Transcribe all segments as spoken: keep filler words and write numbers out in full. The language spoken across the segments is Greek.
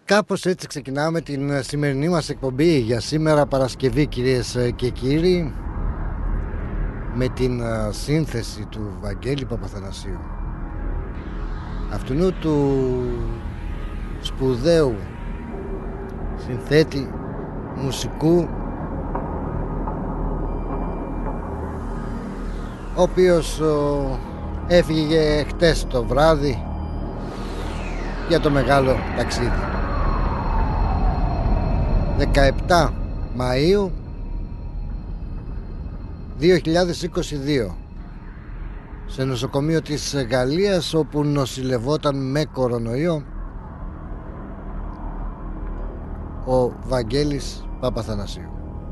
κάπως έτσι ξεκινάμε την σημερινή μας εκπομπή για σήμερα Παρασκευή, κυρίες και κύριοι, με την σύνθεση του Βαγγέλη Παπαθανασίου, αυτού του σπουδαίου συνθέτη μουσικού, ο οποίος ο, έφυγε χτες το βράδυ για το μεγάλο ταξίδι. δεκαεπτά Μαΐου δύο χιλιάδες είκοσι δύο, σε νοσοκομείο της Γαλλίας, όπου νοσηλευόταν με κορονοϊό ο Βαγγέλης Παπαθανασίου.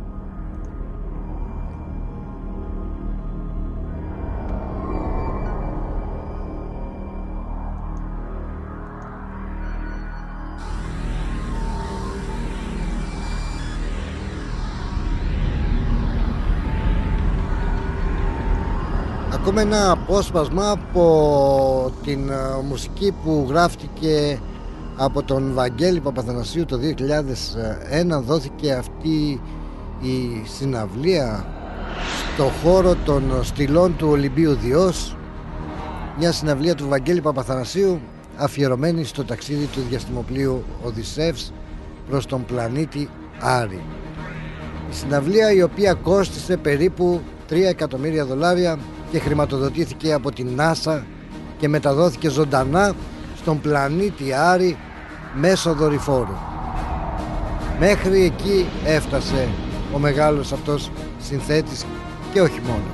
Ακούμε ένα απόσπασμα από την μουσική που γράφτηκε από τον Βαγγέλη Παπαθανασίου το δύο χιλιάδες ένα. Δόθηκε αυτή η συναυλία στο χώρο των στυλών του Ολυμπίου Διός, μια συναυλία του Βαγγέλη Παπαθανασίου αφιερωμένη στο ταξίδι του διαστημοπλοίου Οδυσσεύς προς τον πλανήτη Άρη. Η συναυλία, η οποία κόστισε περίπου τρία εκατομμύρια δολάρια και χρηματοδοτήθηκε από την NASA και μεταδόθηκε ζωντανά στον πλανήτη Άρη μέσω δορυφόρου. Μέχρι εκεί έφτασε ο μεγάλος αυτός συνθέτης και όχι μόνο.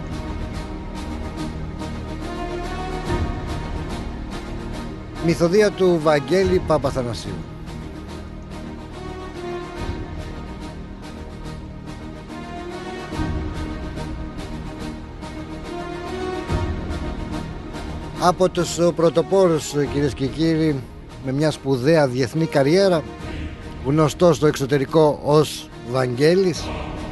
Μυθοδία του Βαγγέλη Παπαθανασίου. Από τους πρωτοπόρους, κυρίες και κύριοι, με μια σπουδαία διεθνή καριέρα, γνωστός στο εξωτερικό ως Βαγγέλης,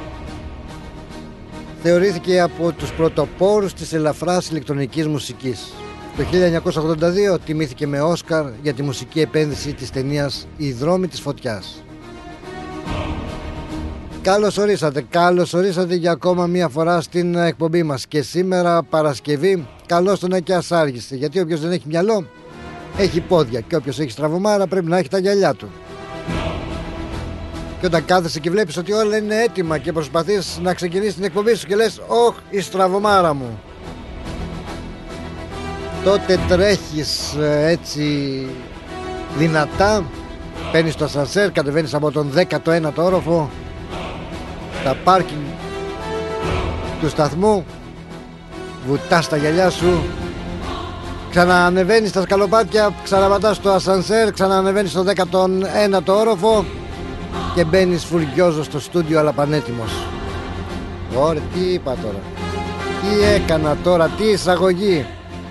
θεωρήθηκε από τους πρωτοπόρους της ελαφράς ηλεκτρονικής μουσικής. Το χίλια εννιακόσια ογδόντα δύο τιμήθηκε με Όσκαρ για τη μουσική επένδυση της ταινίας «Οι δρόμοι της φωτιάς». Καλώς ορίσατε, καλώς ορίσατε για ακόμα μία φορά στην εκπομπή μας. Και σήμερα Παρασκευή, καλώς το να και ας άργησε, γιατί όποιος δεν έχει μυαλό έχει πόδια, και όποιος έχει στραβωμάρα πρέπει να έχει τα γυαλιά του. Και όταν κάθεσαι και βλέπεις ότι όλα είναι έτοιμα και προσπαθείς να ξεκινήσεις την εκπομπή σου και λες «Ωχ, η στραβωμάρα μου», τότε τρέχεις έτσι δυνατά, παίρνεις το ασανσέρ, κατεβαίνεις από τον δέκατο ένατο όροφο στα πάρκινγκ του σταθμού, βουτάς τα γυαλιά σου, ξαναανεβαίνεις τα σκαλοπάτια, ξαναπατάς το ασανσέρ, ξαναανεβαίνεις στο δέκατο ένατο όροφο και μπαίνεις φουριόζο στο στούντιο, αλλά πανέτοιμος. Ωραία, τι είπα τώρα, τι έκανα τώρα, τι εισαγωγή.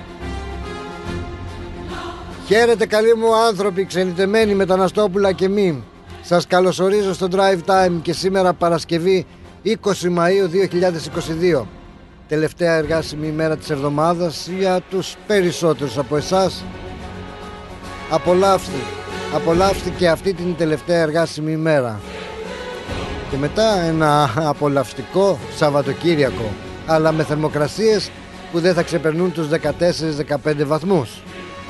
Χαίρετε καλοί μου άνθρωποι, ξενιτεμένοι, μεταναστόπουλα και μη. Σας καλωσορίζω στο Drive Time και σήμερα Παρασκευή είκοσι Μαΐου δύο χιλιάδες είκοσι δύο. Τελευταία εργάσιμη ημέρα της εβδομάδας για τους περισσότερους από εσάς. Απολαύστε, απολαύστε και αυτή την τελευταία εργάσιμη ημέρα. Και μετά ένα απολαυστικό Σαββατοκύριακο, αλλά με θερμοκρασίες που δεν θα ξεπερνούν τους δεκατέσσερα δεκαπέντε βαθμούς.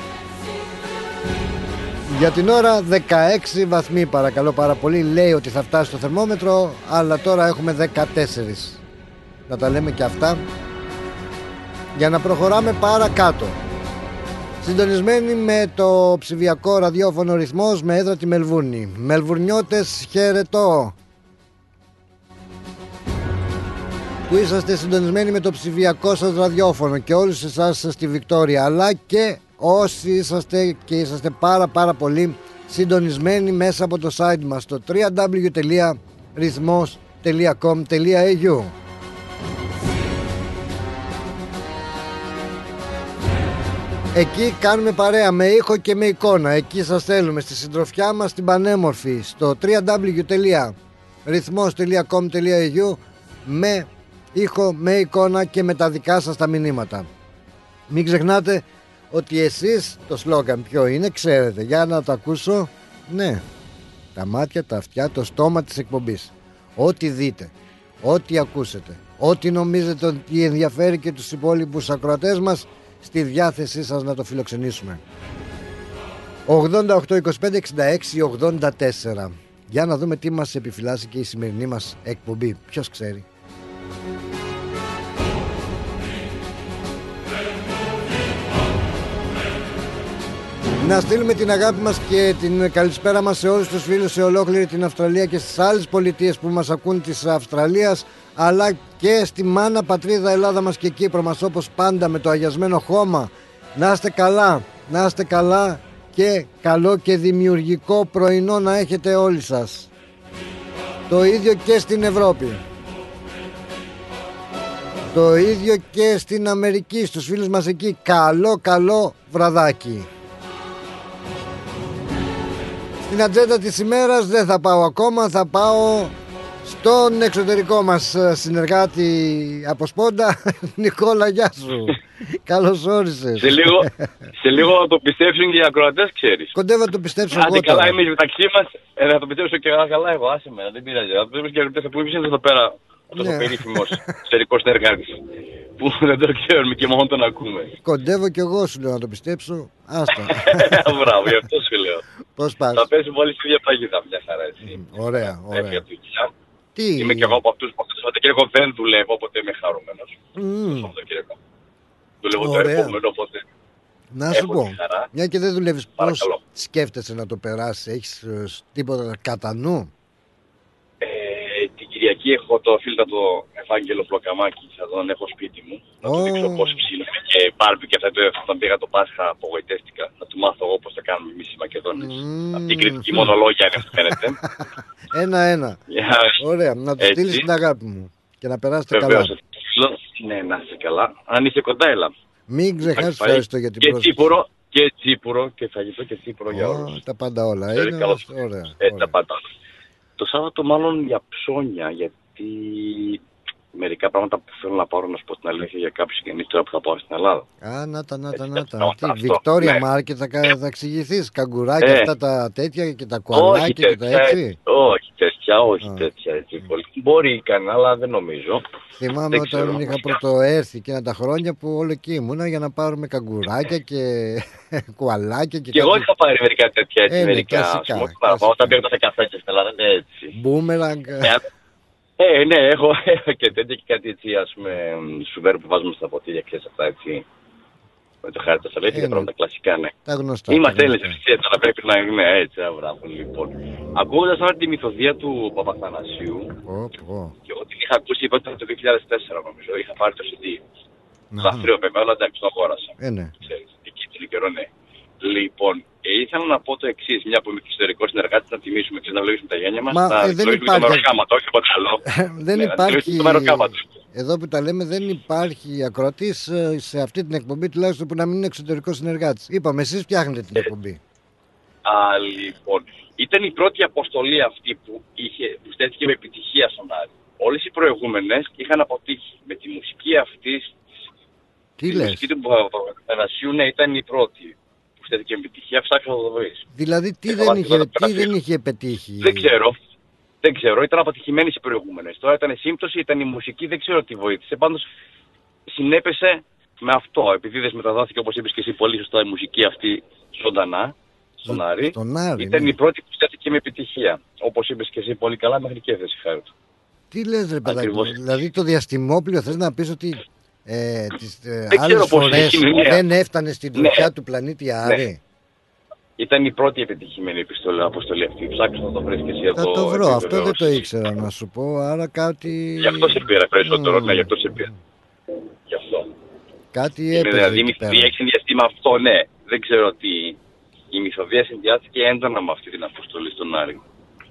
Για την ώρα δεκαέξι βαθμοί, παρακαλώ πάρα πολύ. Λέει ότι θα φτάσει το θερμόμετρο, αλλά τώρα έχουμε δεκατέσσερα. Να τα λέμε και αυτά για να προχωράμε παρακάτω. Συντονισμένοι με το ψηφιακό ραδιόφωνο Ρυθμός με έδρα τη Μελβούρνη. Μελβουρνιώτες, χαιρετώ που είσαστε συντονισμένοι με το ψηφιακό σας ραδιόφωνο, και όλους εσάς στη Βικτόρια, αλλά και όσοι είσαστε και είσαστε πάρα πάρα πολύ συντονισμένοι μέσα από το site μας, το double-u double-u double-u τελεία ρυθμός τελεία com τελεία έι γιου. Εκεί κάνουμε παρέα με ήχο και με εικόνα. Εκεί σας θέλουμε, στη συντροφιά μας την πανέμορφη, στο double-u double-u double-u τελεία ρυθμός τελεία com τελεία έι γιου, με ήχο, με εικόνα και με τα δικά σας τα μηνύματα. Μην ξεχνάτε ότι εσείς, το σλόγγαν ποιο είναι, ξέρετε. Για να το ακούσω. Ναι, Τα μάτια, τα αυτιά, το στόμα της εκπομπής. Ό,τι δείτε, ό,τι ακούσετε, ό,τι νομίζετε ότι ενδιαφέρει και τους υπόλοιπους ακροατές μας, στη διάθεσή σας να το φιλοξενήσουμε. ογδόντα οκτώ είκοσι πέντε εξήντα έξι ογδόντα τέσσερα. Για να δούμε τι μας επιφυλάσσει και η σημερινή μας εκπομπή. Ποιος ξέρει. Να στείλουμε την αγάπη μας και την καλησπέρα μας σε όλους τους φίλους σε ολόκληρη την Αυστραλία και στις άλλες πολιτείες που μας ακούν της Αυστραλίας, αλλά και στη μάνα πατρίδα Ελλάδα μας και Κύπρο μας, όπως πάντα με το αγιασμένο χώμα. Να είστε καλά, να είστε καλά και καλό και δημιουργικό πρωινό να έχετε όλοι σας. Το ίδιο και στην Ευρώπη. Το ίδιο και στην Αμερική, στους φίλους μας εκεί. Καλό καλό βραδάκι. Στην ατζέντα της ημέρας δεν θα πάω ακόμα, θα πάω στον εξωτερικό μας συνεργάτη από Σπόντα. Νικόλα, γεια σου. Καλώς όρισες. Σε λίγο, σε λίγο να το πιστέψουν και οι ακροατές, ξέρεις. Κοντεύω να το πιστέψω εγώ. Άντε καλά, εμείς μεταξύ μας, ε, θα το πιστέψω και καλά, καλά εγώ, άσε με, δεν πειράζει. Θα το πιστέψω και ακροατές, που είπες εδώ πέρα, αυτός ο περίφημος εξωτερικός συνεργάτης, που δεν το ξέρουμε και μόνο τον ακούμε. Κοντεύω κι εγώ, σου λέω, να το πιστέψω. Άστα. Μπράβο, γι' αυτό σου λέω. Πώς πας? Θα πέσουμε όλοι στη ίδια παγίδα, μια χαρά, έτσι. Ωραία, ωραία. Τι? Είμαι κι εγώ από αυτούς που αυτό το Σαββατοκύριακο δεν δουλεύω, οπότε είμαι χαρούμενος. Το Σαββατοκύριακο. Δουλεύω το επόμενο, οπότε. Να σου πω, μια και δεν δουλεύεις, πώς σκέφτεσαι να το περάσεις, έχεις τίποτα κατά νου? Ε, την Κυριακή έχω το φίλτατο Ευάγγελο Πλοκαμάκη, θα τον έχω σπίτι μου. Να του δείξω πώς ψήνουμε και μπάρμπι και αυτό. Όταν πήγα το Πάσχα απογοητεύτηκα. Να του μάθω εγώ πώς θα κάνουμε εμείς οι Μακεδόνες. Mm. Αυτή η κριτική μονολόγια είναι αυτό φαίνεται. Ένα-ένα. Ωραία, να του στείλεις την αγάπη μου και να περάσετε καλά. Ναι, να είσαι καλά. Αν είσαι κοντά, έλα. Μην ξεχάσεις, ευχαριστώ για την πρόσκληση. Και τσίπουρο και φαγητό και τσίπουρο για όλους. Τα πάντα όλα. Είναι καλώς. Ωραία. Ε, τα πάντα. Το Σάββατο μάλλον για ψώνια, γιατί μερικά πράγματα που θέλω να πάρω, να σου πω την αλήθεια, για κάποιους συγγενείς τώρα που θα πάω στην Ελλάδα. Α, να τα, να τα, να τα. Τι, Βικτόρια Μάρκετ θα, θα εξηγηθείς, καγκουράκια, αυτά τα τέτοια και τα κουαλάκια και τα έτσι. Όχι τέτοια, όχι τέτοια έτσι. Μπορεί κανένα, αλλά δεν νομίζω. Θυμάμαι όταν είχα πρωτοέρθει και τα χρόνια που όλο εκεί ήμουνα για να πάρουμε καγκουράκια και κουαλάκια και. Και εγώ είχα πάρει μερικά τέτοια έτσι, μερικά. Όταν πήγα σε καφέ και στην Ελλάδα είναι έτσι. Μπούμεραγκ. Ε, ναι, έχω και τέτοια και κάτι έτσι, ας πούμε, σουβέρ που βάζουμε στα ποτήρια, ξέρεις αυτά έτσι. Με το χάρτη, τα λέτε, πράγματα κλασικά, ναι. Τα γνωστά. Είμαστε Έλληνες, έτσι, αλλά πρέπει να είναι έτσι, μπράβο, λοιπόν. Ακούγοντας τώρα τη μυθοδία του Παπαθανασίου, και εγώ την είχα ακούσει, είπα το δύο χιλιάδες τέσσερα νομίζω, είχα πάρει το σι ντι. Λαθρείο βέβαια, αλλά εντάξει, το αγόρασα. Ε, ναι. Ξέρεις, εκεί την καιρό, ναι. Λοιπόν, ε, ήθελα να πω το εξής, μια που είμαι εξωτερικό συνεργάτη, να τιμήσουμε και να βλέψουμε τα γένια μας. Μα να ε, δεν υπάρχει. Μεροκάματο, όχι τίποτα άλλο. δεν ναι, υπάρχει. Να εδώ που τα λέμε, δεν υπάρχει ακροατής σε αυτή την εκπομπή, τουλάχιστον που να μην είναι εξωτερικό συνεργάτης. Είπαμε, εσείς φτιάχνετε την εκπομπή. Α, λοιπόν, ήταν η πρώτη αποστολή αυτή που, είχε, που στέθηκε με επιτυχία στον Άρη. Όλες οι προηγούμενες είχαν αποτύχει. Με τη μουσική αυτή. Τι η λες? μουσική του Παπαθανασίου, ναι, ήταν η πρώτη. Και επιτυχία, ψάξα να το βρεις. Δηλαδή τι, δεν είχε, τι δεν είχε πετύχει? Δεν ξέρω. Δεν ξέρω. Ήταν αποτυχημένες οι προηγούμενες. Τώρα ήταν σύμπτωση, ήταν η μουσική, δεν ξέρω τι βοήθησε. Πάντως συνέπεσε με αυτό. Επειδή δεν μεταδόθηκε, όπως είπες και εσύ πολύ σωστά, η μουσική αυτή ζωντανά στον Άρη. Στον Άρη, ήταν ναι. η πρώτη που στέθηκε με επιτυχία. Όπως είπες και εσύ πολύ καλά, μέχρι και έφτασε χάρη του. Τι λες ρε παιδάκι? Δηλαδή το διαστημόπλιο θες να πεις ότι Ε, τις ε, άλλες φορές δεν έφτανε στην τροχιά ναι. του πλανήτη Άρη. Ναι. Ήταν η πρώτη επιτυχημένη επιστολή, αποστολή αυτή. Ψάξω να το βρεις και εσύ εδώ. Θα το βρω, αυτό δεν το ήξερα να σου πω, άρα κάτι... Γι' αυτό σε πήρα περισσότερο, mm. ναι, γι' αυτό σε πήρα. Γι' αυτό. Κάτι έπαιζε δηλαδή, εκεί πέρα. Έχει συνδυαστεί με αυτό, ναι. Δεν ξέρω ότι η μυθοδία συνδυάστηκε έντονα με αυτή την αποστολή στον Άρη.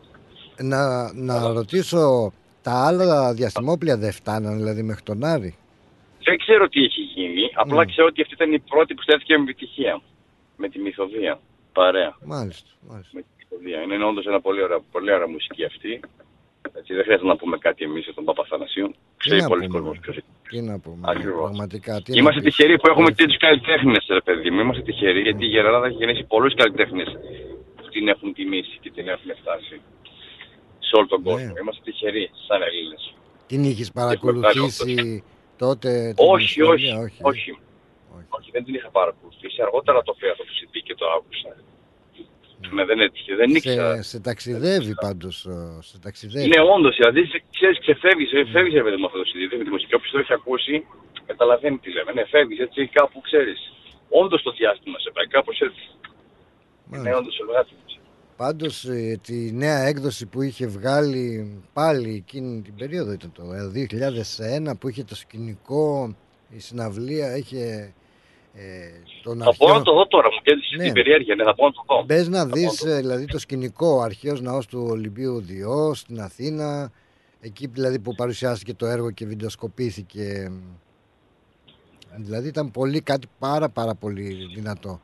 Να, να ρωτήσω, τα άλλα διαστημόπλια δεν φτάναν δηλαδή μέχρι τον Άρη? Δεν ξέρω τι έχει γίνει, απλά mm. ξέρω ότι αυτή ήταν η πρώτη που στέθηκε με επιτυχία. Με τη μυθοδία. Παρέα. Μάλιστα. μάλιστα. Με τη μυθοδία. Είναι όντως ένα πολύ ωραία, πολύ ωραία μουσική αυτή. Έτσι, δεν χρειάζεται να πούμε κάτι εμείς για τον Παπαθανασίου. Ξέρει πολλοί κόσμος ποιος είναι. Τι να πούμε. Πραγματικά. Τι είμαστε τυχεροί που έχουμε τέτοιους καλλιτέχνες, ρε παιδί μου. Είμαστε τυχεροί γιατί η Ελλάδα έχει γεννήσει πολλούς καλλιτέχνες. την έχουν τιμήσει και την έχουν φτάσει σε όλο τον κόσμο. Ναι. Είμαστε τυχεροί σαν Έλληνες. Την είχες παρακολουθήσει τότε? Όχι, όχι, όχι, όχι. Όχι, δεν την είχα παρακολουθήσει. Αργότερα το πήρα το σι ντι και το άκουσα. Με δεν έτυχε, δεν ήξερα. Σε, σε ταξιδεύει πάντως, σε ταξιδεύει. Ναι, όντως, δηλαδή ξέρεις, ξεφεύγεις, φεύγεις ρε παιδί με αυτό το σι ντι, με τη μουσική. Όποιος το έχει ακούσει, καταλαβαίνει τι λέμε. Ναι, φεύγεις έτσι, κάπου ξέρεις. Όντως το διάστημα σε πάει, κάπως έτσι. Ναι, όντως σε βγάζει. Πάντως τη νέα έκδοση που είχε βγάλει πάλι εκείνη την περίοδο ήταν το δύο χιλιάδες ένα που είχε το σκηνικό, η συναυλία είχε... Ε, τον θα αρχαίο... πω να το δω τώρα, μου κέντησε ναι. την περιέργεια, ναι, θα πω να το δω. Μπες να δεις το... δηλαδή το σκηνικό, ο αρχαίος ναός του Ολυμπίου Διό στην Αθήνα, εκεί δηλαδή που παρουσιάστηκε το έργο και βιντεοσκοπήθηκε, δηλαδή ήταν πολύ, κάτι πάρα πάρα πολύ δυνατό.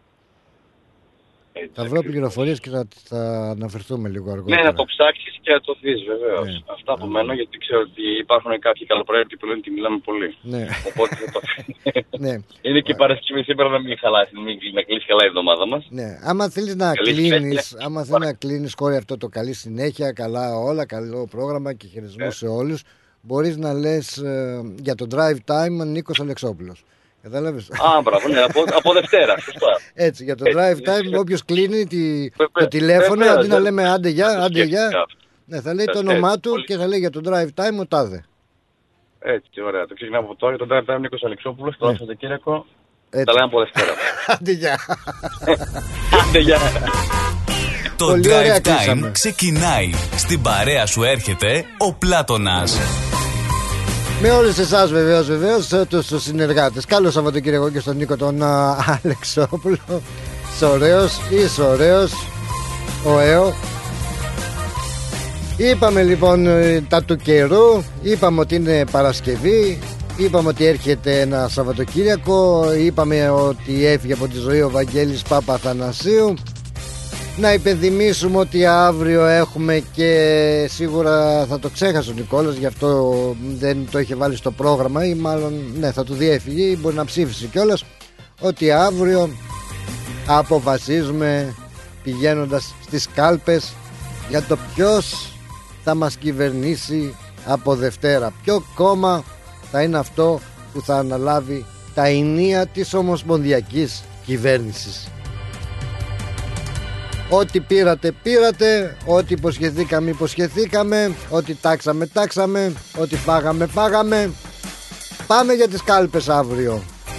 Έτσι, θα βρω πληροφορίες και θα, θα αναφερθούμε λίγο αργότερα. Ναι, να το ψάξεις και να το δεις βεβαίως. Ναι. Αυτά από μένα, γιατί ξέρω ότι υπάρχουν κάποιοι καλοπροαίρετοι που λένε ότι μιλάμε πολύ. Ναι. Οπότε θα το... ναι. Είναι και η Παρασκευή σήμερα να μην χαλάσει, να μην να κλείσει καλά η εβδομάδα μας. Ναι. Άμα θέλεις να κλείνεις, άμα θέλεις να κλείνεις χώρια αυτό το καλή συνέχεια, καλά όλα, καλό πρόγραμμα και χαιρετισμό ναι. σε όλους, μπορείς να λες ε, για το Drive Time Νίκος Αλεξόπουλος. Κατάλαβες. Α, μπράβο, ναι, από, από Δευτέρα. Σωστά. Έτσι, για το drive time, όποιος κλείνει τη, το τηλέφωνο, αντί να λέμε άντε γεια, άντε γεια, ναι, θα λέει το όνομά του και θα λέει για το drive time ο τάδε. Έτσι, ωραία. Το ξεκινάμε από τώρα. Για το drive time Νίκος Αλεξόπουλος, το Σαββατοκύριακο. Τα λέμε από Δευτέρα. Άντε γεια. Άντε γεια. Το drive time ξεκινάει. Στην παρέα σου έρχεται ο Πλάτωνας. Με όλους εσάς βεβαίως, βεβαίως, τους συνεργάτες. Καλό Σαββατοκύριακο και στον Νίκο τον α, Αλεξόπουλο. Ωραίος, είσαι ωραίος, ωραίο. Είπαμε λοιπόν τα του καιρού, είπαμε ότι είναι Παρασκευή, είπαμε ότι έρχεται ένα Σαββατοκύριακο, είπαμε ότι έφυγε από τη ζωή ο Βαγγέλης Παπαθανασίου. Να υπενθυμίσουμε ότι αύριο έχουμε και σίγουρα θα το ξέχασε ο Νικόλας, γι' αυτό δεν το είχε βάλει στο πρόγραμμα ή μάλλον ναι θα του διέφυγε ή μπορεί να ψήφισε κιόλας, ότι αύριο αποφασίζουμε πηγαίνοντας στις κάλπες για το ποιος θα μας κυβερνήσει από Δευτέρα, ποιο κόμμα θα είναι αυτό που θα αναλάβει τα ενία της ομοσπονδιακής κυβέρνησης. Ό,τι πήρατε πήρατε, ό,τι υποσχεθήκαμε υποσχεθήκαμε, ό,τι τάξαμε τάξαμε, ό,τι φάγαμε φάγαμε. Πάμε για τις κάλπες αύριο.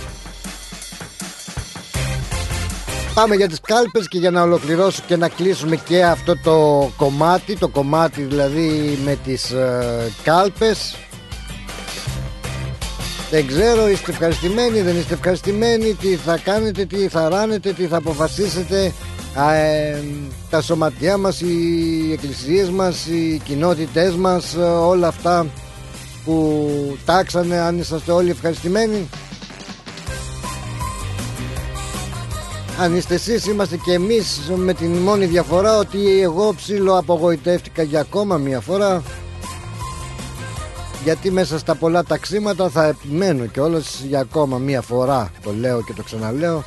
Πάμε για τις κάλπες και για να ολοκληρώσω και να κλείσουμε και αυτό το κομμάτι, το κομμάτι δηλαδή με τις ε, κάλπες. Δεν ξέρω, είστε ευχαριστημένοι, δεν είστε ευχαριστημένοι, τι θα κάνετε, τι θα ράνετε, τι θα αποφασίσετε. Α, ε, τα σωματεία μας, οι εκκλησίες μας, οι κοινότητές μας, όλα αυτά που τάξανε, αν είσαστε όλοι ευχαριστημένοι. Αν είστε εσείς, είμαστε και εμείς, με την μόνη διαφορά ότι εγώ ψήλο απογοητεύτηκα για ακόμα μια φορά, γιατί μέσα στα πολλά ταξίματα θα επιμένω και όλες για ακόμα μια φορά, το λέω και το ξαναλέω,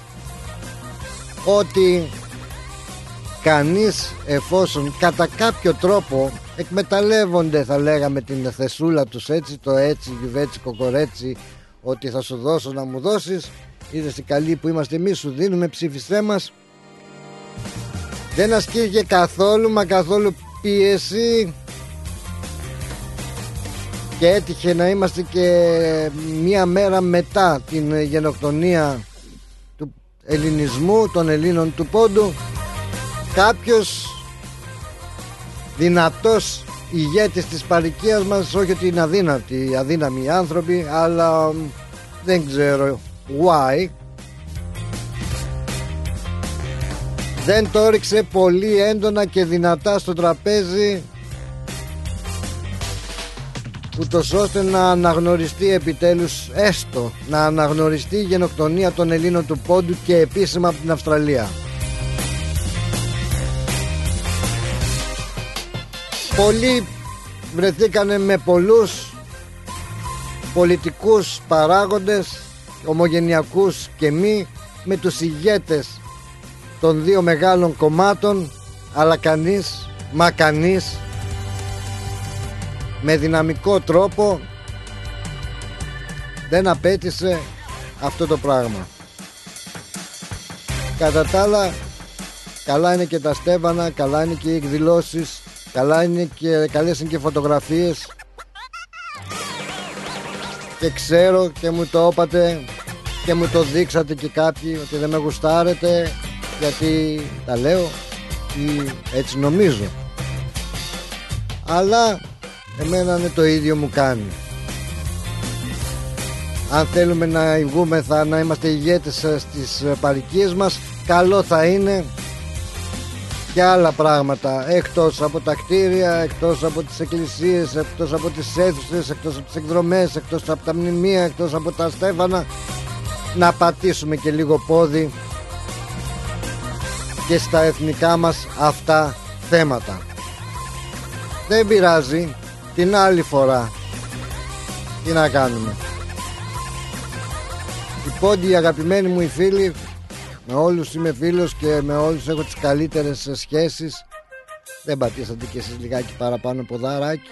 ότι κανείς, εφόσον κατά κάποιο τρόπο εκμεταλλεύονται, θα λέγαμε, την θεσούλα τους, έτσι, το έτσι γιουβέτσι κοκορέτσι, ότι θα σου δώσω να μου δώσεις, είδες τι καλοί που είμαστε εμείς, σου δίνουμε, ψήφισέ μας. Δεν ασκήθηκε καθόλου μα καθόλου πίεση και έτυχε να είμαστε και μία μέρα μετά την γενοκτονία του ελληνισμού, των Ελλήνων του Πόντου, κάποιος δυνατός ηγέτης της παροικίας μας, όχι ότι είναι αδύνατοι, αδύναμοι άνθρωποι, αλλά δεν ξέρω why, δεν το έριξε πολύ έντονα και δυνατά στο τραπέζι, ούτως ώστε να αναγνωριστεί επιτέλους, έστω να αναγνωριστεί η γενοκτονία των Ελλήνων του Πόντου και επίσημα από την Αυστραλία. Πολλοί βρεθήκανε με πολλούς πολιτικούς παράγοντες, ομογενειακούς και μη, με τους ηγέτες των δύο μεγάλων κομμάτων αλλά κανείς, μα κανείς με δυναμικό τρόπο δεν απέτησε αυτό το πράγμα. Κατά τα άλλα, καλά είναι και τα στέβανα, καλά είναι και οι εκδηλώσεις, καλά είναι και, καλές είναι και φωτογραφίες. Και ξέρω και μου το είπατε και μου το δείξατε και κάποιοι ότι δεν με γουστάρετε γιατί τα λέω ή έτσι νομίζω. Αλλά εμένα είναι το ίδιο μου κάνει. Αν θέλουμε να ηγούμεθα, να είμαστε ηγέτες στις παροικίες μας, καλό θα είναι και άλλα πράγματα εκτός από τα κτίρια, εκτός από τις εκκλησίες, εκτός από τις αίθουσες, εκτός από τις εκδρομές, εκτός από τα μνημεία, εκτός από τα στέφανα, να πατήσουμε και λίγο πόδι και στα εθνικά μας αυτά θέματα. Δεν πειράζει, την άλλη φορά τι να κάνουμε. Οι πόντιοι αγαπημένοι μου οι φίλοι, με όλους είμαι φίλος και με όλους έχω τις καλύτερες σχέσεις. Δεν πατήσατε κι εσείς λιγάκι παραπάνω ποδαράκι?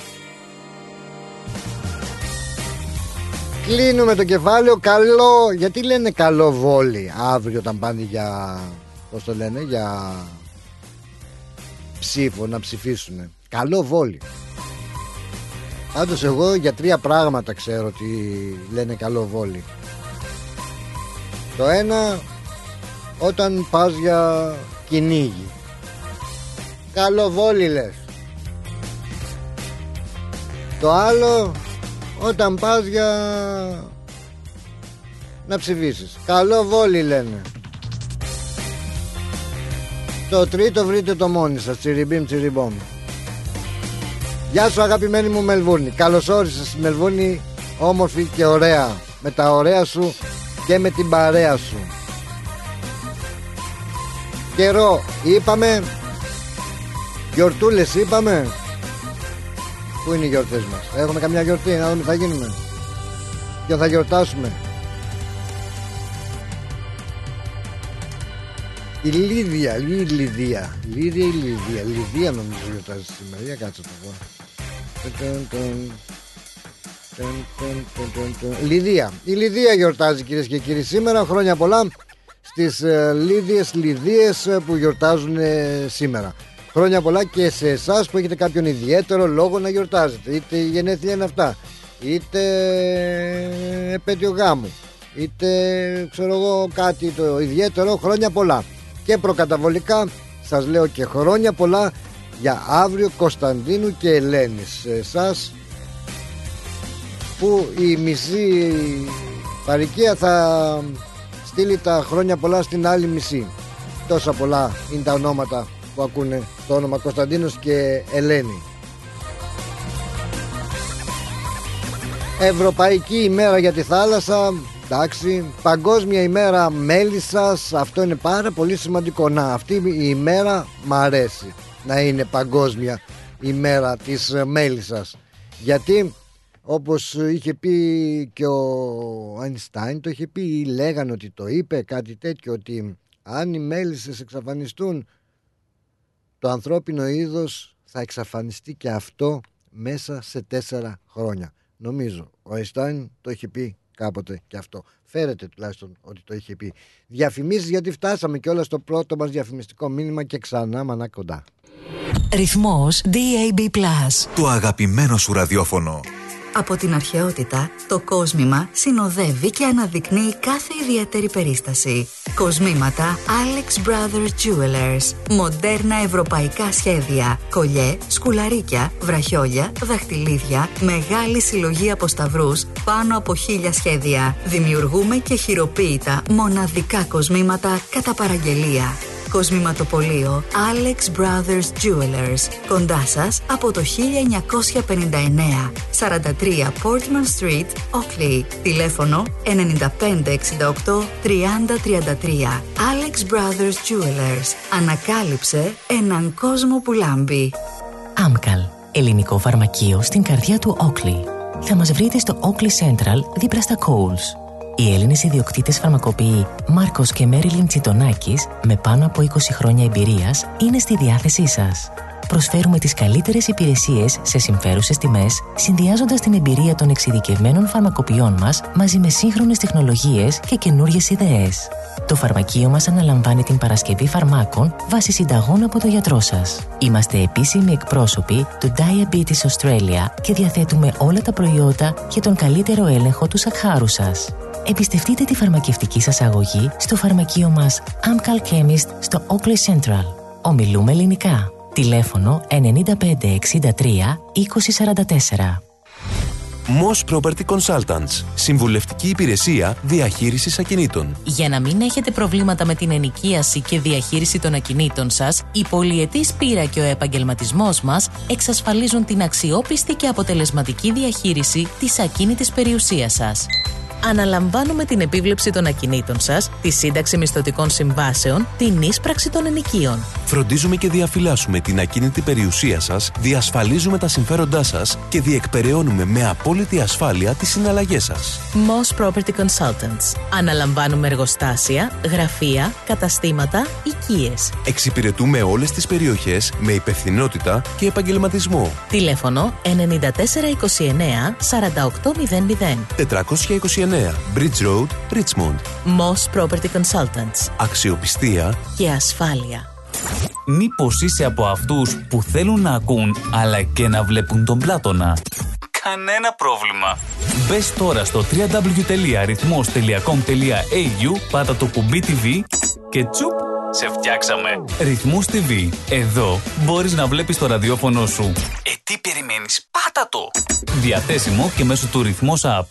Κλείνουμε το κεφάλαιο. Καλό, γιατί λένε καλό βόλι αύριο όταν πάνε για, πώς το λένε, για ψήφο, να ψηφίσουν. Καλό βόλι. Πάντως εγώ για τρία πράγματα ξέρω ότι λένε καλό βόλι. Το ένα, όταν πας για κυνήγι, καλό βόλι λες. Το άλλο, όταν πας για να ψηφίσεις, καλό βόλι λένε. Το τρίτο βρείτε το μόνοι σας, τσιριμπίμ τσιριμπόμ. Γεια σου αγαπημένη μου Μελβούρνη. Καλώς όρισες στη Μελβούρνη, όμορφη και ωραία, με τα ωραία σου και με την παρέα σου. Καιρό είπαμε, γιορτούλες είπαμε. Πού είναι οι γιορτές μας? Έχουμε καμιά γιορτή? Να δούμε τι θα γίνουμε. Ποιο θα γιορτάσουμε? Η Λίδια, η Λιδία, Λίδια ή Λιδία, Λιδία νομίζω γιορτάζει σήμερα. Για κάτσε το πω. Λιδία, η Λιδία γιορτάζει κυρίες και κύριοι σήμερα. Χρόνια πολλά στις Λίδιες, Λιδίες που γιορτάζουν σήμερα. Χρόνια πολλά και σε εσάς που έχετε κάποιον ιδιαίτερο λόγο να γιορτάζετε. Είτε η γενέθλια είναι αυτά, είτε επέτειο γάμου, είτε ξέρω εγώ κάτι το ιδιαίτερο. Χρόνια πολλά. Και προκαταβολικά σας λέω και χρόνια πολλά για αύριο Κωνσταντίνου και Ελένης. Σε εσάς που η μισή παροικία θα στείλει τα χρόνια πολλά στην άλλη μισή. Τόσα πολλά είναι τα ονόματα που ακούνε το όνομα Κωνσταντίνος και Ελένη. Ευρωπαϊκή ημέρα για τη θάλασσα. Εντάξει, Παγκόσμια ημέρα μέλισσας. Αυτό είναι πάρα πολύ σημαντικό. Να, αυτή η ημέρα μ' αρέσει να είναι Παγκόσμια ημέρα της μέλισσας. Γιατί όπως είχε πει και ο Αϊνστάιν, το είχε πει ή λέγανε ότι το είπε κάτι τέτοιο, ότι αν οι μέλισσες εξαφανιστούν, το ανθρώπινο είδος θα εξαφανιστεί και αυτό μέσα σε τέσσερα χρόνια. Νομίζω ο Αϊνστάιν το είχε πει κάποτε και αυτό. Φέρετε τουλάχιστον ότι το είχε πει. Διαφημίσεις, γιατί φτάσαμε και όλα στο πρώτο μας διαφημιστικό μήνυμα και ξανά μανά κοντά. Ρυθμός ντι έι μπι Plus. Το αγαπημένο σου ραδιόφωνο. Από την αρχαιότητα, το κόσμημα συνοδεύει και αναδεικνύει κάθε ιδιαίτερη περίσταση. Κοσμήματα Alex Brothers Jewelers. Μοντέρνα ευρωπαϊκά σχέδια. Κολιέ, σκουλαρίκια, βραχιόλια, δαχτυλίδια, μεγάλη συλλογή από σταυρούς, πάνω από χίλια σχέδια. Δημιουργούμε και χειροποίητα μοναδικά κοσμήματα κατά παραγγελία. Κοσμηματοπωλείο Alex Brothers Jewelers. Κοντά σας από το χίλια εννιακόσια πενήντα εννέα. σαράντα τρία Portman Street, Oakley. Τηλέφωνο ενενήντα πέντε εξήντα οκτώ τριάντα τριάντα τρία. Alex Brothers Jewelers. Ανακάλυψε έναν κόσμο που λάμπει. Άμκαλ. Ελληνικό φαρμακείο στην καρδιά του Oakley. Θα μας βρείτε στο Oakley Central δίπλα στα Coles. Οι Έλληνες ιδιοκτήτες φαρμακοποιοί Μάρκος και Μέριλιν Τσιτονάκης, με πάνω από είκοσι χρόνια εμπειρίας, είναι στη διάθεσή σας. Προσφέρουμε τις καλύτερες υπηρεσίες σε συμφέρουσες τιμές, συνδυάζοντας την εμπειρία των εξειδικευμένων φαρμακοποιών μας μαζί με σύγχρονες τεχνολογίες και καινούριες ιδέες. Το φαρμακείο μας αναλαμβάνει την παρασκευή φαρμάκων βάσει συνταγών από το γιατρό σας. Είμαστε επίσημοι εκπρόσωποι του Diabetes Australia και διαθέτουμε όλα τα προϊόντα για τον καλύτερο έλεγχο του σακχάρου σας. Εμπιστευτείτε τη φαρμακευτική σας αγωγή στο φαρμακείο μας Amcal Chemist στο Oakley Central. Ομιλούμε ελληνικά. Τηλέφωνο ενενήντα πέντε εξήντα τρία είκοσι σαράντα τέσσερα. Moss Property Consultants. Συμβουλευτική υπηρεσία διαχείρισης ακινήτων. Για να μην έχετε προβλήματα με την ενοικίαση και διαχείριση των ακινήτων σας, η πολυετής πείρα και ο επαγγελματισμός μας εξασφαλίζουν την αξιόπιστη και αποτελεσματική διαχείριση της ακίνητης περιουσίας σας. Αναλαμβάνουμε την επίβλεψη των ακινήτων σας, τη σύνταξη μισθωτικών συμβάσεων, την ίσπραξη των ενοικίων. Φροντίζουμε και διαφυλάσσουμε την ακίνητη περιουσία σας, διασφαλίζουμε τα συμφέροντά σας και διεκπεραιώνουμε με απόλυτη ασφάλεια τις συναλλαγές σας. Moss Property Consultants. Αναλαμβάνουμε εργοστάσια, γραφεία, καταστήματα, οικίες. Εξυπηρετούμε όλες τις περιοχές με υπευθυνότητα και επαγγελματισμό. Τηλέφωνο ενενήντα τέσσερα είκοσι εννέα σαράντα οκτώ μηδέν μηδέν. τετρακόσια είκοσι εννέα Bridge Road, Richmond. Moss Property Consultants. Αξιοπιστία και ασφάλεια. Μήπως είσαι από αυτούς που θέλουν να ακούν αλλά και να βλέπουν τον Πλάτωνα? Κανένα πρόβλημα. Μπες τώρα στο double-u double-u double-u τελεία ρυθμός τελεία κομ τελεία έι γιου, πάτα το κουμπί τι βι και τσουπ, σε φτιάξαμε. Ρυθμός τι βι. Εδώ μπορείς να βλέπεις το ραδιόφωνο σου. Ε, τι περιμένεις? Πάτα το! Διαθέσιμο και μέσω του Ρυθμός App.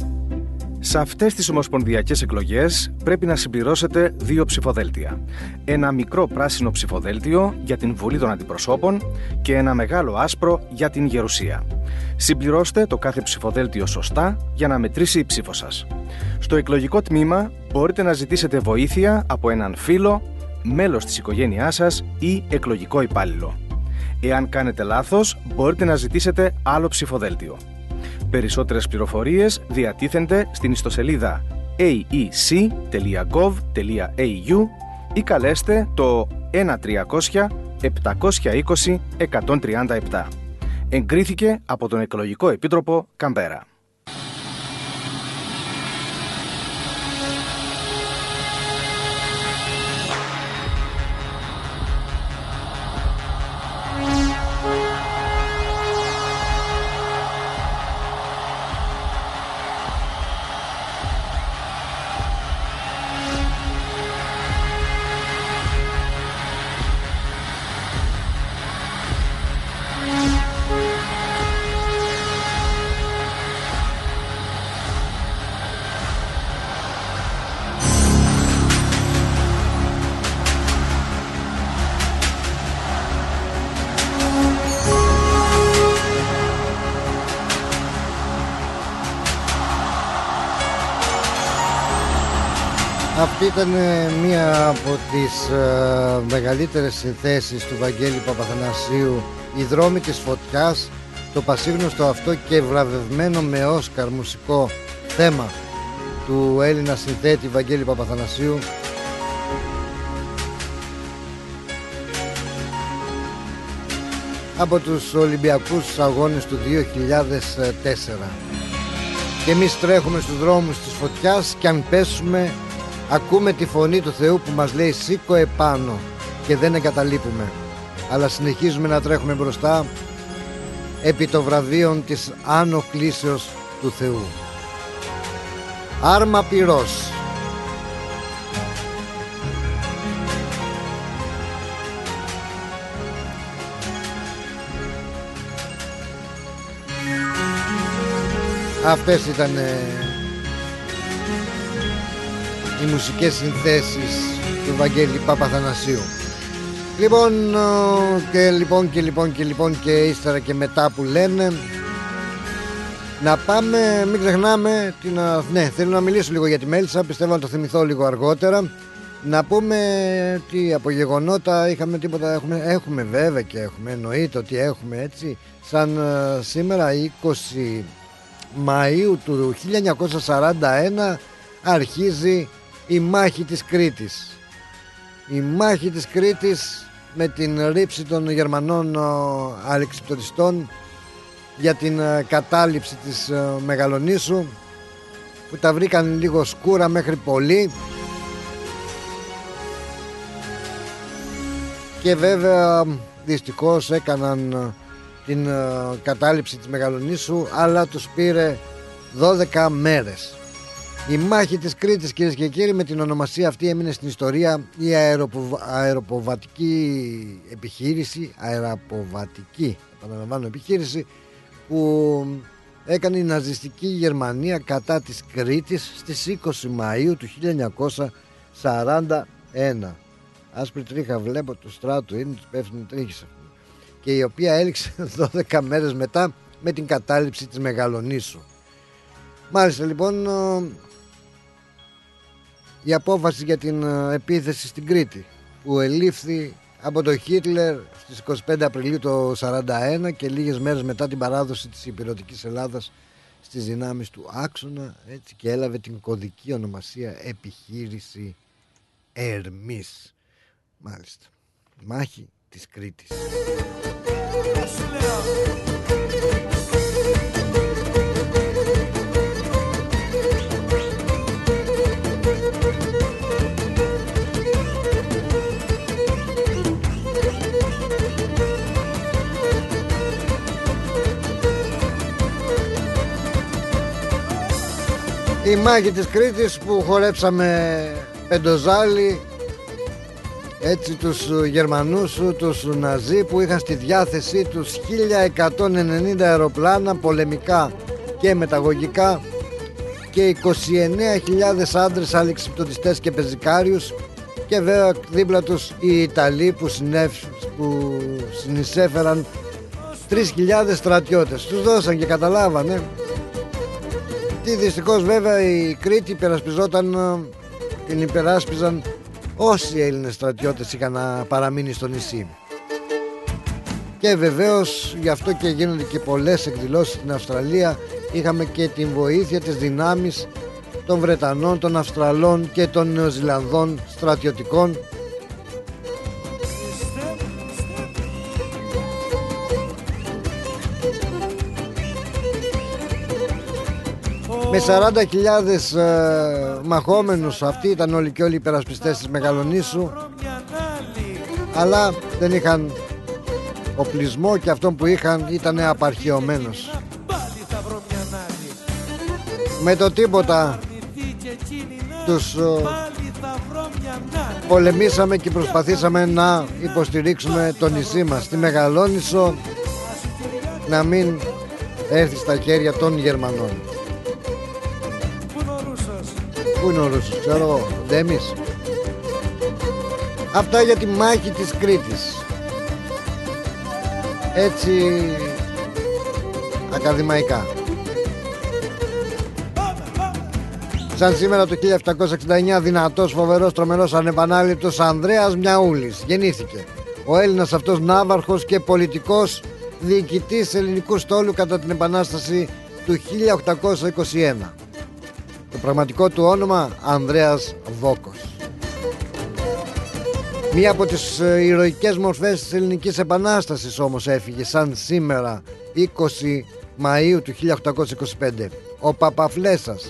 Σε αυτές τις ομοσπονδιακές εκλογές πρέπει να συμπληρώσετε δύο ψηφοδέλτια. Ένα μικρό πράσινο ψηφοδέλτιο για την Βουλή των Αντιπροσώπων και ένα μεγάλο άσπρο για την Γερουσία. Συμπληρώστε το κάθε ψηφοδέλτιο σωστά για να μετρήσει η ψήφο σας. Στο εκλογικό τμήμα μπορείτε να ζητήσετε βοήθεια από έναν φίλο, μέλος της οικογένειάς σας ή εκλογικό υπάλληλο. Εάν κάνετε λάθος, μπορείτε να ζητήσετε άλλο ψηφοδέλτιο. Περισσότερες πληροφορίες διατίθενται στην ιστοσελίδα έι ι σι τελεία γκοβ τελεία έι γιου ή καλέστε το ένα τριακόσια επτακόσια είκοσι εκατόν τριάντα επτά. Εγκρίθηκε από τον Εκλογικό Επίτροπο Καμπέρα. Αυτή ήταν μία από τις ε, μεγαλύτερες συνθέσεις του Βαγγέλη Παπαθανασίου, «Οι δρόμοι της φωτιάς», το πασίγνωστο αυτό και βραβευμένο με Όσκαρ μουσικό θέμα του Έλληνα συνθέτη Βαγγέλη Παπαθανασίου. Από τους Ολυμπιακούς Αγώνες του δύο χιλιάδες τέσσερα. Και εμείς τρέχουμε στους δρόμους της φωτιάς και αν πέσουμε ακούμε τη φωνή του Θεού που μας λέει σήκω επάνω και δεν εγκαταλείπουμε, αλλά συνεχίζουμε να τρέχουμε μπροστά επί των βραβείων της άνω κλήσεως του Θεού. Άρμα πυρός. Αυτές ήταν οι μουσικές συνθέσεις του Βαγγέλη Παπαθανασίου. Λοιπόν και λοιπόν και λοιπόν και λοιπόν και ύστερα και μετά που λένε, να πάμε, μην ξεχνάμε την, ναι, θέλω να μιλήσω λίγο για τη Μέλισσα, πιστεύω να το θυμηθώ λίγο αργότερα. Να πούμε τι από γεγονότα είχαμε, τίποτα έχουμε, έχουμε βέβαια και έχουμε, εννοείται ότι έχουμε, έτσι, σαν uh, σήμερα είκοσι Μαΐου του χίλια εννιακόσια σαράντα ένα αρχίζει η μάχη της Κρήτης. Η μάχη της Κρήτης με την ρήψη των Γερμανών αλεξιπτωτιστών για την κατάληψη της Μεγαλονήσου, που τα βρήκαν λίγο σκούρα μέχρι πολύ. Και βέβαια δυστυχώς έκαναν την κατάληψη της Μεγαλονήσου, αλλά τους πήρε δώδεκα μέρες. Η μάχη της Κρήτης, κυρίες και κύριοι, με την ονομασία αυτή έμεινε στην ιστορία η αεροπο... αεροποβατική επιχείρηση, αεροποβατική επαναλαμβάνω επιχείρηση που έκανε η ναζιστική Γερμανία κατά της Κρήτης στις είκοσι Μαΐου του χίλια εννιακόσια σαράντα ένα. Άσπρη τρίχα βλέπω του στράτου, είναι τους πέφτουν τρίχες, και η οποία έληξε δώδεκα μέρες μετά με την κατάληψη της Μεγαλονήσου. Μάλιστα λοιπόν, η απόφαση για την επίθεση στην Κρήτη που ελήφθη από τον Χίτλερ στις είκοσι πέντε Απριλίου του χίλια εννιακόσια σαράντα ένα και λίγες μέρες μετά την παράδοση της υπηρετικής Ελλάδας στις δυνάμεις του άξονα, έτσι, και έλαβε την κωδική ονομασία επιχείρηση Ερμής. Μάλιστα, μάχη της Κρήτης. Η μάχη της Κρήτης που χορέψαμε πεντοζάλι, έτσι, τους Γερμανούς, τους Ναζί, που είχαν στη διάθεσή τους χίλια εκατόν ενενήντα αεροπλάνα πολεμικά και μεταγωγικά και είκοσι εννέα χιλιάδες άντρες αλεξιπτωτιστές και πεζικάριους, και βέβαια δίπλα τους οι Ιταλοί που, συνεφ, που συνεισέφεραν τρεις χιλιάδες στρατιώτες. Τους δώσαν και καταλάβανε. Τι δυστυχώς βέβαια η Κρήτη υπερασπιζόταν, την υπεράσπιζαν όσοι Έλληνες στρατιώτες είχαν να παραμείνει στο νησί. Και βεβαίως γι' αυτό και γίνονται και πολλές εκδηλώσεις στην Αυστραλία. Είχαμε και την βοήθεια της δυνάμεις των Βρετανών, των Αυστραλών και των Νεοζηλανδών στρατιωτικών, με σαράντα χιλιάδες ε, μαχόμενους. Αυτοί ήταν όλοι και όλοι οι υπερασπιστές της Μεγαλονήσου, αλλά δεν είχαν οπλισμό και αυτόν που είχαν ήταν απαρχαιωμένος. Με το τίποτα τους ε, πολεμήσαμε και προσπαθήσαμε να υποστηρίξουμε το νησί μας, τη Μεγαλόνησο, να μην έρθει στα χέρια των Γερμανών. Πού είναι ο Ρούσος, ξέρω εγώ, Ντέμις. Αυτά για τη μάχη της Κρήτης, έτσι ακαδημαϊκά. Σαν σήμερα το χίλια επτακόσια εξήντα εννιά, δυνατός, φοβερός, τρομερός, ανεπανάληπτος Ανδρέας Μιαούλης γεννήθηκε. Ο Έλληνας αυτός ναύαρχος και πολιτικός διοικητής ελληνικού στόλου κατά την Επανάσταση του χίλια οκτακόσια είκοσι ένα. Το πραγματικό του όνομα Ανδρέας Βόκος. Μία από τις ηρωικές μορφές της ελληνικής επανάστασης όμως έφυγε σαν σήμερα είκοσι Μαΐου του χίλια οκτακόσια είκοσι πέντε. Ο Παπαφλέσας.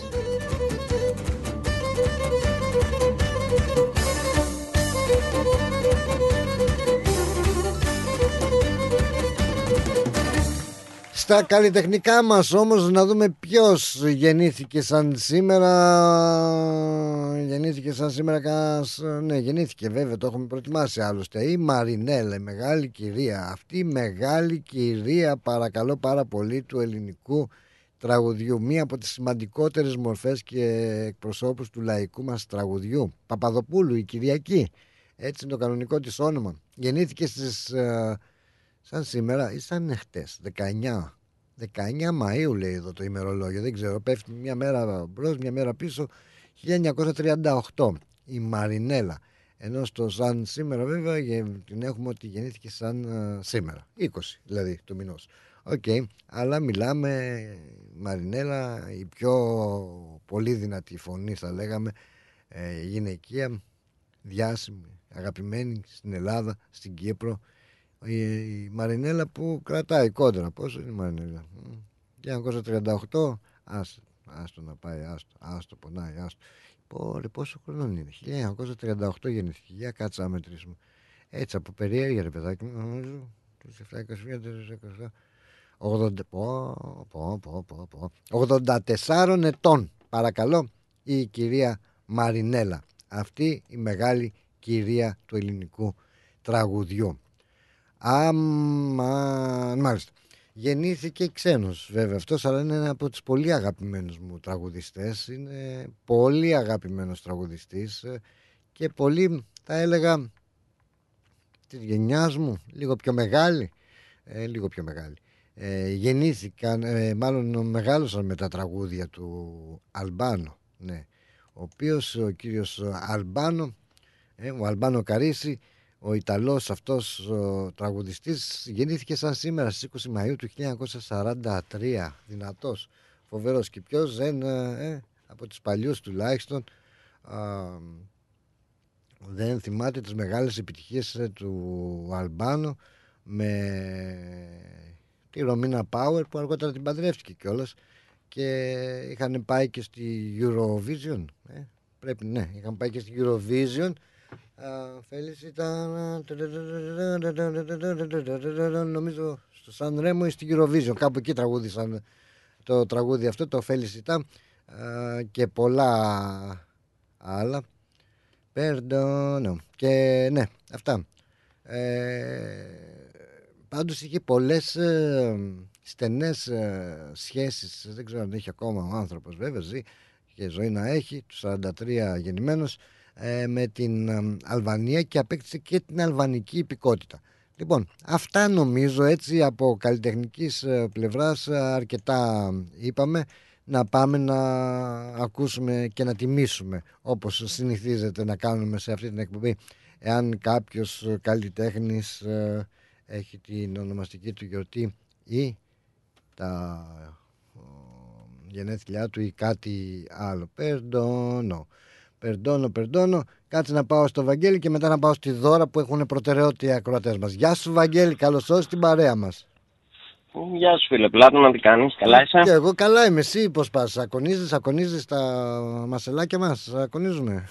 Στα καλλιτεχνικά μας όμως να δούμε ποιος γεννήθηκε σαν σήμερα. Γεννήθηκε σαν σήμερα. Ναι, γεννήθηκε βέβαια, το έχουμε προετοιμάσει άλλωστε. Η Μαρινέλα, η μεγάλη κυρία. Αυτή η μεγάλη κυρία, παρακαλώ πάρα πολύ, του ελληνικού τραγουδιού. Μία από τις σημαντικότερες μορφές και εκπροσώπους του λαϊκού μας τραγουδιού. Παπαδοπούλου, η Κυριακή. Έτσι είναι το κανονικό της όνομα. Γεννήθηκε στις... σαν σήμερα ή σαν χτες, δεκαεννιά Μαΐου λέει εδώ το ημερολόγιο, δεν ξέρω, πέφτει μια μέρα μπρος, μια μέρα πίσω, χίλια εννιακόσια τριάντα οκτώ, η Μαρινέλα. Ενώ στο σαν σήμερα βέβαια την έχουμε ότι γεννήθηκε σαν uh, σήμερα, είκοσι δηλαδή του μηνός. Οκ, okay. Αλλά μιλάμε, Μαρινέλα, η πιο πολύ δυνατή φωνή θα λέγαμε, ε, γυναικεία, διάσημη, αγαπημένη στην Ελλάδα, στην Κύπρο. Η, η Μαρινέλα που κρατάει κόντρα. Πόσο είναι η Μαρινέλα? χίλια εννιακόσια τριάντα οκτώ. Άστο, άστο να πάει, άστο, άστο πονάει, άστο. Πόρε, πόσο χρόνο είναι? χίλια εννιακόσια τριάντα οκτώ γεννήθηκε. Για κάτσα να μετρήσουμε. Έτσι από περιέργεια, ρε παιδάκι μου, νομίζω. ογδόντα τεσσάρων ετών, παρακαλώ, η κυρία Μαρινέλα. Αυτή η μεγάλη κυρία του ελληνικού τραγουδιού. Άμα, μάλιστα. Γεννήθηκε ξένος βέβαια αυτός, αλλά είναι ένα από τους πολύ αγαπημένους μου τραγουδιστές. Είναι πολύ αγαπημένος τραγουδιστής και πολύ, θα έλεγα, της γενιάς μου, λίγο πιο μεγάλη, ε, λίγο πιο μεγάλη. Ε, γεννήθηκαν, ε, μάλλον μεγάλωσαν με τα τραγούδια του Αλμπάνο, ναι. Ο οποίος ο κύριος Αλμπάνο, ε, ο Αλμπάνο Καρίσι, ο Ιταλός αυτός ο τραγουδιστής, γεννήθηκε σαν σήμερα στις είκοσι Μαΐου του χίλια εννιακόσια σαράντα τρία. Δυνατός, φοβερός. Και ποιος δεν, ε, από τους παλιούς τουλάχιστον, ε, δεν θυμάται τις μεγάλες επιτυχίες του Αλμπάνο με τη Ρωμίνα Πάουερ, που αργότερα την παντρεύτηκε κιόλας, και είχαν πάει και στη Eurovision, ε, πρέπει, ναι, είχαν πάει και στη Eurovision. Φέλισιτα, νομίζω στο Σαν Ρέμο ή στη Eurovision, κάπου εκεί τραγούδισαν το τραγούδι αυτό, το Φέλισιτα, και πολλά άλλα. Περντώνω. Και ναι, αυτά. Ε, πάντως είχε πολλές ε, στενές ε, σχέσεις. Δεν ξέρω αν έχει ακόμα ο άνθρωπος, βέβαια ζει και ζωή να έχει, του σαράντα τρία γεννημένος, ε, με την ε, Αλβανία, και απέκτησε και την αλβανική υπηκότητα. Λοιπόν, αυτά νομίζω, έτσι από καλλιτεχνικής ε, πλευράς ε, αρκετά είπαμε. Να πάμε να ακούσουμε και να τιμήσουμε, όπως συνηθίζεται να κάνουμε σε αυτή την εκπομπή, εάν κάποιος καλλιτέχνης ε, έχει την ονομαστική του γιορτή ή τα ε, γενέθλιά του ή κάτι άλλο. Περντώνω, περντώνω, περντώνω. Κάτσε να πάω στο Βαγγέλη και μετά να πάω στη Δώρα, που έχουν προτεραιότητα οι ακροατές μας. Γεια σου Βαγγέλη, καλώς ήρθες στην παρέα μας. Γεια σου φίλε Πλάτωνα, τι κάνεις, καλά είσαι? Και εγώ καλά είμαι, εσύ πώς πας, ακονίζεις, ακονίζεις τα μασελάκια μας, ακονίζουμε.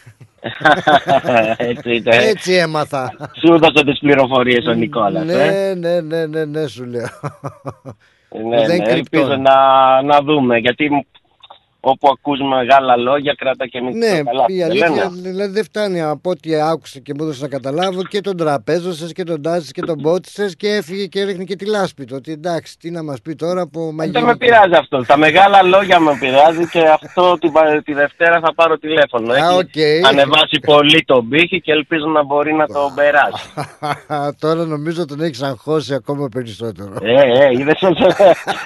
Έτσι, Έτσι έμαθα. Σου έδωσε τις πληροφορίες ο Νικόλας. Ναι, ε? ναι, ναι, ναι, ναι, σου λέω. Ναι, ναι, ελπίζω να, να δούμε, γιατί όπου ακούς μεγάλα λόγια κράτα και μην ναι, καλά. η αλήθεια δηλαδή δεν φτάνει από ό,τι άκουσα και μου έδωσε να καταλάβω, και τον τραπέζο σας και τον τάζι και τον μπότσι σας, και έφυγε και ρίχνει και τη λάσπη του. Ότι εντάξει, τι να μας πει τώρα από μαγειρική. Δεν με πειράζει αυτό. Τα μεγάλα λόγια με πειράζει, και αυτό τη, τη Δευτέρα θα πάρω τηλέφωνο. Α, Έχει okay. ανεβάσει πολύ τον πύχη και ελπίζω να μπορεί να το περάσει. Τώρα νομίζω τον έχεις αγχώσει ακόμα περισσότερο. Ε, ε, είδες όσο...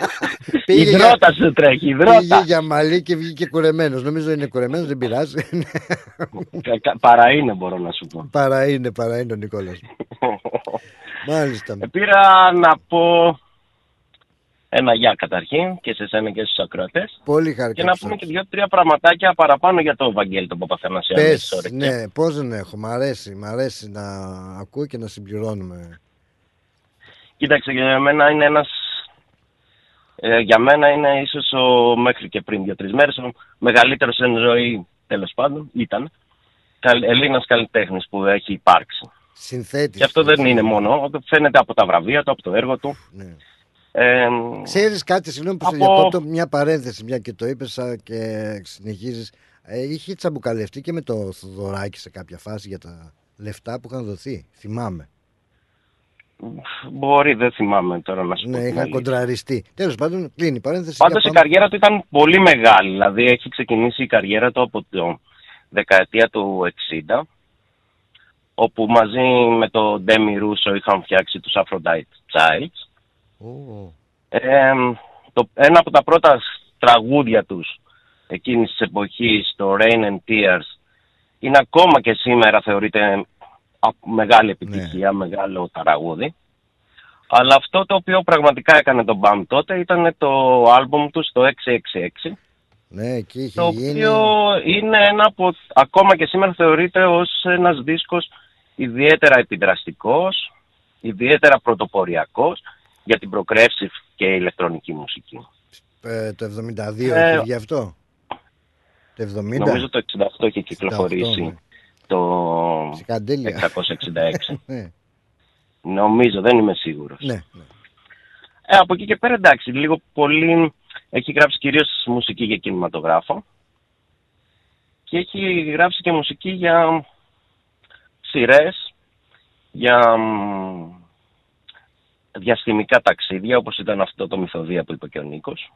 Υδρότα σου τρέχει, υδρότα. Πήγε για μαλλί και βγήκε κουρεμένος. Νομίζω είναι κουρεμένος, δεν πειράζει. Παρά είναι, μπορώ να σου πω. Παρά είναι, παρά είναι ο Νικόλας. Μάλιστα. Πήρα να πω ένα γεια καταρχήν και σε σένα και στους ακροατές. Πολύ χαρά. Και να πούμε και δύο-τρία πραγματάκια παραπάνω για το Βαγγέλη τον Παπαθανασίου. Πες, ναι, πώς δεν έχω. Μ' αρέσει, μ' αρέσει να ακούω και να συμπληρώνουμε. Κοίταξε, για μένα είναι ένας... Ε, για μένα είναι ίσως ο, μέχρι και πριν δύο-τρεις μέρες, ο μεγαλύτερος εν ζωή, τέλος πάντων, ήταν Έλληνας καλλιτέχνης που έχει υπάρξει. Συνθέτης. Και αυτό δεν είναι μόνο, φαίνεται από τα βραβεία του, από το έργο του. Ναι. Ε, Ξέρεις κάτι, συγγνώμη που από... σε διακόπτω, μια παρένθεση, μια και το είπες και συνεχίζεις. Ε, είχε τσαμπουκαλευτεί και με το Θοδωράκι σε κάποια φάση για τα λεφτά που είχαν δοθεί, θυμάμαι. Μπορεί, δεν θυμάμαι τώρα να σου πω. Ναι, είχαν κοντραριστεί. Τέλος πάντων, κλείνει η παρένθεση. Πάντως η καριέρα του ήταν πολύ μεγάλη. Δηλαδή έχει ξεκινήσει η καριέρα του από το δεκαετία του εξήντα, όπου μαζί με τον Ντέμι Ρούσο είχαν φτιάξει τους Aphrodite Childs. Oh. Ε, το, ένα από τα πρώτα τραγούδια τους εκείνης της εποχής, το Rain and Tears, είναι ακόμα και σήμερα θεωρείται μεγάλη επιτυχία, ναι. Μεγάλο τραγούδι. Αλλά αυτό το οποίο πραγματικά έκανε τον μπαμ τότε ήταν το άλμπουμ του στο έξι έξι έξι. Ναι, εκεί είχε το γίνει... οποίο είναι ένα από, ακόμα και σήμερα θεωρείται ως ένας δίσκος ιδιαίτερα επιδραστικός, ιδιαίτερα πρωτοποριακός για την progressive και ηλεκτρονική μουσική. Ε, το εβδομήντα δύο ε, είχε βγει αυτό. Το εβδομήντα. Νομίζω το εξήντα οκτώ είχε κυκλοφορήσει, ναι. Το εξακόσια εξήντα έξι. Ναι. Νομίζω, δεν είμαι σίγουρος. Ναι, ναι. Ε, από εκεί και πέρα εντάξει, λίγο πολύ έχει γράψει κυρίως μουσική για κινηματογράφο και έχει γράψει και μουσική για σειρές, για διαστημικά ταξίδια, όπως ήταν αυτό το Μυθοδία που είπε και ο Νίκος.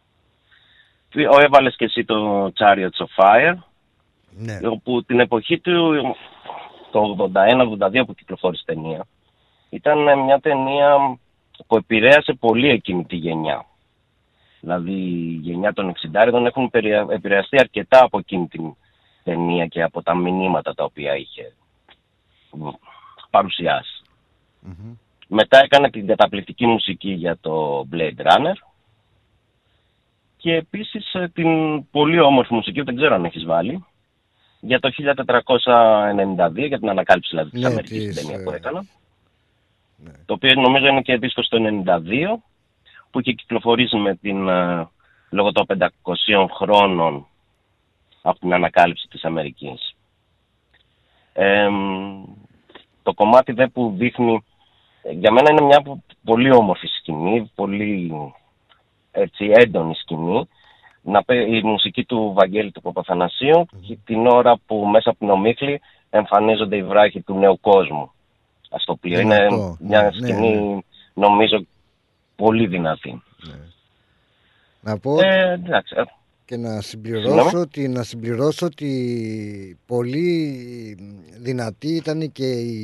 Ο έβαλες και εσύ το Chariots of Fire, ναι. Όπου την εποχή του, το ογδόντα ένα ογδόντα δύο που κυκλοφόρησε ταινία, ήταν μια ταινία που επηρέασε πολύ εκείνη τη γενιά. Δηλαδή η γενιά των εξηντάριδων έχουν επηρεαστεί αρκετά από εκείνη την ταινία και από τα μηνύματα τα οποία είχε παρουσιάσει. Mm-hmm. Μετά έκανε την καταπληκτική μουσική για το Blade Runner και επίσης την πολύ όμορφη μουσική, δεν ξέρω αν έχεις βάλει, για το χίλια τετρακόσια ενενήντα δύο, για την ανακάλυψη δηλαδή, της ναι, Αμερικής της... ταινία που έκανα. Ναι. Το οποίο νομίζω είναι και δίσκο στο ενενήντα δύο, που είχε κυκλοφορήσει με την, uh, λόγω των πεντακοσίων χρόνων από την ανακάλυψη της Αμερικής. Ε, το κομμάτι δε που δείχνει, για μένα είναι μια πολύ όμορφη σκηνή, πολύ έτσι, έντονη σκηνή, να η μουσική του Βαγγέλη του Παπαθανασίου mm-hmm. την ώρα που μέσα από την ομίχλη εμφανίζονται οι βράχοι του νέου κόσμου. Ας το πλοίο. Είναι αυτό, μια ναι, σκηνή ναι, ναι. νομίζω πολύ δυνατή. Ναι. Να πω ε, εντάξει. και να συμπληρώσω, ότι, να συμπληρώσω ότι πολύ δυνατή ήταν και η,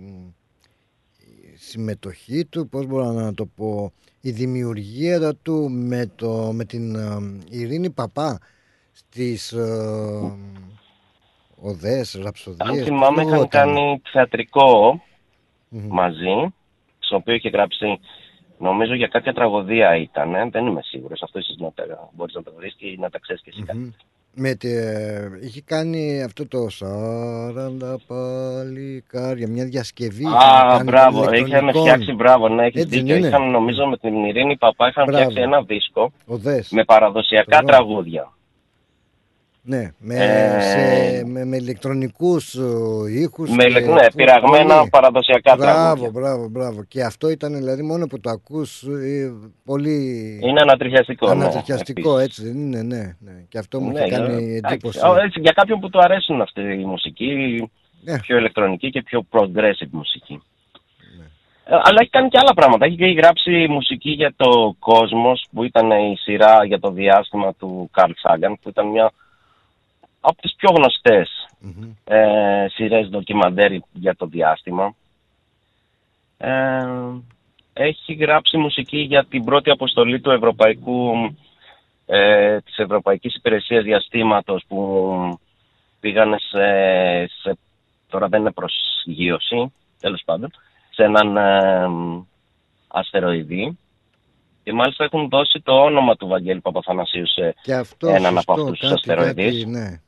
η συμμετοχή του, πώς μπορώ να το πω, η δημιουργία του με, το, με την uh, Ειρήνη Παπά στις uh, οδές, ραψοδίες. Αν θυμάμαι είχαν όταν... κάνει θεατρικό mm-hmm. μαζί, στο οποίο είχε γράψει, νομίζω για κάποια τραγωδία ήταν, ε, δεν είμαι σίγουρος, αυτό εσείς να τα, μπορείς να το βρεις και να τα ξέρεις και εσύ mm-hmm. Με τε, είχε κάνει αυτό το σαράντα παλικάρια, μια διασκευή. Α, μπράβο, είχαν φτιάξει, μπράβο, ναι, έχεις δίκιο. Είχαν, νομίζω με την Ειρήνη Παπά είχαν μπράβο. φτιάξει ένα δίσκο Οδές. με παραδοσιακά μπράβο. τραγούδια. Ναι, με, ε... σε, με, με ηλεκτρονικούς ήχους. Με, και, ναι, πειραγμένα πολύ. παραδοσιακά μπράβο, τραγούδια. Μπράβο, μπράβο. Και αυτό ήταν δηλαδή μόνο που το ακούς πολύ... Είναι ανατριχιαστικό. Ανατριχιαστικό, ναι, έτσι δεν είναι, ναι. ναι. Και αυτό μου ναι, έχει κάνει ναι, εντύπωση. Έτσι, για κάποιον που του αρέσουν αυτή η μουσική, ναι. πιο ηλεκτρονική και πιο progressive μουσική. Ναι. Αλλά έχει κάνει και άλλα πράγματα. Έχει γράψει μουσική για το Κόσμος, που ήταν η σειρά για το διάστημα του Καρλ Σάγκαν, που ήταν μια από τις πιο γνωστές mm-hmm. ε, σειρές ντοκιμαντέρ για το διάστημα. Ε, έχει γράψει μουσική για την πρώτη αποστολή του Ευρωπαϊκού, ε, της Ευρωπαϊκής Υπηρεσίας Διαστήματος που πήγανε σε, σε τώρα δεν είναι προσγείωση, τέλος πάντων, σε έναν ε, αστεροειδή. Και μάλιστα έχουν δώσει το όνομα του Βαγγέλη Παπαθανασίου σε έναν σωστό, από αυτούς τους αστεροειδείς. Ναι.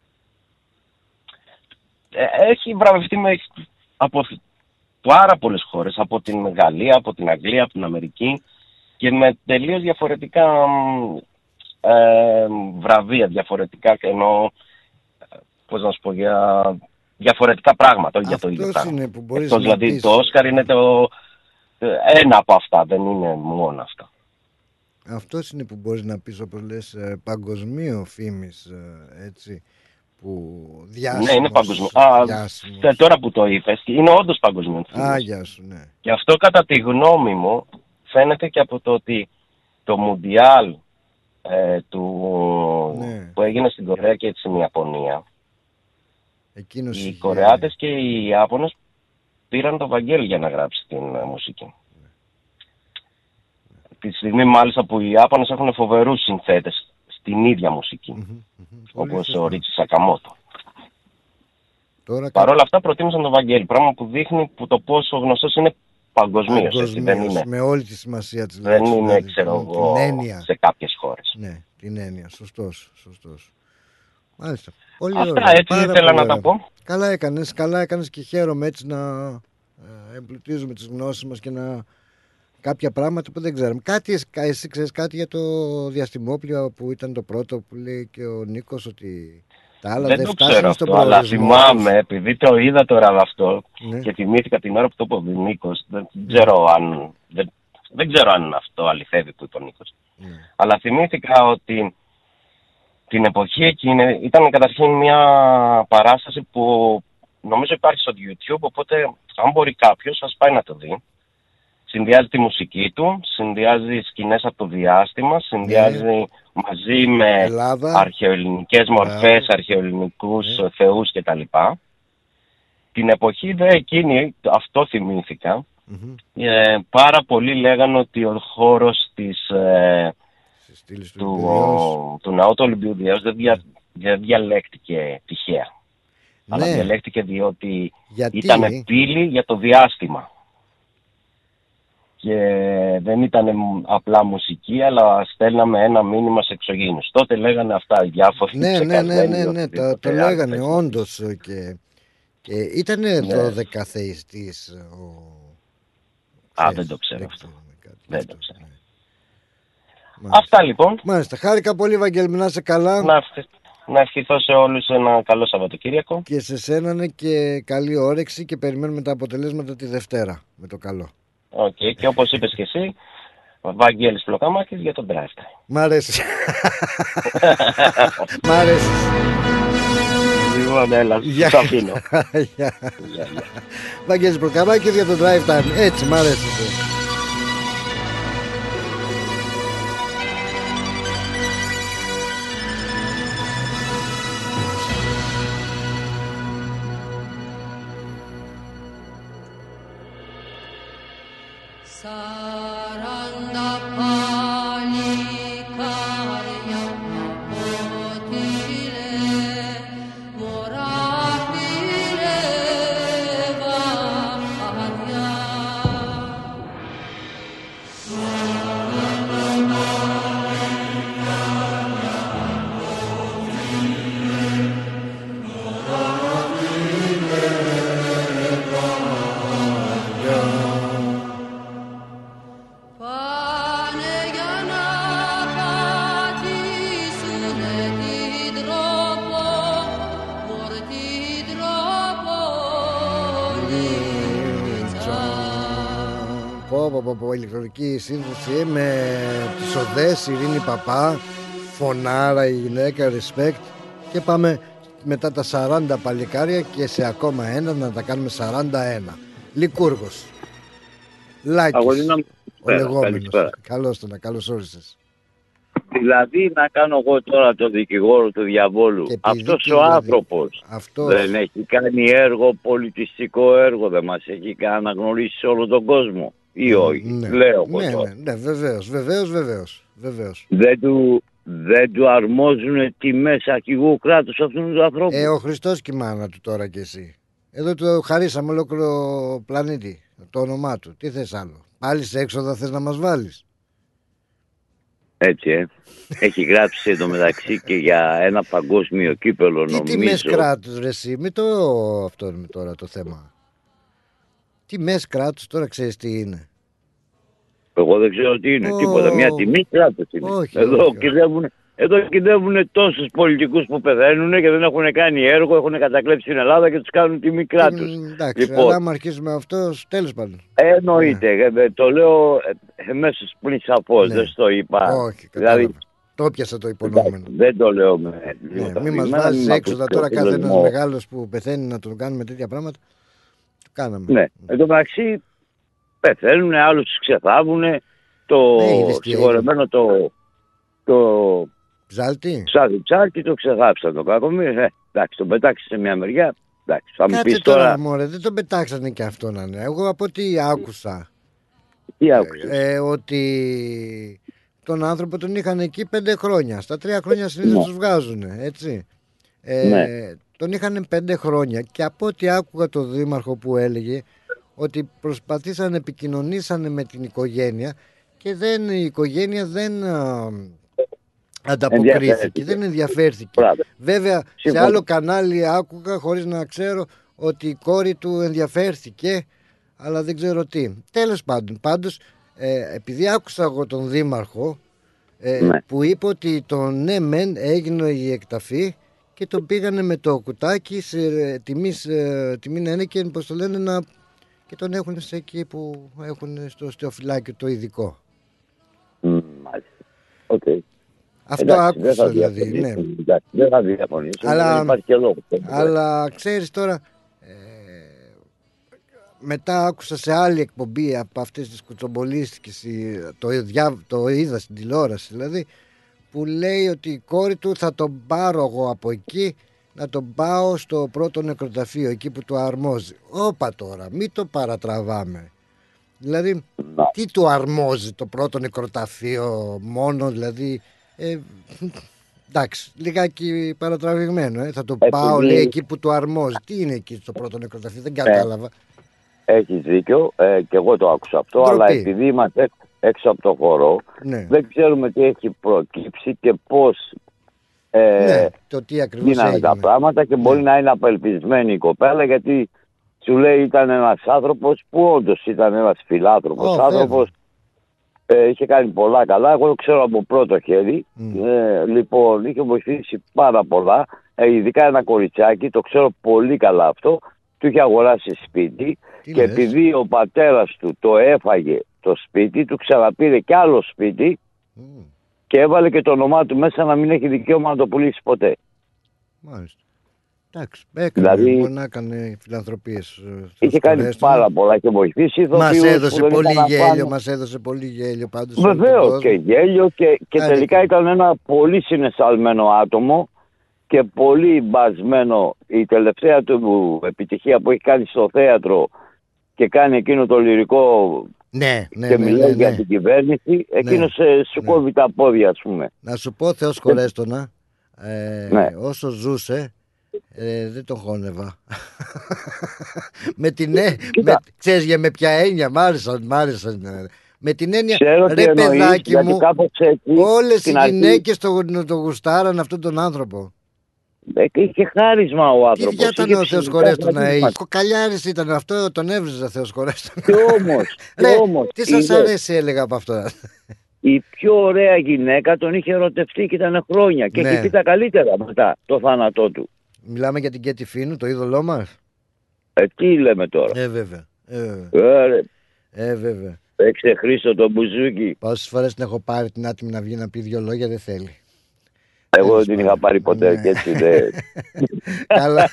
Έχει βραβευτεί με, από πάρα πολλές χώρες, από την Γαλλία, από την Αγγλία, από την Αμερική και με τελείως διαφορετικά ε, βραβεία, διαφορετικά και εννοώ, πώς να σου πω, για διαφορετικά πράγματα, όχι για το ίδιο πράγμα. Είναι που μπορείς Εκτός, να δηλαδή πεις... το Όσκαρ είναι το, ένα από αυτά, δεν είναι μόνο αυτά. Αυτός είναι που μπορείς να πεις, όπως λες, παγκοσμίο φήμης, έτσι, που διάσημος. Ναι, είναι παγκοσμίο. Α, διάσημος. Τώρα που το είπες, είναι όντως παγκοσμίο φήμης. Α, γεια σου, ναι. Και αυτό κατά τη γνώμη μου φαίνεται και από το ότι το Μουντιάλ ε, του, ναι. που έγινε στην Κορέα και στην Ιαπωνία, εκείνος οι είχε... Κορεάτες και οι Ιάπωνες πήραν το Βαγγέλη για να γράψει την uh, μουσική. Ναι. Τη στιγμή μάλιστα που οι Ιάπωνες έχουν φοβερούς συνθέτες στην ίδια μουσική, mm-hmm, mm-hmm. όπως ο Ρίτσι Σακαμότο. Παρ' όλα αυτά προτίμησαν τον Βαγγέλη, πράγμα που δείχνει που το πόσο γνωστός είναι παγκοσμίως, δεν είναι. Με όλη τη σημασία της δεν λέξης. Είναι, δηλαδή, ξέρω εγώ, σε κάποιες χώρες. Ναι, την έννοια. Σωστός, σωστός. Μάλιστα. Πολύ Αυτά ωραία. έτσι ήθελα να τα πω. Καλά έκανες, καλά έκανες και χαίρομαι έτσι να ε, εμπλουτίζουμε τις γνώσεις μας και να κάποια πράγματα που δεν ξέρουμε. Κάτι, εσύ ξέρεις κάτι για το διαστημόπλιο που ήταν το πρώτο που λέει και ο Νίκος ότι τα άλλα δεν, δεν το φτάσανε στον αυτό, αλλά θυμάμαι, τους. επειδή το είδα τώρα αυτό Ναι. και θυμήθηκα την ώρα που το είπε ο Νίκος, δεν, ξέρω αν, δεν, δεν ξέρω αν αυτό αληθεύει που είπε ο Νίκος. Ναι. Αλλά θυμήθηκα ότι την εποχή εκείνη ήταν καταρχήν μια παράσταση που νομίζω υπάρχει στο YouTube, οπότε αν μπορεί κάποιος ας πάει να το δει. Συνδυάζει τη μουσική του, συνδυάζει σκηνές από το διάστημα, συνδυάζει ναι. μαζί με Ελλάδα. Αρχαιοελληνικές μορφές, yeah. αρχαιοελληνικούς yeah. θεούς κτλ. Την εποχή δε εκείνη, αυτό θυμήθηκα, mm-hmm. ε, πάρα πολλοί λέγανε ότι ο χώρος της, ε, του, ο, του ναού του Ολυμπίου Διέως δεν, δια, δεν διαλέκτηκε τυχαία. Ναι. Αλλά διαλέκτηκε διότι γιατί? Ήταν πύλη για το διάστημα. Και δεν ήταν απλά μουσική, αλλά στέλναμε ένα μήνυμα σε εξωγήινους. Τότε λέγανε αυτά οι διάφοροι. Ναι, ναι, ναι, ναι, ναι, το, το λέγανε όντως. Και, και ήταν ναι. δώδεκα θεϊστής ο... Α, δεν το ξέρω αυτό. Δεν το ξέρω. Ναι. Αυτά λοιπόν. Μάλιστα, χάρηκα πολύ Βαγγέλη, να είσαι καλά. Να, να ευχηθώ σε όλους ένα καλό Σαββατοκύριακο. Και σε σένα ναι, και καλή όρεξη και περιμένουμε τα αποτελέσματα τη Δευτέρα με το καλό. Οκ, okay. Και όπως είπες και εσύ, ο Βαγγέλης Πλοκαμάκης για τον drive time. Μ' αρέσει. Μ' αρέσει. Λοιπόν, έλα, σου τα αφήνω. Βαγγέλης Πλοκαμάκης για τον drive time. Έτσι, μ' αρέσει. Ηλεκτρονική σύνδεση με τις οδές, Ειρήνη Παπά, φωνάρα η γυναίκα, respect. Και πάμε μετά τα σαράντα παλικάρια και σε ακόμα ένα να τα κάνουμε σαράντα ένα. Λικούργος Λάκης, Αγωδίνα, ο λεγόμενος. Καλώς τον, καλώς όρισες. Δηλαδή να κάνω εγώ τώρα το δικηγόρο του διαβόλου. Αυτός ο άνθρωπος αυτό... δεν έχει κάνει έργο, πολιτιστικό έργο, δεν μας έχει αναγνωρίσει σε όλο τον κόσμο. Ή όχι, ναι, λέω εγώ ναι, τώρα. Ναι, ναι, βεβαίως, βεβαίως, βεβαίως, βεβαίως. Δεν του, δεν του αρμόζουν τιμές αρχηγού κράτους αυτού του ανθρώπου. Ε, ο Χριστός και η μάνα του τώρα κι εσύ. Εδώ το χαρίσαμε ολόκληρο πλανήτη, το όνομά του. Τι θες άλλο, πάλι σε έξοδα θες να μας βάλεις? Έτσι, ε. Έχει γράψει εντωμεταξύ και για ένα παγκόσμιο κύπελο, νομίζω. Τι τιμές κράτους ρε εσύ, μην το αυτό είναι τώρα το θέμα. Τιμές κράτους τώρα ξέρεις τι είναι? Εγώ δεν ξέρω τι είναι, oh. τίποτα. Μια τιμή κράτους είναι. Όχι, εδώ, όχι, κυδεύουν, εδώ κυδεύουν τόσους πολιτικούς που πεθαίνουν και δεν έχουν κάνει έργο, έχουν κατακλέψει την Ελλάδα και τους κάνουν τιμή κράτους. Mm, εντάξει, λοιπόν, αλλά άμα αρχίσουμε αυτό, τέλος πάντων. Εννοείται, ναι. Το λέω εμέσως πριν σαφώς, ναι. Δεν στο είπα. Όχι, δηλαδή, το πιάσα το υπονοούμενο. Δεν το λέω με... Ναι, μην μας βάζεις έξοδα τώρα κάθε ένας μεγάλος που πεθαίνει να τον κάνουμε τέτοια πράγματα. Το κάναμε. Ναι, εν τω μεταξύ πεθαίνουν, άλλους τους ξεθάβουν. Το ναι, συγχωρεμένο το... το... Ψάλτη. Ψάλτη ψάλτη το ξεχάψαν το κακομοίρι. Ε, εντάξει, τον πετάξει σε μια μεριά. Εντάξει, θα μου πεις τώρα... τώρα... Μωρέ, δεν τον πετάξανε και αυτό να είναι. Εγώ από ό,τι άκουσα. Τι άκουσες? Ε, ε, ότι τον άνθρωπο τον είχαν εκεί πέντε χρόνια. Στα τρία χρόνια συνήθως ναι. τους βγάζουν, έτσι. Ε, ναι. Τον είχαν πέντε χρόνια και από ό,τι άκουγα το δήμαρχο που έλεγε ότι προσπαθήσαν, επικοινωνήσαν με την οικογένεια και δεν, η οικογένεια δεν α, ανταποκρίθηκε, δεν ενδιαφέρθηκε. Μπράβο. Βέβαια Συμφωνώ. Σε άλλο κανάλι άκουγα, χωρίς να ξέρω, ότι η κόρη του ενδιαφέρθηκε, αλλά δεν ξέρω τι. Τέλος πάντων, πάντως ε, επειδή άκουσα εγώ τον δήμαρχο ε, ναι. που είπε ότι το ναι μεν έγινε η εκταφή και τον πήγανε με το κουτάκι σε τιμή, τιμή να είναι και πώς το λένε να, και τον έχουν σε εκεί που έχουν στο στεοφυλάκιο το ειδικό. Mm, μάλιστα. Okay. Αυτό εντάξει, άκουσα δηλαδή. Ναι. Δεν θα διαφωνήσω. Αλλά, δεν υπάρχει και λόγο. Αλλά ξέρεις τώρα, ε, μετά άκουσα σε άλλη εκπομπή από αυτές τις κουτσομπολίστικες, το, το είδα στην τηλεόραση δηλαδή, που λέει ότι η κόρη του θα τον πάρω εγώ από εκεί, να τον πάω στο πρώτο νεκροταφείο, εκεί που του αρμόζει. Όπα τώρα, μην το παρατραβάμε. Δηλαδή, να. Τι του αρμόζει το πρώτο νεκροταφείο μόνο, δηλαδή, ε, εντάξει, λιγάκι παρατραβηγμένο, ε. Θα τον Επειδή... πάω, λέει, εκεί που του αρμόζει. Τι είναι εκεί στο πρώτο νεκροταφείο, δεν κατάλαβα. Έχεις δίκιο, ε, και εγώ το άκουσα αυτό, Ντροπή. Αλλά επειδή είμαστε έξω από το χώρο, ναι. δεν ξέρουμε τι έχει προκύψει και πώς ε, ναι, το τι ακριβώς γίνανε έγινε. τα πράγματα και ναι. μπορεί να είναι απελπισμένη η κοπέλα, γιατί σου λέει ήταν ένας άνθρωπος που όντως ήταν ένας φιλάνθρωπος oh, άνθρωπος, ε, είχε κάνει πολλά καλά, εγώ το ξέρω από πρώτο χέρι, mm. ε, λοιπόν είχε βοηθήσει πάρα πολλά, ε, ειδικά ένα κοριτσάκι, το ξέρω πολύ καλά αυτό, του είχε αγοράσει σπίτι τι και λες? Επειδή ο πατέρας του το έφαγε το σπίτι, του ξαναπήρε κι άλλο σπίτι mm. και έβαλε και το όνομά του μέσα να μην έχει δικαίωμα να το πουλήσει ποτέ. Μάλιστα. Εντάξει, έκανε, δηλαδή, μόνο έκανε φιλανθρωπίες. Είχε κάνει πάρα πολλά και βοηθήσει. Μας έδωσε πολύ γέλιο, μας έδωσε πολύ γέλιο πάντως. Βεβαίως και γέλιο και, και τελικά ήταν ένα πολύ συναισθαλμένο άτομο και πολύ μπασμένο. Η τελευταία του επιτυχία που έχει κάνει στο θέατρο και κάνει εκείνο το λυρικό ναι, ναι, και ναι, μιλάει ναι, ναι. για την κυβέρνηση, εκείνος ναι, σου κόβει ναι. τα πόδια, ας πούμε. Να σου πω, Θεός χωρέστονα, ε, ναι. όσο ζούσε, ε, δεν τον χώνευα. με την ε, με, ξέρεις για με ποια έννοια, μ' άρεσαν, μ' άρεσαν. Με την έννοια, ξέρω ρε παιδάκι μου, έτσι, όλες οι γυναίκες τον το γουστάραν αυτόν τον άνθρωπο. Είχε χάρισμα ο άνθρωπος. Τι ήταν ο Θεός χωρέστονα, η κοκαλιάρης ήταν αυτό, τον έβριζε Θεός χωρέστονα. Και όμως, ναι, όμως τι σας είδε... αρέσει έλεγα από αυτό. Η πιο ωραία γυναίκα τον είχε ερωτευτεί και ήταν χρόνια και ναι. έχει πει τα καλύτερα μετά το θάνατό του. Μιλάμε για την Κέτη Φίνου, το είδωλό μας. Ε, τι λέμε τώρα. Ε, βέβαια. Ε, βέβαια. Ε, ε, βέβαια. Έξε Χρήστο το μπουζούκι. Πόσες φορές την έχω πάρει την άτιμη να βγει να πει δυο λόγια, δεν θέλει. Εγώ δεν την είχα πάρει ποτέ ναι. και έτσι δεν. Καλά.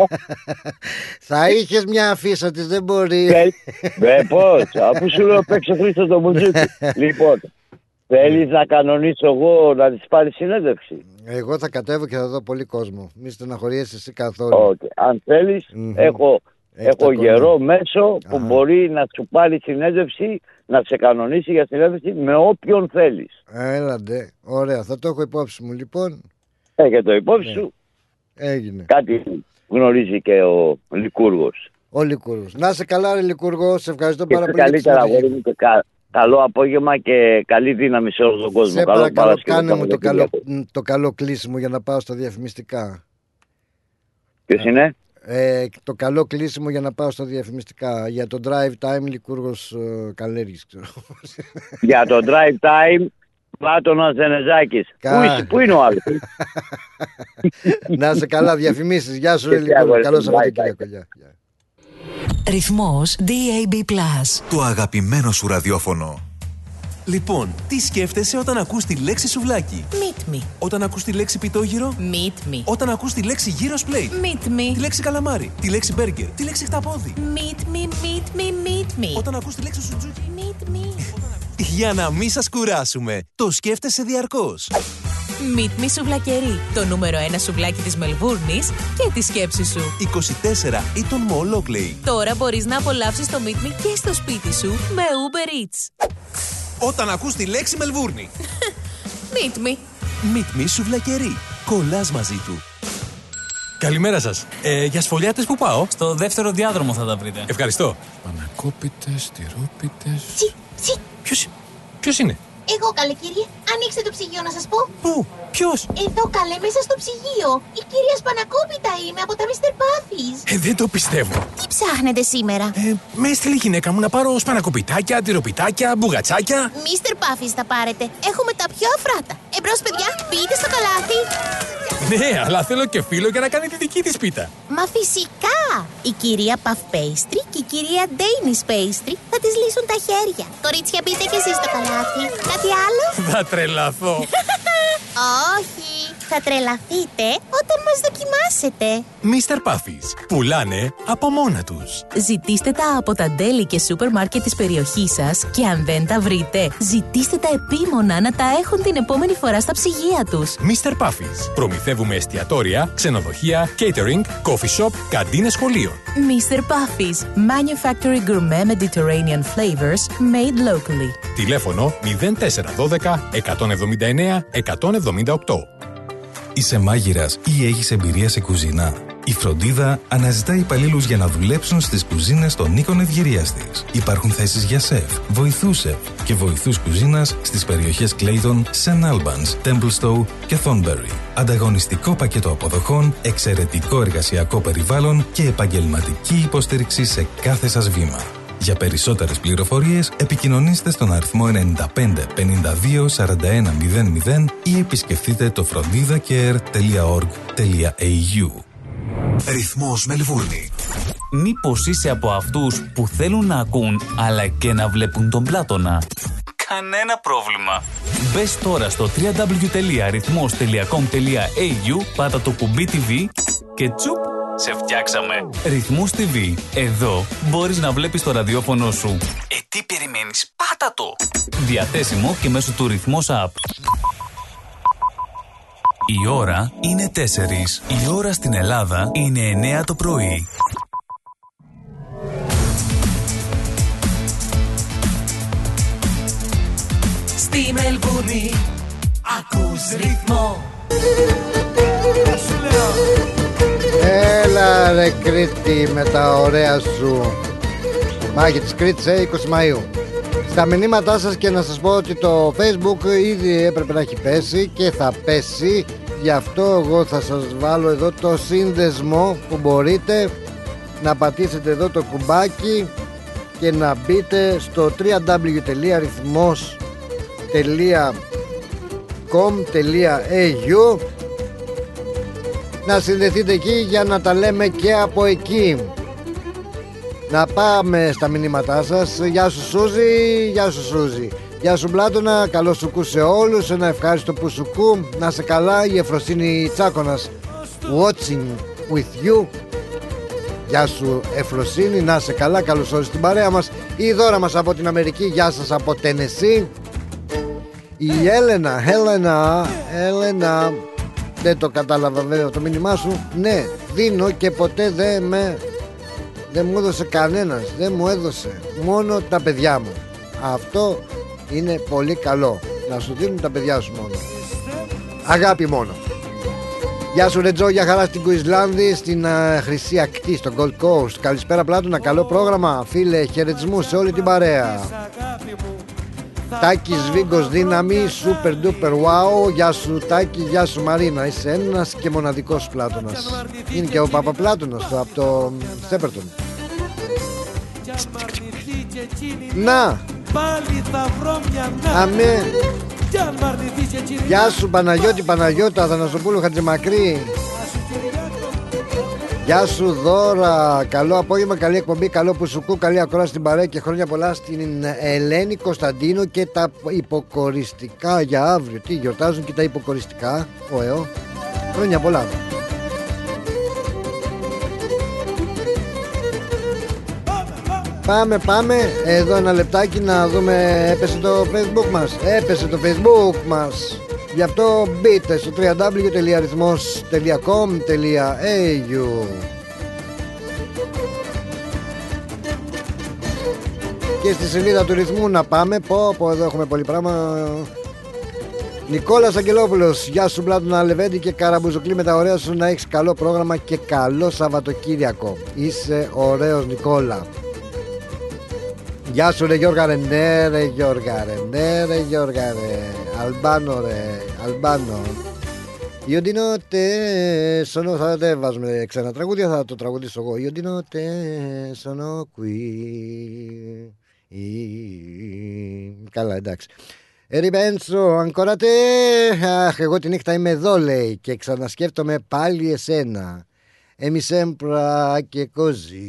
Θα είχες μια αφίσα της, δεν μπορεί. Ναι, πώς, αφού σου λέω παίξε Χρήστο το μπουζούκι. Λοιπόν, θέλεις να κανονίσω εγώ να της πάρει συνέντευξη? Εγώ θα κατέβω και θα δω πολύ κόσμο. Μη στεναχωριέσαι εσύ καθόλου. Okay. Αν θέλεις, mm-hmm. έχω, έχω γερό μέσο που Αχα. μπορεί να σου πάρει συνέντευξη, να σε κανονίσει για συνέντευξη με όποιον θέλεις. Έλαντε, ωραία, θα το έχω υπόψη μου λοιπόν. Έχει το υπόψη σου. Έγινε. Κάτι γνωρίζει και ο Λικούργος. Ο Λικούργος. Να είσαι καλά ρε Λικούργο, σε ευχαριστώ και πάρα πολύ. Καλύτερα αγόρι μου και κα... καλό απόγευμα και καλή δύναμη σε όλο τον κόσμο. Σε καλό παρακαλώ, κάνε μου το καλό, το καλό κλείσιμο για να πάω στα διαφημιστικά. Ποιος ε, είναι? Ε, το καλό κλείσιμο για να πάω στα διαφημιστικά. Για το drive time Λικούργος ε, Καλέργης, ξέρω. Για το drive time Πλάτωνας Δενεζάκης. Κα... Πού, είσαι, πού είναι ο άλλος? Να είσαι καλά, διαφημίσεις. Γεια σου ρε Λικούργο. Καλό Σαββατοκύριακο. Ρυθμός ντι έι μπι Plus. Το αγαπημένο σου ραδιόφωνο. Λοιπόν, τι σκέφτεσαι όταν ακούς τη λέξη σουβλάκι? Meet me. Όταν ακούς τη λέξη πιτόγυρο? Meet me. Όταν ακούς τη λέξη gyros plate? Meet me. Τη λέξη καλαμάρι? Τη λέξη burger? Τη λέξη χταπόδι? Meet me, meet me, meet me. Όταν ακούς τη λέξη σουτζούκι? Meet me. Για να μην σας κουράσουμε, το σκέφτεσαι διαρκώς. Meet me σουβλακερί, το νούμερο ένα σουβλάκι της Μελβούρνης και τη σκέψη σου. είκοσι τέσσερα Eaton Mall Oakley. Τώρα μπορείς να απολαύσεις το Meet me και στο σπίτι σου με Uber Eats. Όταν ακούς τη λέξη Μελβούρνη. Meet me. Meet me σουβλακερί. Κολλάς μαζί του. Καλημέρα σας. Ε, για σφολιάτες που πάω? Στο δεύτερο διάδρομο θα τα βρείτε. Ευχαριστώ. Πανακόπιτες, τυρόπιτες... Τσι, τσι. Ποιος, ποιος είναι? Εγώ, καλέ κύριε. Ανοίξτε το ψυγείο να σας πω. Πού? Ποιος? Εδώ, καλέ, μέσα στο ψυγείο. Η κυρία Σπανακόπιτα είμαι από τα μίστερ Puffy's. Ε, δεν το πιστεύω. Τι ψάχνετε σήμερα? Ε, με έστειλε η γυναίκα μου να πάρω σπανακοπιτάκια, τυροπιτάκια, μπουγατσάκια. μίστερ Puffy's θα πάρετε. Έχουμε τα πιο αφράτα. Εμπρός, παιδιά, μπείτε στο καλάθι. Ναι, αλλά θέλω και φίλο για να κάνει τη δική της πίτα. Μα φυσικά! Η κυρία Puff Pastry και η κυρία Danish Pastry θα τις λύσουν τα χέρια. Κορίτσια, μπείτε κι εσείς στο καλάθι. Κάτι άλλο? Θα τρελαθώ. Όχι, θα τρελαθείτε όταν μας δοκιμάσετε. μίστερ Puffy's. Πουλάνε από μόνα τους. Ζητήστε τα από τα ντέλη και σούπερ μάρκετ της περιοχής σας και αν δεν τα βρείτε, ζητήστε τα επίμονα να τα έχουν την επόμενη φορά στα ψυγεία τους. μίστερ Puffy's. Προμηθεύουμε εστιατόρια, ξενοδοχεία, catering, coffee shop, καντίνες σχολείων. μίστερ Puffy's. Manufacturing gourmet Mediterranean flavors made locally. Τηλέφωνο μηδέν τέσσερα ένα δύο εκατόν εβδομήντα εννέα εκατόν εβδομήντα οκτώ. Είσαι μάγειρας ή έχεις εμπειρία σε κουζίνα? Η Φροντίδα αναζητά υπαλλήλους για να δουλέψουν στις κουζίνες των οίκων ευγυρίας της. Υπάρχουν θέσεις για σεφ, βοηθούς σεφ και βοηθούς κουζίνας στις περιοχές Clayton, Saint Albans, Templestowe και Thornbury. Ανταγωνιστικό πακέτο αποδοχών, εξαιρετικό εργασιακό περιβάλλον και επαγγελματική υποστήριξη σε κάθε σας βήμα. Για περισσότερες πληροφορίες επικοινωνήστε στον αριθμό ενενήντα πέντε πενήντα δύο σαράντα ένα μηδέν μηδέν ή επισκεφτείτε το φροντίδακερ τελεία org τελεία au. Ρυθμός Μελβούρνη. Μήπως είσαι από αυτούς που θέλουν να ακούν αλλά και να βλέπουν τον Πλάτωνα? Κανένα πρόβλημα. Μπες τώρα στο double-u double-u double-u τελεία ρυθμός τελεία com τελεία au, πάτα το κουμπί τι βι και τσουπ, σε φτιάξαμε. Ρυθμός τι βι. Εδώ μπορείς να βλέπεις το ραδιόφωνο σου. Ε, τι περιμένεις? Πάτα το! Διαθέσιμο και μέσω του Ρυθμός App. Η ώρα είναι τέσσερις. Η ώρα στην Ελλάδα είναι εννέα το πρωί. Στη Μελβούρνη ακούς Ρυθμό. Έλα ρε Κρήτη με τα ωραία σου. Μάχη της Κρήτης, ε, είκοσι Μαΐου. Στα μηνύματά σας και να σας πω ότι το Facebook ήδη έπρεπε να έχει πέσει και θα πέσει. Γι' αυτό εγώ θα σας βάλω εδώ το σύνδεσμο που μπορείτε να πατήσετε εδώ το κουμπάκι και να μπείτε στο double-u double-u double-u τελεία ρυθμός τελεία com τελεία au να συνδεθείτε εκεί για να τα λέμε και από εκεί. Να πάμε στα μηνύματά σας. Γεια σου Σούζη, γεια σου Σούζη. Γεια σου Πλάτωνα, καλό σου κου σε όλους. Ένα ευχάριστο που σου κου. Να σε καλά, η Εφροσύνη Τσάκωνας watching with you. Γεια σου Εφροσύνη, να σε καλά, καλώς όρισες στην παρέα μας. Η Δώρα μας από την Αμερική, γεια σας από Τενεσί. Η Έλενα, Έλενα, Έλενα, δεν το κατάλαβα βέβαια το μήνυμά σου. Ναι, δίνω και ποτέ δεν με δεν μου έδωσε κανένας, δεν μου έδωσε, μόνο τα παιδιά μου. Αυτό είναι πολύ καλό, να σου δίνουν τα παιδιά σου μόνο. Αγάπη μόνο. Γεια σου Ρετζό, για χαρά στην Κουισλάνδη, στην uh, Χρυσή Ακτή, στο Gold Coast. Καλησπέρα Πλάτωνα, καλό πρόγραμμα. Φίλε, χαιρετισμού σε όλη την παρέα. Τάκης Βίγκος δύναμη, super duper wow. Γεια σου Τάκη, γεια σου Μαρίνα. Είσαι ένας και μοναδικός Πλάτωνας. Είναι και ο Παπαπλάτωνας από το Στέπερτον. Να! Αμέ! Γεια σου Παναγιώτη Παναγιώτα, Αθανασοπούλου Χατζημακρή. Γεια σου Δώρα, καλό απόγευμα, καλή εκπομπή, καλό πουσουκού, καλή ακρόαση στην παρέα και χρόνια πολλά στην Ελένη Κωνσταντίνο και τα υποκοριστικά για αύριο. Τι γιορτάζουν και τα υποκοριστικά, ο ΕΟ. Χρόνια πολλά. Πάμε, πάμε, εδώ ένα λεπτάκι να δούμε. Έπεσε το Facebook μας, έπεσε το Facebook μας. Γι' αυτό μπείτε στο double-u double-u double-u τελεία ρυθμός τελεία com τελεία au. Και στη σελίδα του Ρυθμού να πάμε. Πω, πω, εδώ έχουμε πολύ πράγμα. Νικόλας Αγγελόπουλος, γεια σου Πλάτωνα Λεβέντη και Καραμπουζουκλή, με τα ωραία σου, να έχεις καλό πρόγραμμα και καλό Σαββατοκύριακο. Είσαι ωραίος Νικόλα. Γεια σου ρε Γιώργα ρε, ναι ρε Γιώργα ρε, ναι ρε Γιώργα ρε, Αλμπάνο ρε, Αλμπάνο. Ιοντινότε, σονό, θα δεν βάζουμε ξένα τραγούδια, θα το τραγουδήσω εγώ. Ιοντινότε, σονό, κουί. Καλά, εντάξει. Ριμπένσο, αγκορατε. Αχ, εγώ τη νύχτα είμαι εδώ, λέει, και ξανασκέφτομαι πάλι εσένα. Εμισέμπρα και κοζί.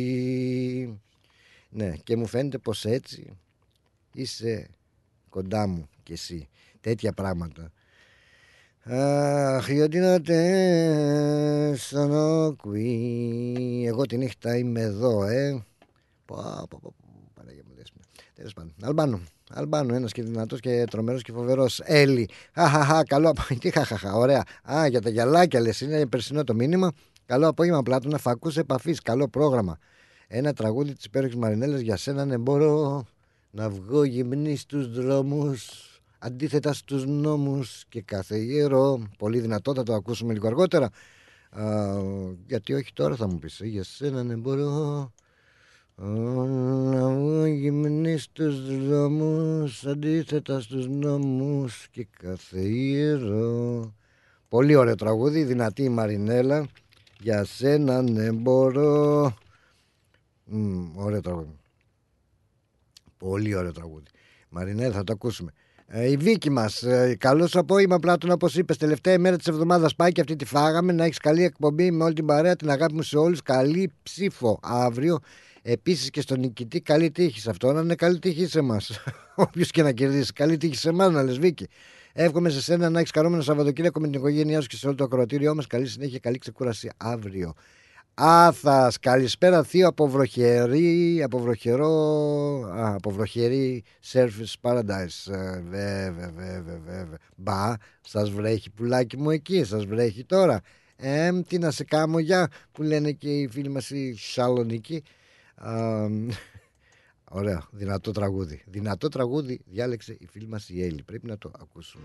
Ναι, και μου φαίνεται πως έτσι είσαι κοντά μου κι εσύ. Τέτοια πράγματα. Αχ, ιοντινότε, σονό, κουί. Εγώ τη νύχτα είμαι εδώ, ε. Πω, πω, πω, Παναγία μου, δέσμε. Τέλος πάντων, Αλμπάνο. Αλμπάνο, ένας και δυνατός και τρομερός και φοβερός. Έλλη. Χαχαχα, καλό απόγευμα. Τι χαχαχα, ωραία. Α, για τα γυαλάκια λες, είναι περσινό το μήνυμα. Καλό απόγευμα, Πλάτωνα, φακούς επαφής. Καλό πρόγραμμα. Ένα τραγούδι της υπέροχης Μαρινέλας, για σένα ναι μπορώ να βγω γυμνή στους δρόμους, αντίθετα στους νόμους και κάθε ιερό. Πολύ δυνατό, θα το ακούσουμε λίγο αργότερα. Α, γιατί όχι τώρα, θα μου πεις. Για σένα ναι μπορώ να βγω γυμνή στους δρόμους, αντίθετα στους νόμους και κάθε ιερό. Πολύ ωραίο τραγούδι, δυνατή η Μαρινέλα. Για σένα ναι μπορώ. Mm, ωραίο τραγούδι. Πολύ ωραίο τραγούδι. Μαρινέλα, θα το ακούσουμε. Ε, η Βίκη μας, ε, καλώς απόγευμα Πλάτωνα, όπως είπες, τελευταία ημέρα της εβδομάδας πάει και αυτή τη φάγαμε. Να έχεις καλή εκπομπή με όλη την παρέα, την αγάπη μου σε όλους. Καλή ψήφο αύριο. Επίσης και στον νικητή, καλή τύχη σε αυτό. Να είναι καλή τύχη σε εμάς. Όποιος και να κερδίσει, καλή τύχη σε εμάς, να λες Βίκη. Εύχομαι σε σένα να έχεις χαρούμενο Σαββατοκύριακο με την οικογένειά σου και σε όλο το ακροατήριό μας. Καλή συνέχεια, καλή ξεκούραση αύριο. Άθας, καλησπέρα Θείο από βροχερή, από βροχερό, α, από βροχερή Surface Paradise. Ε, βέβαια, βέβαια, βέβαια. Μπα, σας βρέχει πουλάκι μου εκεί, σας βρέχει τώρα. Ε, τι να σε κάμω για, που λένε και οι φίλοι μας οι Σαλονίκοι. Ωραία, δυνατό τραγούδι. Δυνατό τραγούδι διάλεξε η φίλη μας η Έλλη. Πρέπει να το ακούσουμε.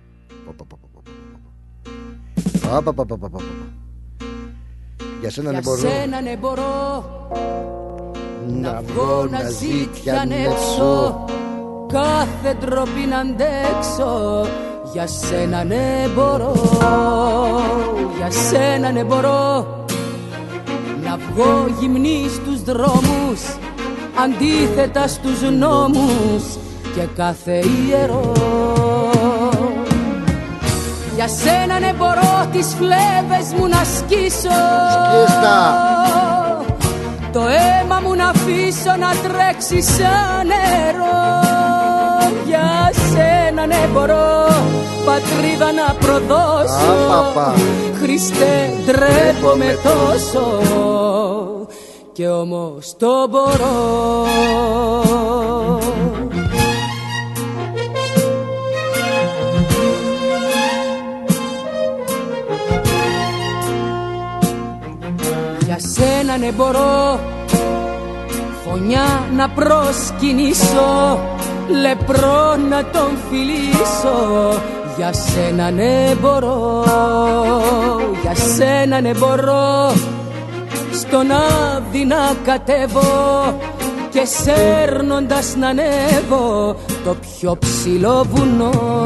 Για σένα ναι μπορώ, σένα ναι μπορώ να βγω να ζητιανέψω, κάθε ντροπή να αντέξω. Για σένα ναι μπορώ, για σένα ναι μπορώ να βγω γυμνή στους δρόμους, αντίθετα στους νόμους και κάθε ιερό. Για σένα ναι μπορώ τις φλέβες μου να σκίσω, σκίστα. Το αίμα μου να αφήσω να τρέξει σαν νερό. Για σένα ναι μπορώ πατρίδα να προδώσω, α, Χριστέ ντρέπομαι τόσο και όμως το μπορώ. Για σένα ναι μπορώ φωνιά να προσκυνήσω, λεπρό να τον φιλήσω. Για σένα ναι μπορώ, για σένα ναι μπορώ στον άδει να κατέβω και σέρνοντας να ανέβω το πιο ψηλό βουνό.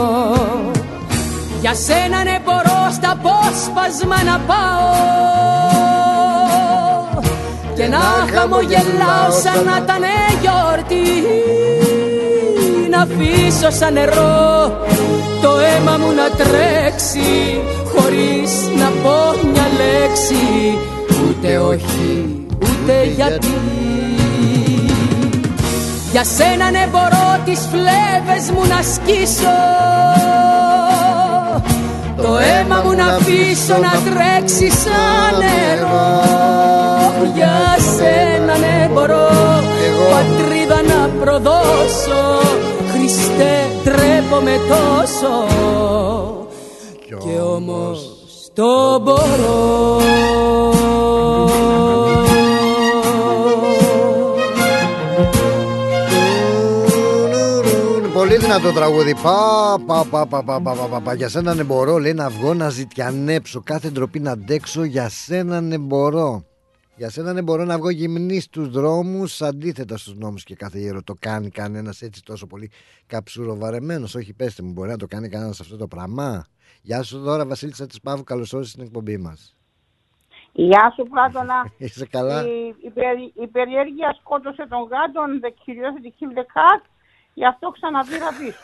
Για σένα ναι μπορώ στα απόσπασμα να πάω και να χαμογελάω σαν να ήταν γιορτή, να αφήσω σαν νερό το αίμα μου να τρέξει χωρίς να πω μια λέξη, ούτε όχι ούτε γιατί. Για σένα ναι μπορώ τις φλέβες μου να σκίσω, το αίμα μου να αφήσω να τρέξει σαν νερό. Για σένα ναι μπορώ πατρίδα να προδώσω, Χριστέ τρέπομαι τόσο και όμως το μπορώ. Πολύ Ένα το τραγούδι. Πα, πα, πα, πα, πα, πα, πα, πα. Για σένα ναι μπορώ, λέει, να βγω να ζητιανέψω. Κάθε ντροπή να αντέξω. Για σένα ναι μπορώ. Για σένα ναι μπορώ να βγω γυμνή στους δρόμους. Αντίθετα στους νόμους και κάθε γέρο το κάνει κανένας έτσι τόσο πολύ καψουροβαρεμένος. Όχι, πέστε μου, μπορεί να το κάνει κανένας αυτό το πράγμα. Γεια σου δώρα, Βασίλισσα της Παύου, καλώς όρισες στην εκπομπή μας. Γεια σου Πλάτωνα. Είσαι καλά? Η, η, περι, η περιέργεια σκότωσε τον γάτον, the curiosity killed the cat. Γι' αυτό ξαναπήρα πίσω.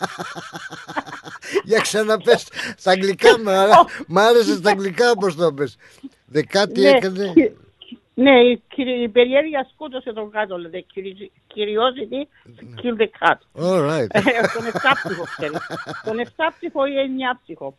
Για ξαναπες στα αγγλικά, μ' άρεσε στα αγγλικά όπως το πες. The cat τι έκανε? Ναι, η, η περιέργεια σκότωσε τον γάτο, the curiosity killed the cat. All right. Τον εφτάψυχο, ξέρεις. Τον εφτάψυχο ή εννιάψυχο.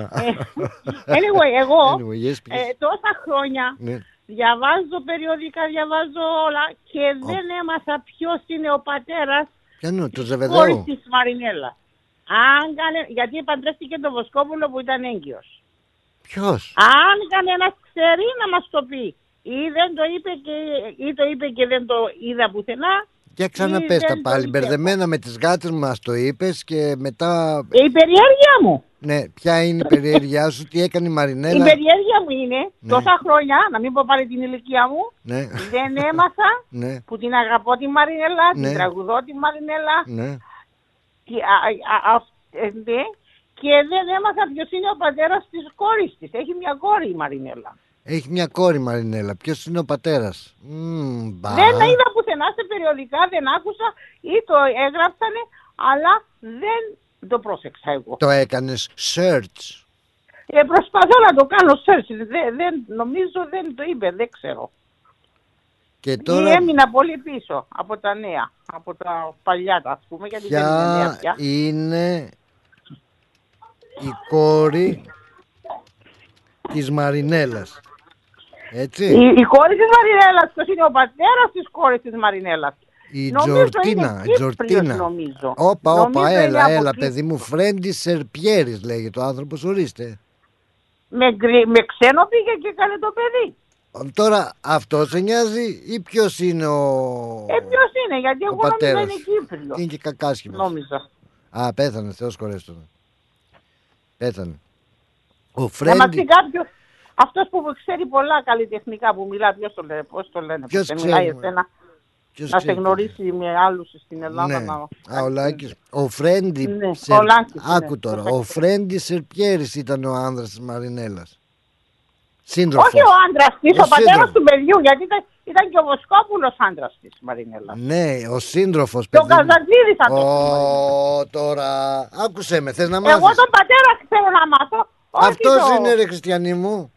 Anyway, εγώ τόσα χρόνια διαβάζω περιοδικά, διαβάζω όλα και δεν έμαθα ποιος είναι ο πατέρας της κόρης της Μαρινέλα. Γιατί παντρεύτηκε τον Βοσκόπουλο που ήταν έγκυος. Ποιος? Αν κανένας ξέρει να μας το πει. Ή δεν το είπε και, ή το είπε και δεν το είδα πουθενά. Για ξαναπες τα πάλι, μπερδεμένα με τις γάτες μας το είπες και μετά... Η περιέργεια μου. Ναι, ποια είναι η περιέργειά σου, τι έκανε η Μαρινέλα? Η περιέργεια μου είναι, ναι, τόσα χρόνια, να μην πω πάλι την ηλικία μου, ναι, δεν έμαθα ναι, που την αγαπώ τη Μαρινέλα, ναι, την τραγουδώ τη Μαρινέλα, ναι, και, α, α, α, ναι, και δεν έμαθα ποιος είναι ο πατέρας της κόρης της. Έχει μια κόρη η Μαρινέλα. Έχει μια κόρη Μαρινέλα. Ποιος είναι ο πατέρας? Mm, δεν τα είδα πουθενά σε περιοδικά, δεν άκουσα ή το έγραψανε, αλλά δεν το πρόσεξα εγώ. Το έκανες search? Ε, προσπαθώ να το κάνω search. Δεν, δεν, νομίζω δεν το είπε, δεν ξέρω. Και τώρα... Ή έμεινα πολύ πίσω από τα νέα, από τα παλιά, ας πούμε, γιατί ποια δεν είναι νέα πια. Είναι η κόρη της Μαρινέλας? Έτσι. Η, η κόρη της Μαρινέλας, ποιος είναι ο πατέρας της κόρης της Μαρινέλας? Η νομίζω Τζορτίνα. Είναι Τζορτίνα. Νομίζω. Όπα, όπα, νομίζω έλα, έλα, παιδί μου. Φρέντι Σερπιέρης λέγεται ο άνθρωπος, ορίστε. Με, με ξένο πήγε και έκανε το παιδί. Τώρα αυτό σε νοιάζει ή ποιος είναι ο... Ε, ποιος είναι, γιατί εγώ νόμιζα είναι Κύπριος. Είναι και κακάσχημος. Νόμιζα. Α, πέθανε, Θεός χωρέστο. Πέθανε. Ο Φρέντι... Να μας πει κάποιος, αυτός που ξέρει πολλά καλλιτεχνικά που μιλά, ποιος το λένε, πώς το λένε, ποιος πώς μιλάει εσένα. Ποιος να σε γνωρίσει με άλλους στην Ελλάδα. Ναι. Να... Α, ο Λάκης. Ο Φρέντι ναι, Σερ... ο Λάκης, Άκου ναι. τώρα. Ο Φρέντι Σερπιέρης ήταν ο άνδρας της Μαρινέλας. Σύντροφος. Όχι ο άντρας της, ο, ο πατέρας του παιδιού, γιατί ήταν, ήταν και ο Βοσκόπουλος άντρας της Μαρινέλας. Ναι, ο σύντροφος. Και ο Καζαντζίδης άντρας. Ω, τώρα. Άκουσέ με, θες να μάθεις? Εγώ τον πατέρα θέλω να μάθω. Αυτός το... είναι, ρε χριστιανή μου.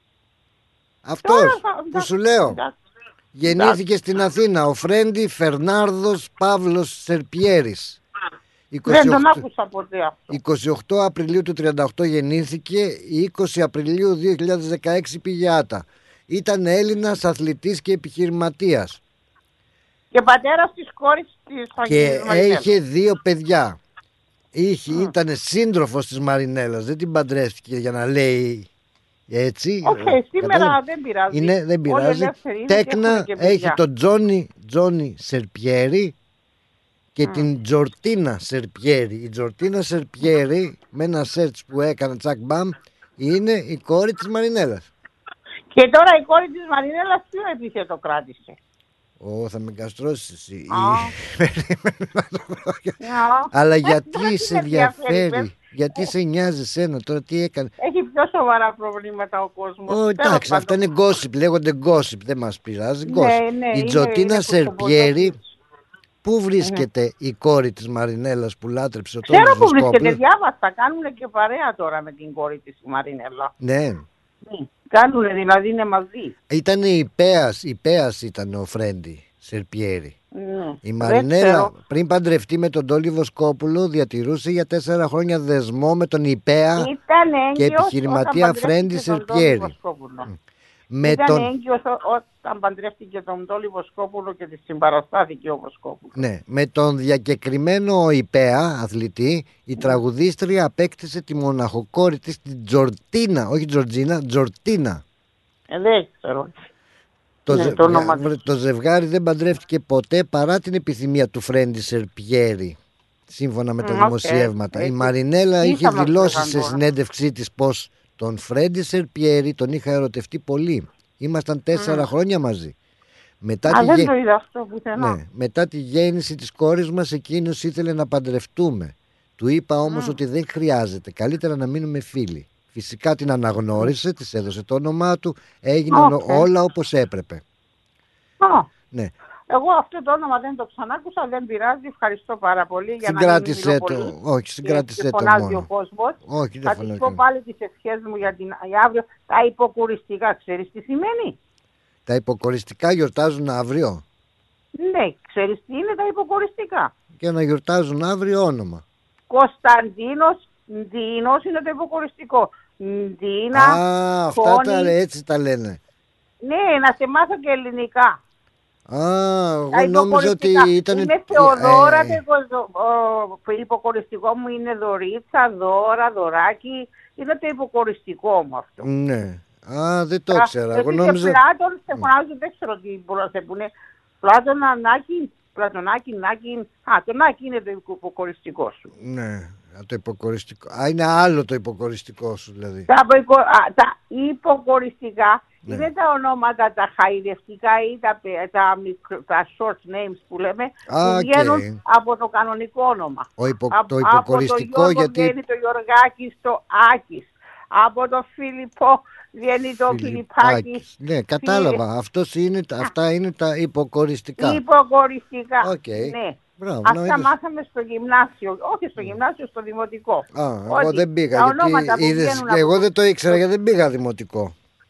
Αυτός τώρα, που σου λέω. Εντάξει. Γεννήθηκε εντάξει. στην Αθήνα ο Φρέντι Φερνάρδος Παύλος Σερπιέρης. είκοσι οκτώ, δεν τον άκουσα ποτέ αυτό. είκοσι οκτώ Απριλίου του τριάντα οκτώ γεννήθηκε, είκοσι Απριλίου δύο χιλιάδες δεκαέξι πήγε άτα. Ήταν Έλληνας αθλητής και επιχειρηματίας. Και πατέρας της κόρης της Και είχε δύο παιδιά. Είχε, mm. Ήταν σύντροφος της Μαρινέλας, δεν την παντρεύτηκε για να λέει έτσι. Οκ, okay, σήμερα δεν πειράζει. Είναι, δεν πειράζει. Τέκνα έχει τον Τζόνι, Τζόνι Σερπιέρη και mm. την Τζορτίνα Σερπιέρη. Η Τζορτίνα Σερπιέρη, με ένα σερτς που έκανε τσακ μπαμ, είναι η κόρη της Μαρινέλας. Και τώρα η κόρη της Μαρινέλας ποιο επίθετο κράτησε? Ω, θα με καστρώσεις εσύ. Αλλά γιατί σε ενδιαφέρει, γιατί σε νοιάζει εσένα τώρα, τι έκανε? Έχει πιο σοβαρά προβλήματα ο κόσμος. Ω, εντάξει, αυτά είναι gossip, λέγονται gossip, δεν μας πειράζει. Η Τζορτίνα Σερπιέρη, πού βρίσκεται η κόρη της Μαρινέλας που λάτρεψε ο Τόμος Βοσκόπουλος? Ξέρω που βρίσκεται, διάβαστα, κάνουν και παρέα τώρα με την κόρη της Μαρινέλα. Ναι. Κάνουνε, δηλαδή είναι μαζί. Ήταν η Πέας, η Πέας ήταν ο Φρέντι Σερπιέρη. Ναι. Η Μαρινέλα πριν παντρευτεί με τον Τόλι Βοσκόπουλο διατηρούσε για τέσσερα χρόνια δεσμό με τον Ιππέα και επιχειρηματία Φρέντι Σερπιέρη. Με ήταν τον... έγκυος όταν παντρεύτηκε τον Τόλι Βοσκόπουλο και τη συμπαραστάθηκε ο Βοσκόπουλο. Ναι, με τον διακεκριμένο Ιππέα αθλητή, η mm. τραγουδίστρια απέκτησε τη μοναχοκόρη της, την Τζορτίνα, όχι Τζορτζίνα, Τζορτίνα. Ε, δεν ξέρω. Το, ναι, ζευγά... το, το ζευγάρι δεν παντρεύτηκε ποτέ παρά την επιθυμία του Φρέντι Σερπιέρη. σύμφωνα με τα okay. δημοσιεύματα. Η Μαρινέλα Τι είχε δηλώσει σε συνέντευξή της πως τον Φρέντι Σερπιέρι τον είχα ερωτευτεί πολύ. Ήμασταν τέσσερα mm. χρόνια μαζί. Μετά, Α, τη... δεν το είδα αυτό πουθενά. Ναι, μετά τη γέννηση της κόρης μας εκείνος ήθελε να παντρευτούμε. Του είπα όμως mm. ότι δεν χρειάζεται, καλύτερα να μείνουμε φίλοι. Φυσικά την αναγνώρισε, της έδωσε το όνομά του, έγιναν okay. όλα όπως έπρεπε. Oh. Ναι. Εγώ αυτό το όνομα δεν το ξανάκουσα, δεν πειράζει, ευχαριστώ πάρα πολύ. Για συγκράτησε να το, πολύ. Όχι, συγκράτησε το φωνάζει μόνο. Ο κόσμος. Όχι, δεν θα της πω πάλι τις ευχές μου για, την, για αύριο. Τα υποκουριστικά, ξέρεις τι σημαίνει? Τα υποκοριστικά γιορτάζουν αύριο. Ναι, ξέρεις τι είναι τα υποκοριστικά? Και να γιορτάζουν αύριο όνομα. Κωνσταντίνος, Ντίνος είναι το υποκοριστικό. Ντίνα, Α, αυτά Κόνη. τα, έτσι τα λένε. Ναι, να σε μάθω και ελληνικά. Α, εγώ νόμιζα ότι ήταν... Είμαι Θεοδόρα, ε... το υποκοριστικό μου είναι Δωρίτσα, Δώρα, Δωράκι. Είναι το υποκοριστικό μου αυτό. Ναι. Α, δεν το ήξερα. Εγώ νόμιζα... Πλάτων, σε φωνάζω, δεν ξέρω τι μπορώ να πούνε. Πλάτων, Ανάκη, Πλατωνάκι, Νάκη. Α, το Νάκη είναι το υποκοριστικό σου. Ναι, το υποκοριστικό. Α, είναι άλλο το υποκοριστικό σου δηλαδή. Τα, υπο... Α, τα υποκοριστικά ναι. είναι τα ονόματα τα χαϊδευτικά ή τα, τα, τα short names που λέμε, Α, που βγαίνουν okay. από το κανονικό όνομα. Ο υπο... Α, το υποκοριστικό από το γιατί... βγαίνει το Γιωργάκης, το Άκης. Από το Φίλιππο βγαίνει το Φιλιππάκης. Ναι, κατάλαβα. Φίλι... Αυτός είναι, αυτά είναι τα υποκοριστικά. Υποκοριστικά. Okay. Ναι. Μπράβο, Αυτά είδες... μάθαμε στο γυμνάσιο. Όχι στο γυμνάσιο, στο δημοτικό. Α, εγώ δεν πήγα. Γιατί είδες, και εγώ δεν το ήξερα γιατί δεν πήγα δημοτικό.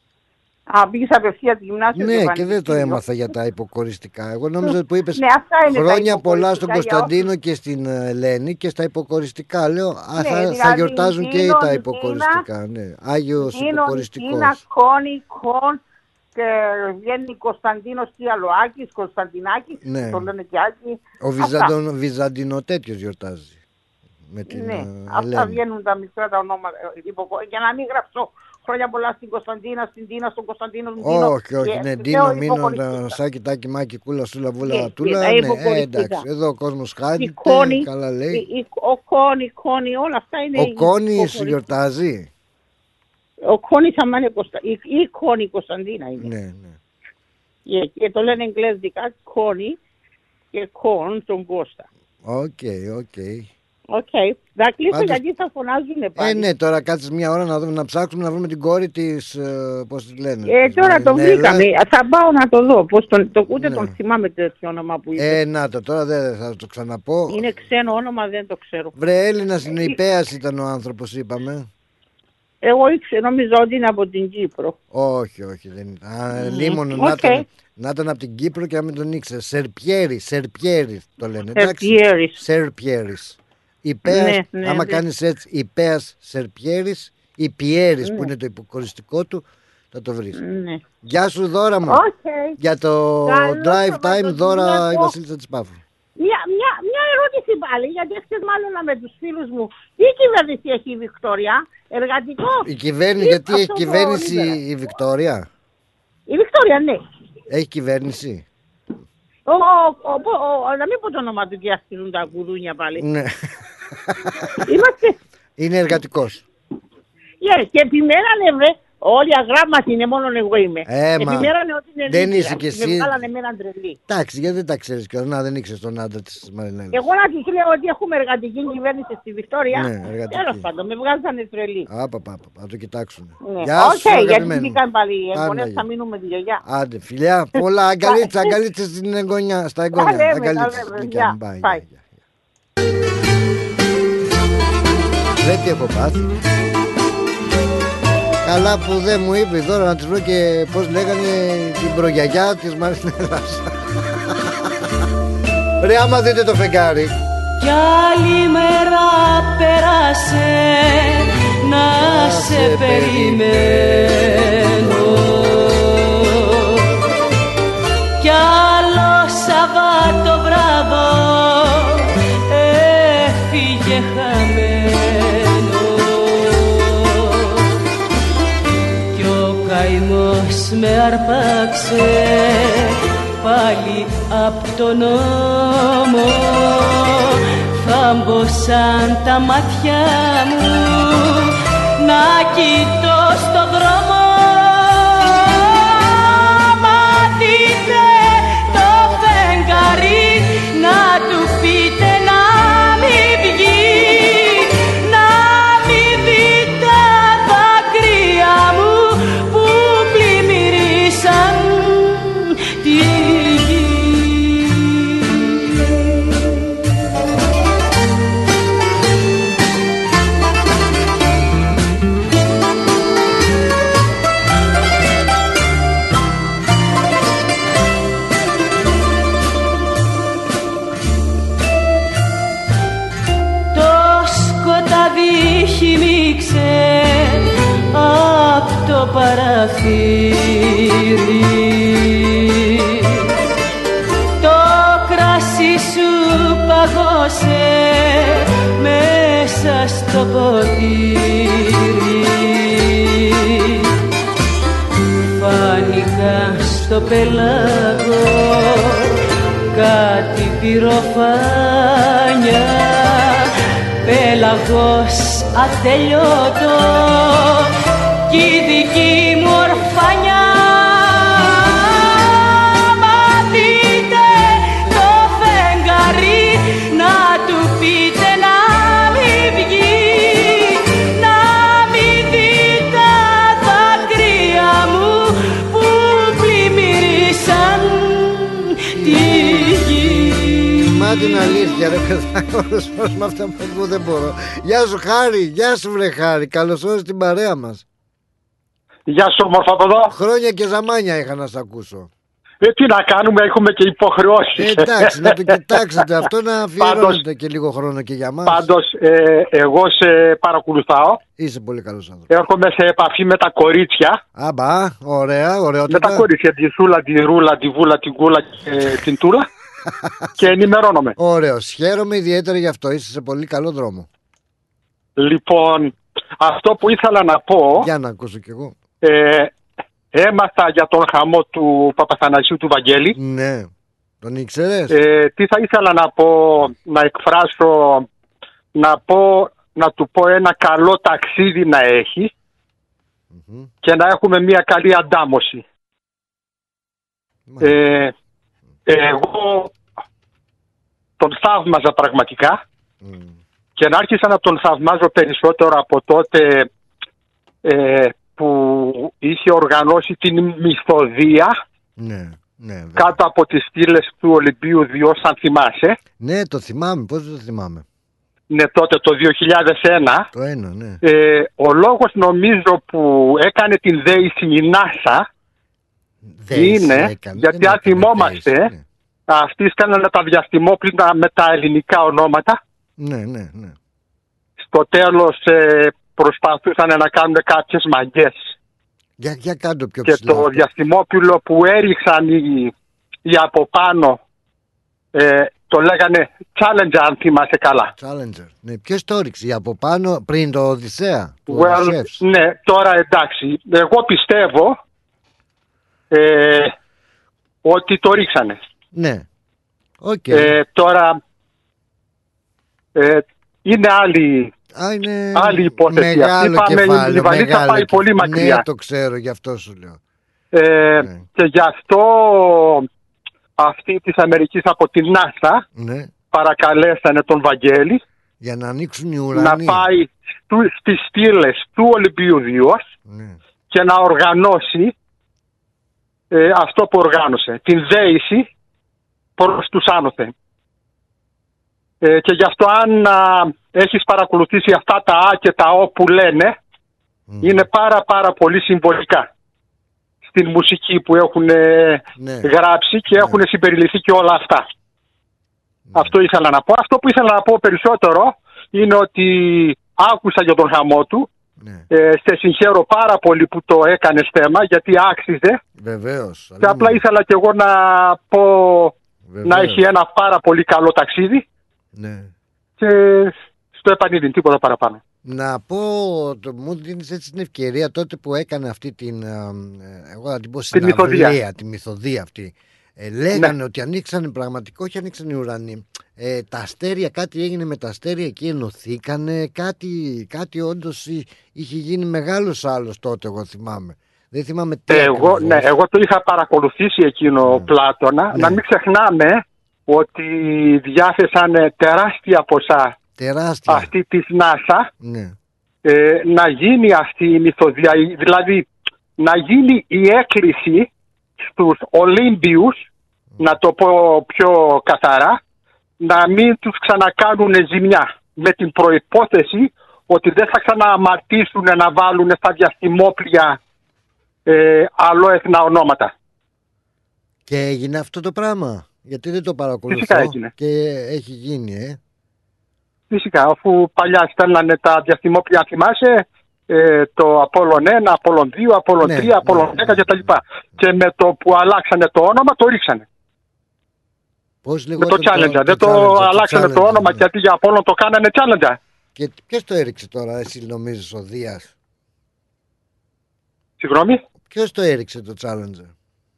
Α, πήγες απευθείας γυμνάσιο. Ναι, και, και δεν το έμαθα για τα υποκοριστικά. Εγώ νόμιζα που είπες ναι, χρόνια πολλά στον Κωνσταντίνο και στην Ελένη και στα υποκοριστικά. Λέω, α, ναι, θα, δηλαδή, θα γιορτάζουν και τα υποκοριστικά. Ναι. Άγιος υποκοριστικός. Είναι Κόνη, Κον και βγαίνει Κωνσταντίνος τι άλλο, Άκης, Κωνσταντινάκης, ναι. Το λένε και Άκη. Ο Βυζαντινο, Βυζαντινο τέτοιος γιορτάζει. Με την, ναι, uh, αυτά Ελένη. Βγαίνουν τα μικρά τα ονόματα. Για να μην γράψω χρόνια πολλά στην Κωνσταντίνα, στην Τίνα, στον Κωνσταντίνο. Όχι, όχι, ναι, Ντίνο, Μίνο, Σάκη, Τάκη, Μάκη, Κούλα, Σούλα, Βούλα, Τούλα. Ναι, ε, εντάξει, εδώ ο κόσμος χάνει. Καλά λέει. Ο Κόνη, Κόνη, όλα αυτά είναι. Ο Κόνης γιορτάζει. Ο Κόνης άμα είναι Κωνσταντίνα. Η Κόνη Κωνσταντίνα είναι. Ναι, ναι. Και το λένε εγγλέζικα, Κόνη και Κόν τον Κώστα. Οκ, οκ. Οκ. Okay. Θα κλείσω γιατί θα φωνάζουν πάλι. Ε, ναι, τώρα κάτσε μια ώρα να, δούμε, να ψάξουμε να βρούμε την κόρη της, ε, πώς τη λένε. Ε, τώρα τον βρήκαμε. Θα πάω να το δω. Πώς τον, το, ούτε ναι. τον θυμάμαι τέτοιο όνομα που είπε. Ε, να το, τώρα δεν θα το ξαναπώ. Είναι ξένο όνομα, δεν το ξέρω. Βρε, Έλληνας είναι, Ιππέας ήταν ο άνθρωπος, είπαμε. Εγώ ήξερα, νομίζω ότι είναι από την Κύπρο. Όχι, όχι, δεν είναι. Α, λίμωνο, okay. να, ήταν, να ήταν από την Κύπρο και να μην τον ήξερε. Σερπιέρι, Σερπιέρι το λένε. Σερπιέρι. Σερπιέρις. Ιππέας, ναι, ναι, άμα ναι. κάνεις έτσι, Ιππέας Σερπιέρις ή Πιέρις, ναι. που είναι το υποκοριστικό του, θα το βρεις. Ναι. Γεια σου Δώρα μου. Okay. Για το Καλώς drive time, Δώρα η Βασίλισσα της Πάφου. Μια, μια, μια ερώτηση πάλι, γιατί έχετε μάλλον με τους φίλους μου. Τι κυβέρνηση έχει η Βικτόρια, εργατικό? Η κυβέρνηση, γιατί έχει κυβέρνηση η Βικτόρια? Η Βικτόρια, ναι. Έχει κυβέρνηση. Ο, ο, ο, ο, να μην πω το όνομα του και αστυνούν τα κουδούνια πάλι. Ναι. Είμαστε... Είναι εργατικός. Yeah, και επιμένανε βρε, όλοι αγράμματοι είναι, μόνο εγώ είμαι. Ε, επιμένανε ότι είναι δεν είσαι κι εσύ. Με βγάλανε με έναν τρελή. Εντάξει, γιατί δεν τα ξέρεις κιόλας. Να, δεν ήξερες τον άντρα της Μαρινέλας. Εγώ να τους λέω ότι έχουμε εργατική κυβέρνηση στη Βικτόρια. Ναι, εργατική. Τέλος πάντων, με βγάζανε τρελή. Απα, πα, πα, να το κοιτάξουν. Ναι. Γεια σου, okay, γιατί μπήκαν πάλι οι εγγονές, θα μείνουμε δύο. Γεια. Άντε, φιλιά, πολλά αγκαλίτσα, αγκαλίτσα στην εγγονιά, στα εγγόνια. Αγκαλίτσα. Δεν τι έχω πάθει. Καλά που δεν μου είπε τώρα να της βρω και πώς λέγανε την προγιαγιά της Μαρινέλας. Ρε άμα δείτε το φεγγάρι. Κι άλλη μέρα πέρασε να σε περιμένω. Κι άλλο Σαββάτο βράδο έφυγε χαμένο. Κι ο καημός με αρπάξε πάλι απ' τον νόμο, θα μπωσαν τα μάτια μου να κοιτώ στο δρόμο. Μα δείτε το φεγγάρι, να του πείτε να μην βγει, να μην δει τα δάκρυα μου που πλημμυρίσαν τη γη. Χυμίξε απ' το παραθύρι, το κρασί σου παγώσε μέσα στο ποτήρι. Φάνηκα στο πέλαγο κάτι πυροφάνια, πέλαγος ατελειώτο κι η δική μου ορφανιά. Μα δείτε το φεγγάρι, να του πείτε να μην βγει, να μην δει τα δάκρυα μου που πλημμυρίσαν τη γη. Μα την αλήθεια ρε παιδάκο, με αυτά που δεν μπορώ. Γεια σου Χάρη, γεια σου βρε Χάρη, καλώς ήρθες στην παρέα μας. Γεια σου όμορφα παιδό. Χρόνια και ζαμάνια είχα να σ' ακούσω. Ε, τι να κάνουμε, έχουμε και υποχρεώσεις. Ε, εντάξει, να το κοιτάξετε αυτό, να αφιερώνετε και λίγο χρόνο και για μας. Πάντως, ε, εγώ σε παρακολουθάω. Είσαι πολύ καλός άνθρωπος. Έρχομαι σε επαφή με τα κορίτσια. Αμπά, ωραία, ωραιότατα. Με τα κορίτσια, τη Σούλα, τη Ρούλα, τη Βούλα, την Κούλα και την Τούλα. Και ενημερώνομαι. Ωραίος, χαίρομαι ιδιαίτερα γι' αυτό, είσαι σε πολύ καλό δρόμο. Λοιπόν, αυτό που ήθελα να πω. Για να ακούσω κι εγώ. Ε, έμαθα για τον χαμό του Παπαθανασίου του Βαγγέλη. Ναι, τον ήξερες? Ε, τι θα ήθελα να πω, να εκφράσω, να πω, να του πω ένα καλό ταξίδι να έχει mm-hmm. και να έχουμε μια καλή αντάμωση. Ε, εγώ τον θαύμαζα πραγματικά mm. και να άρχισα να τον θαυμάζω περισσότερο από τότε ε, που είχε οργανώσει την μυθοδία ναι, ναι, κάτω από τις στήλες του Ολυμπίου δύο, αν θυμάσαι. Ναι, το θυμάμαι, πώς δεν το θυμάμαι. Ναι, τότε το δύο χιλιάδες ένα. Το ένα, ναι. Ε, ο λόγος νομίζω που έκανε την δέηση η NASA είναι έκανε, γιατί αν θυμόμαστε ναι. αυτοί σκάνανε τα διαστημόπλητα με τα ελληνικά ονόματα. Ναι, ναι, ναι. Στο τέλος ε, προσπαθούσαν να κάνουν κάποιες μαγκές. Για, για κάτω πιο και ψηλά. Το διαστημόπουλο που έριξαν οι, οι από πάνω ε, το λέγανε Challenger, αν θυμάσαι καλά. Challenger. Ναι, ποιος το έριξε, οι από πάνω πριν το Οδυσσέα? Well, ναι, τώρα εντάξει. Εγώ πιστεύω ε, ότι το ρίξανε. Ναι. Okay. Ε, τώρα ε, είναι άλλη, Α, είναι άλλη υπόθεση. Μεγάλο Είπαμε, κεφάλαιο, η Λιβανίτσα πάει πολύ μακριά. Ναι, το ξέρω, γι' αυτό σου λέω. Ε, ναι. Και γι' αυτό αυτοί της Αμερικής από την NASA ναι. παρακαλέσανε τον Βαγγέλη για να ανοίξουν οι ουρανοί, να πάει στου, στις στήλες του Ολυμπίου δύο ναι. και να οργανώσει ε, αυτό που οργάνωσε, την δέηση προς τους άνωθεν. Ε, και γι' αυτό αν α, έχεις παρακολουθήσει αυτά τα Α και τα Ο που λένε mm. είναι πάρα πάρα πολύ συμβολικά στην μουσική που έχουν ναι. γράψει και ναι. έχουν συμπεριληφθεί και όλα αυτά. Ναι. Αυτό ήθελα να πω. Αυτό που ήθελα να πω περισσότερο είναι ότι άκουσα για τον χαμό του. Ναι. Ε, σε συγχαίρω πάρα πολύ που το έκανες θέμα, γιατί άξιζε. Βεβαίως. Και απλά ήθελα και εγώ να πω Βεβαίως. να έχει ένα πάρα πολύ καλό ταξίδι. Ναι. Και στο επανείδην, τίποτα παραπάνω. Να πω, το, μου δίνεις έτσι την ευκαιρία τότε που έκανε αυτή την, εγώ θα την πω συναυλία, τη μυθοδία αυτή. Ε, λέγανε Ναι. ότι ανοίξανε πραγματικό, όχι ανοίξανε οι ουρανοί. Ε, τα αστέρια, κάτι έγινε με τα αστέρια εκεί, ενωθήκανε. Κάτι, κάτι όντως είχε γίνει μεγάλος άλλος τότε, εγώ θυμάμαι. Δεν θυμάμαι τι Εγώ, ναι, εγώ το είχα παρακολουθήσει εκείνο, Πλάτωνα. Ναι. Να μην ξεχνάμε ότι διάθεσαν τεράστια ποσά τεράστια. αυτή της NASA Ναι. ε, να γίνει αυτή η μυθοδία, δηλαδή να γίνει η έκκληση στους Ολύμπιους, να το πω πιο καθαρά, να μην τους ξανακάνουν ζημιά, με την προϋπόθεση ότι δεν θα ξανααμαρτήσουν να βάλουν στα διαστημόπλια ε, αλλόεθνα ονόματα. Και έγινε αυτό το πράγμα. Γιατί δεν το παρακολουθώ. Φυσικά έγινε. Και έχει γίνει, ε. Φυσικά, αφού παλιά στέλνανε τα διαστημόπλια, θυμάσαι, ε, το Απόλλων ένα, Απόλλων δύο, Απόλλων Ναι, τρία, Απόλλων δέκα ναι. κτλ. Και με το που αλλάξανε το όνομα, το ρίξανε. Πώς Με το Challenger. Δεν το, Challenger, αλλάξανε το Challenger, όνομα, ναι. γιατί για Απόλλων το κάνανε Challenger. Και ποιος το έριξε τώρα, εσύ νομίζεις, ο Δίας? Συγγνώμη. Ποιος το έριξε το Challenger?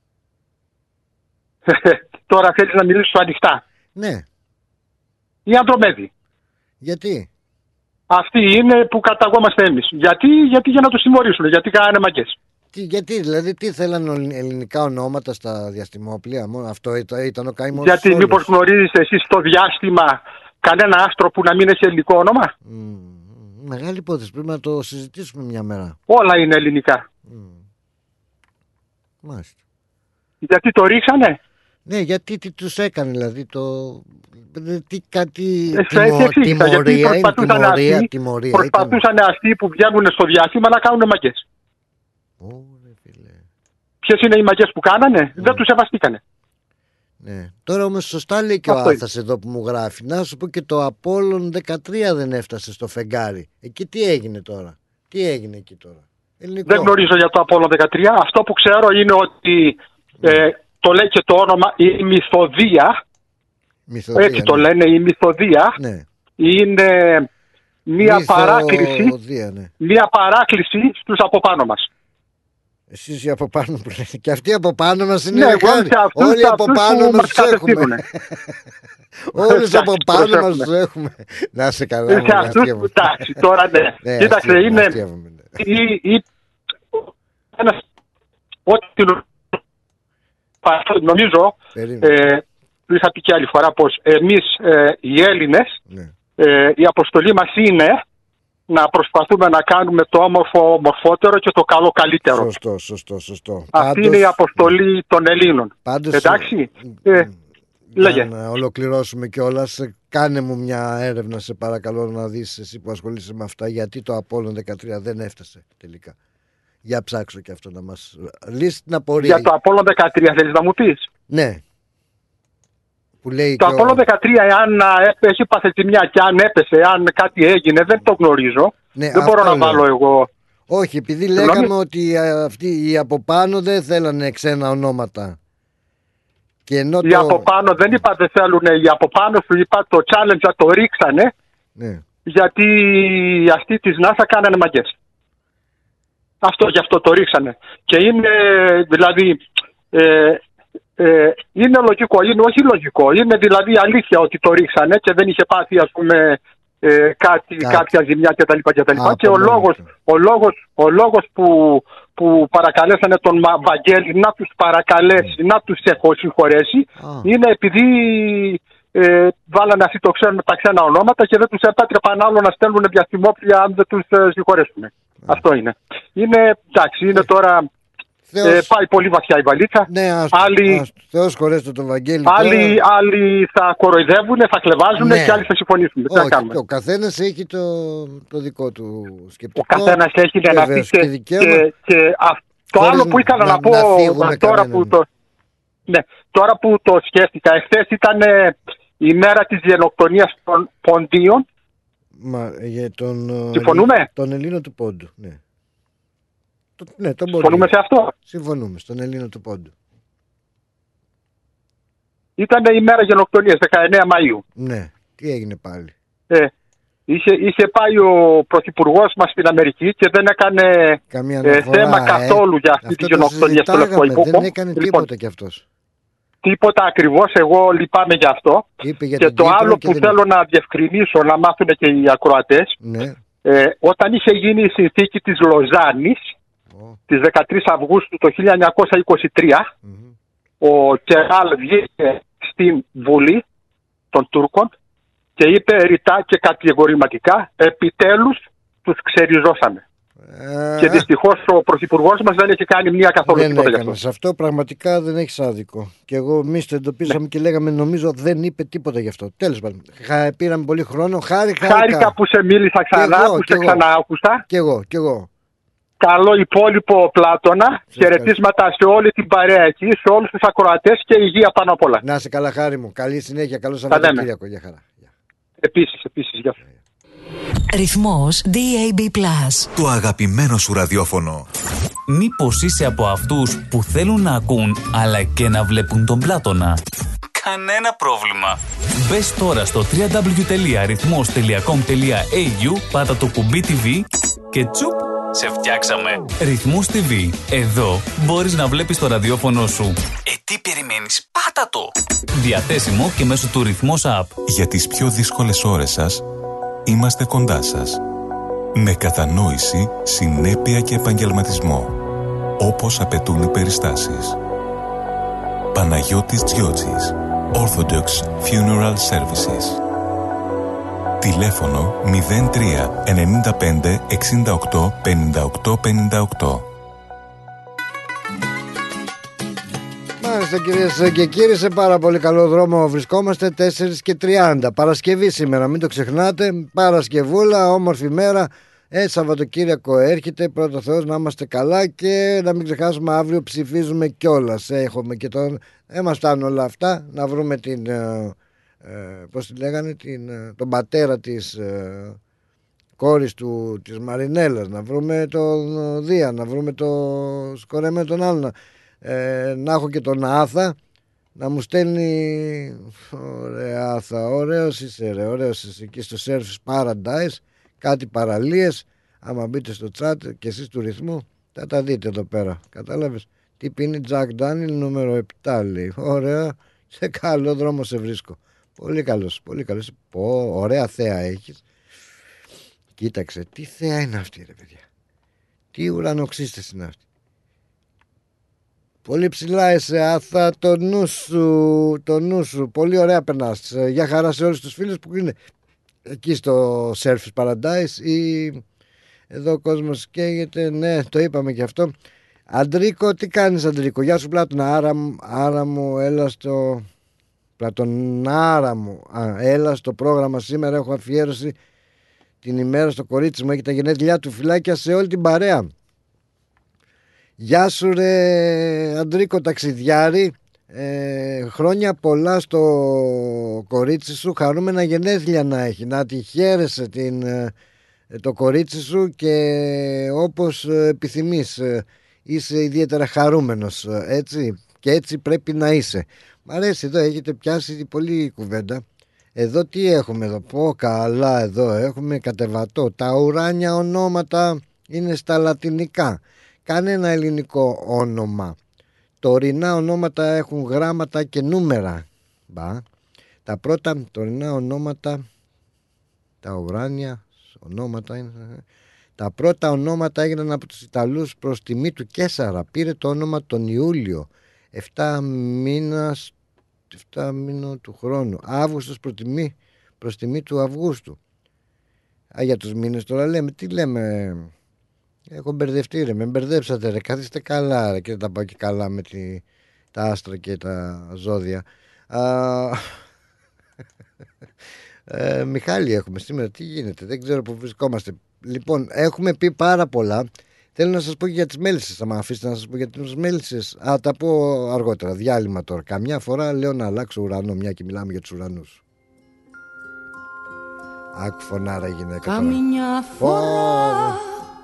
Τώρα θέλεις να μιλήσεις ανοιχτά. Ναι. Η Ανδρομέδη. Γιατί? Αυτοί είναι που καταγόμαστε εμείς. Γιατί, γιατί για να τους τιμωρήσουν, γιατί κάνανε μαγκές. Τι, γιατί, δηλαδή, τι θέλανε ελληνικά ονόματα στα διαστημόπλια, μόνο αυτό ήταν, ήταν ο καημός. Γιατί μήπως γνωρίζεις εσείς στο διάστημα κανένα άστρο που να μην έχει ελληνικό όνομα? Mm, μεγάλη υπόθεση, πρέπει να το συζητήσουμε μια μέρα. Όλα είναι ελληνικά. Mm. Μάλιστα. Γιατί το ρίξανε? Ναι, γιατί τι τους έκανε, δηλαδή, το... Τι, κάτι... Ε, τιμω... έτσι εξήγησα, γιατί τιμωρία, είναι προσπαθούσαν τιμωρία, αυτοί, τιμωρία. προσπαθούσαν Ήταν... αυτοί που βγαίνουν στο διάστημα να κάνουν μαγκές. Ωρε, φίλε. Ποιες είναι οι μαγκές που κάνανε? Mm. Δεν τους σεβαστήκανε. Ναι. Τώρα όμως σωστά λέει και Αυτό ο Άθας εδώ που μου γράφει. Να σου πω και το Απόλλων δεκατρία δεν έφτασε στο φεγγάρι. Εκεί τι έγινε τώρα? Τι έγινε εκεί τώρα? Ελληνικό. Δεν γνωρίζω για το Απόλλων δεκατρία. Αυτό που ξέρω είναι ότι ε, το λέει και το όνομα η Μυθοδία. Μυθοδία, Έτσι ναι. το λένε, η Μυθοδία. Ναι. Είναι μία Μυθοδία, παράκληση, ναι. μία παράκληση στους από πάνω μας. Εσείς οι από πάνω που λέτε. Και αυτοί από πάνω μας είναι Ναι, μεγάλοι. εγώ αυτούς, Όλοι από αυτούς πάνω που μας μας τους έχουμε. κατευθύνουν. Όλους από Εντάξει, πάνω μας προσέχουμε. τους έχουμε. Να σε καλά. Σε μου, να αυτούς αστείευομαι. που εντάξει, τώρα ναι. Ναι, Κοίταξε, αστείευομαι, είναι αστείευομαι, ναι. η, η, ένας, ό,τι νομίζω, Περίμενε. ε, το είχα πει και άλλη φορά, πως εμείς ε, οι Έλληνες, Ναι. ε, η αποστολή μας είναι να προσπαθούμε να κάνουμε το όμορφο ομορφότερο και το καλό καλύτερο. Σωστό, σωστό, σωστό. Αυτή Πάντως- είναι η αποστολή των Ελλήνων. Πάντως, Εντάξει, ε, για λέγε. να ολοκληρώσουμε κιόλας, κάνε μου μια έρευνα σε παρακαλώ να δεις εσύ που ασχολείσαι με αυτά γιατί το Απόλλων δεκατρία δεν έφτασε τελικά. Για ψάξω και αυτό να μας λύσει την απορία. Για το Απόλλων δεκατρία θέλεις να μου πεις? Ναι. Που λέει Το και ο- Απόλλων δεκατρία, αν έχει πάθει ζημιά και αν έπεσε, αν κάτι έγινε, δεν το γνωρίζω. Ναι, δεν μπορώ αυτό να λέω. βάλω εγώ. Όχι, επειδή Συγγνώμη? λέγαμε ότι α, αυτοί οι από πάνω δεν θέλανε ξένα ονόματα. Και ενώ Οι το... από πάνω δεν είπα δεν θέλουν, οι από πάνω σου είπα το Challenger το ρίξανε, Ναι. γιατί αυτοί της NASA κάνανε μαγκές. Αυτό, γι' αυτό το ρίξανε. Και είναι, δηλαδή, ε, ε, είναι λογικό, είναι όχι λογικό, είναι δηλαδή αλήθεια ότι το ρίξανε και δεν είχε πάθει, ας πούμε, ε, κάτι, Κάτι. κάποια ζημιά κτλ. κτλ. Α, Και ο από μόνο λόγος, του. ο λόγος, ο λόγος που, που παρακαλέσανε τον Μα- Βαγγέλη να τους παρακαλέσει, να τους έχω συγχωρέσει, Α. είναι επειδή ε, βάλανε αυτοί το ξένα, τα ξένα ονόματα και δεν τους επέτρεπαν άλλο να στέλνουν διαστημόπλια αν δεν τους ε, συγχωρέσουν. Αυτό είναι. Είναι, εντάξει, είναι τώρα... Θεός... Ε, πάει πολύ βαθιά η βαλίτσα. Ναι, ας, άλλοι, ας, Θεός χωρέστο τον Βαγγέλη. άλλοι, τώρα. άλλοι θα κοροϊδεύουν, θα κλεβάζουν Ναι. και άλλοι θα συμφωνήσουν. Τι να Όχι, κάνουμε. ο καθένας έχει το, το δικό του σκεπτικό. Ο καθένας έχει να πει Βεβαίως, και, και και, δικαίωμα. και α, το Χωρίς άλλο που ήθελα να, να- πω να θίγουμε τώρα κανέναν. που, το, ναι, τώρα που το σκέφτηκα, εχθές ήταν ε, η μέρα της γενοκτονίας των Ποντίων. Μα, για τον, ε, Συμφωνούμε? Τον Ελλήνο του Πόντου, ναι. Το, ναι, τον Συμφωνούμε Πόντου. σε αυτό. Συμφωνούμε, στον Ελλήνο του Πόντου. Ήταν η μέρα γενοκτονίας, δεκαεννέα Μαΐου. Ναι, τι έγινε πάλι. Ε, είχε, είχε πάει ο πρωθυπουργός μας στην Αμερική και δεν έκανε Καμία ε, αναφορά, θέμα ε. καθόλου για αυτή Αυτό τη το γενοκτονία στο Λευκό συζητάγαμε, Υπόκο. δεν έκανε Λοιπόν, τίποτα κι αυτός. τίποτα ακριβώς, εγώ λυπάμαι γι' αυτό. Και το άλλο και που δεν... θέλω να διευκρινίσω, να μάθουν και οι ακροατές, ναι. ε, όταν είχε γίνει η συνθήκη της Λοζάνης, oh. της δεκατρείς Αυγούστου το χίλια εννιακόσια είκοσι τρία, mm-hmm. ο Κεράλ βγήκε στην Βουλή των Τούρκων και είπε ρητά και κατηγορηματικά, επιτέλους τους ξεριζώσαμε. Ε, και δυστυχώς ο πρωθυπουργός μας δεν έχει κάνει μία καθόλου δεν τίποτα γι' αυτό. Σε αυτό πραγματικά δεν έχει άδικο. Και εγώ εμείς το εντοπίσαμε, ναι. και λέγαμε, νομίζω δεν είπε τίποτα γι' αυτό. Τέλος πάντων, πήραμε πολύ χρόνο. Χάρηκα, χάρηκα που σε μίλησα ξανά, εγώ, που σε ξαναάκουσα. Κι εγώ, κι εγώ. Καλό υπόλοιπο Πλάτωνα. Χαιρετίσματα σε όλη την παρέα εκεί, σε όλους τους ακροατές και υγεία πάνω απ' όλα. Να είσαι καλά, Χάρη μου. Καλή συνέχεια. Καλό Σαββατοκύριακο. Για χαρά. Επίσης, επίσης. Γεια. Ρυθμός ντι έι μπι Plus. Το αγαπημένο σου ραδιόφωνο. Μήπως είσαι από αυτούς που θέλουν να ακούν αλλά και να βλέπουν τον Πλάτωνα? Κανένα πρόβλημα. Μπες τώρα στο double-u double-u double-u τελεία ρυθμός τελεία κομ τελεία έι γιου, πάτα το κουμπί τι βι και τσουπ, σε φτιάξαμε. Ρυθμός τι βι. Εδώ μπορείς να βλέπεις το ραδιόφωνο σου. Ε, τι περιμένεις? Πάτα το! Διαθέσιμο και μέσω του Ρυθμός App. Για τις πιο δύσκολες ώρες σας, είμαστε κοντά σας. Με κατανόηση, συνέπεια και επαγγελματισμό. Όπως απαιτούν οι περιστάσεις. Παναγιώτης Τζιότσης. Orthodox Funeral Services. Τηλέφωνο μηδέν τρία εννιά πέντε εξήντα οκτώ πενήντα οκτώ πενήντα οκτώ. Μάλιστα, κυρίες και κύριοι, σε πάρα πολύ καλό δρόμο βρισκόμαστε. Τέσσερις και τριάντα. Παρασκευή σήμερα, μην το ξεχνάτε. Παρασκευούλα, όμορφη μέρα. Ε, Σαββατοκύριακο έρχεται. Πρώτο Θεός να είμαστε καλά και να μην ξεχάσουμε, αύριο ψηφίζουμε κιόλας. Έχουμε και τον. Δεν μας φτάνουν όλα αυτά. Να βρούμε την. Ε, ε, πώς τη λέγανε, την, ε, τον πατέρα της ε, κόρης του, της Μαρινέλας. Να βρούμε τον Δία. Να βρούμε το σκορεμένο τον άλλον. Ε, να έχω και τον Άθα να μου στέλνει. Ωραία Άθα, ωραίος είσαι ρε, ωραίος είσαι εκεί στο Surfers Paradise. Κάτι παραλίες. Άμα μπείτε στο chat και εσείς του ρυθμού θα τα δείτε εδώ πέρα. Κατάλαβες? Τι πίνει? Jack Daniel νούμερο επτά λέει. Ωραία, σε καλό δρόμο σε βρίσκω. Πολύ καλός, πολύ καλός. Πω, ωραία θέα έχεις. Κοίταξε, τι θέα είναι αυτή ρε παιδιά. Τι ουρανοξύστες είναι αυτή. Πολύ ψηλά είσαι Άθα, το νου σου, το νου σου. Πολύ ωραία περνάς. Για χαρά σε όλους τους φίλους που είναι εκεί στο Surfers Paradise ή εδώ ο κόσμος καίγεται. Ναι, το είπαμε και αυτό. Αντρίκο, τι κάνεις Αντρίκο? Γεια σου Πλάτωνα. Άρα, άρα μου, έλα στο Πλατωνάρα μου. Α, έλα στο πρόγραμμα σήμερα. Έχω αφιέρωση την ημέρα στο κορίτσι μου. Έχει τα γενέθλιά του. Φιλάκια σε όλη την παρέα. Γεια σου ρε Αντρίκο ταξιδιάρη. Ε, χρόνια πολλά στο κορίτσι σου. Χαρούμενα γενέθλια να έχει. Να τη χαίρεσαι την, το κορίτσι σου και όπως επιθυμείς. Είσαι ιδιαίτερα χαρούμενος, έτσι, και έτσι πρέπει να είσαι. Μ' αρέσει, εδώ έχετε πιάσει πολύ κουβέντα. Εδώ τι έχουμε εδώ? Πω καλά, εδώ έχουμε κατεβατό. Τα ουράνια ονόματα είναι στα λατινικά. Κανένα ελληνικό όνομα. Τωρινά ονόματα έχουν γράμματα και νούμερα. Μπα. Τα πρώτα τωρινά ονόματα, τα ουράνια ονόματα είναι... Τα πρώτα ονόματα έγιναν από τους Ιταλούς προς τιμή του Κέσαρα. Πήρε το όνομα τον Ιούλιο, εφτά μήνας, εφτά μήνων του χρόνου. Αύγουστος προς τιμή, προς τιμή του Αυγούστου. Α, για τους μήνες τώρα λέμε, τι λέμε... Έχω μπερδευτεί ρε, με μπερδέψατε ρε, καθίστε καλά ρε, και δεν τα πάω και καλά με τη, τα άστρα και τα ζώδια. Α, ε, Μιχάλη έχουμε σήμερα, τι γίνεται, δεν ξέρω που βρισκόμαστε. Λοιπόν, έχουμε πει πάρα πολλά. Θέλω να σας πω και για τις μέλισσες, θα με αφήσετε να σας πω για τις μέλισσες. Α, τα πω αργότερα, διάλειμμα τώρα. Καμιά φορά λέω να αλλάξω ουρανό, μια και μιλάμε για τους ουρανούς. Άκου φωνάρα η γυναίκα. Καμιά φορά...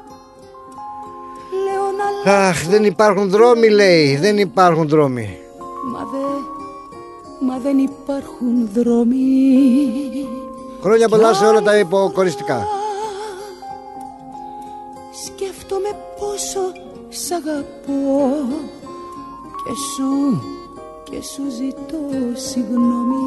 Αχ, δεν υπάρχουν δρόμοι λέει, δεν υπάρχουν δρόμοι. Μα, δε, μα δεν υπάρχουν δρόμοι. Χρόνια πολλά σε όλα τα υποκοριστικά. Σκέφτομαι πόσο σ' αγαπώ και σου και σου ζητώ συγγνώμη.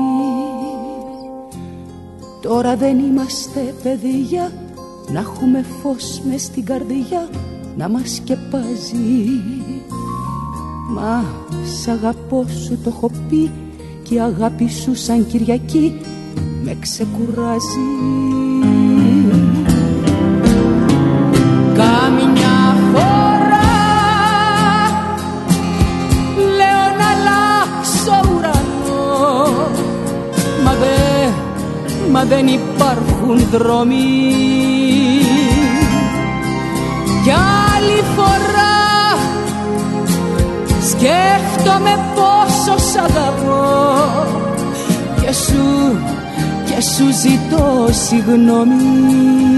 Τώρα δεν είμαστε παιδιά, να έχουμε φως μες στην καρδιά να μας σκεπάζει. Μα σ' αγαπώ σου το έχω πει και η αγάπη σου σαν Κυριακή με ξεκουράζει. Καμιά φορά λέω να αλλάξω ουρανό, μα, δε, μα δεν υπάρχουν δρόμοι. Κι άλλη φορά σκέφτομαι πόσο σ' αγαπώ και σου, και σου ζητώ συγγνώμη.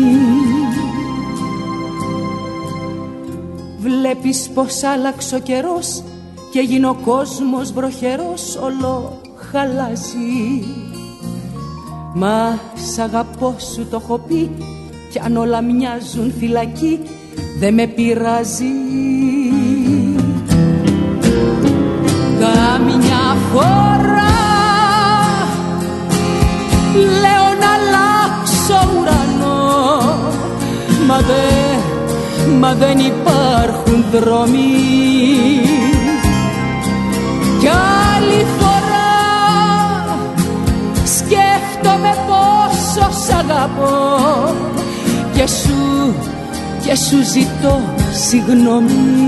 Βλέπεις πως άλλαξε ο καιρός και γίνει ο κόσμος βροχερός, όλο χαλάζει. Μα σ' αγαπώ σου το έχω πει κι αν όλα μοιάζουν φυλακή δε με πειράζει. Καμιά φορά λέω να αλλάξω ουρανό, μα, δε, μα δεν υπάρχουν δρόμοι. Κι άλλη φορά σκέφτομαι πόσο σ' αγαπώ και σου, και σου ζητώ συγγνώμη.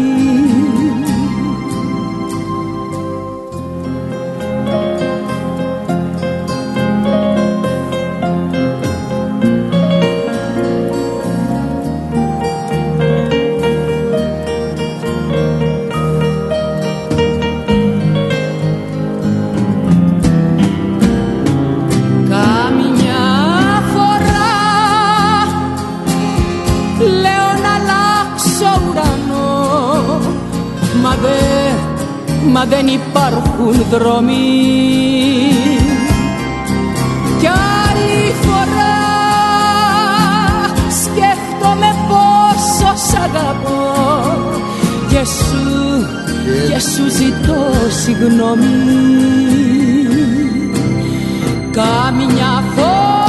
Μα δεν υπάρχουν δρόμοι. Κι άλλη φορά σκέφτομαι πόσο σ' αγαπώ και σου, και σου ζητώ συγγνώμη. Καμιά φορά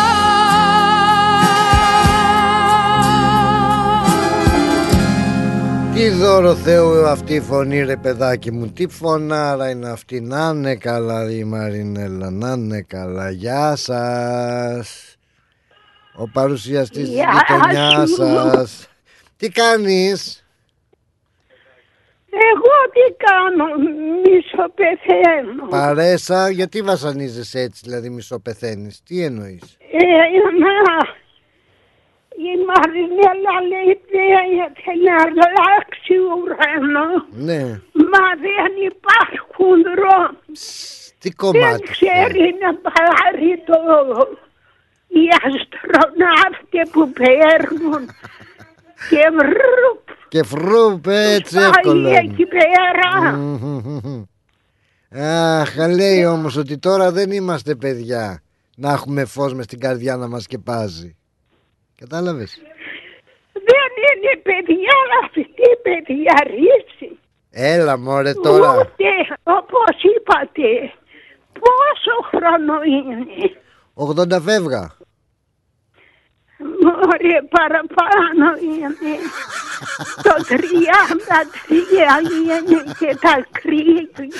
τι δώρο Θεού αυτή η φωνή ρε παιδάκι μου, τι φωνάρα είναι αυτή. Να είναι καλά η Μαρινέλα, να είναι καλά. Γεια σας, ο παρουσιαστής της γειτονιάς σας. Τι κάνεις? Εγώ τι κάνω, μισοπεθαίνω. Παρέσα, γιατί βασανίζεσαι έτσι, δηλαδή μισοπεθαίνεις, τι εννοείς? Ε, να... Η Μαρινέλα λέει θέλει να αλλάξει ουρανό. Ναι. Μα δεν υπάρχουν δρόμοι. Τι κομμάτι? Δεν ξέρει να πάρει το... οι αστροναύτες που παίρνουν και βρουπ. Και φρουπ, έτσι εύκολο. Πάει εκεί πέρα. Αχ, λέει όμως ότι τώρα δεν είμαστε παιδιά να έχουμε φως μες στην καρδιά να μας σκεπάζει. Κατάλαβες? Δεν είναι παιδιά, αυτή παιδιά ρίση. Έλα μωρέ τώρα. Ούτε, όπως είπατε, πόσο χρόνο είναι? ογδόντα φεύγα. Μωρέ παραπάνω είναι. Το τριάντα τρία είναι και τα κρύβει.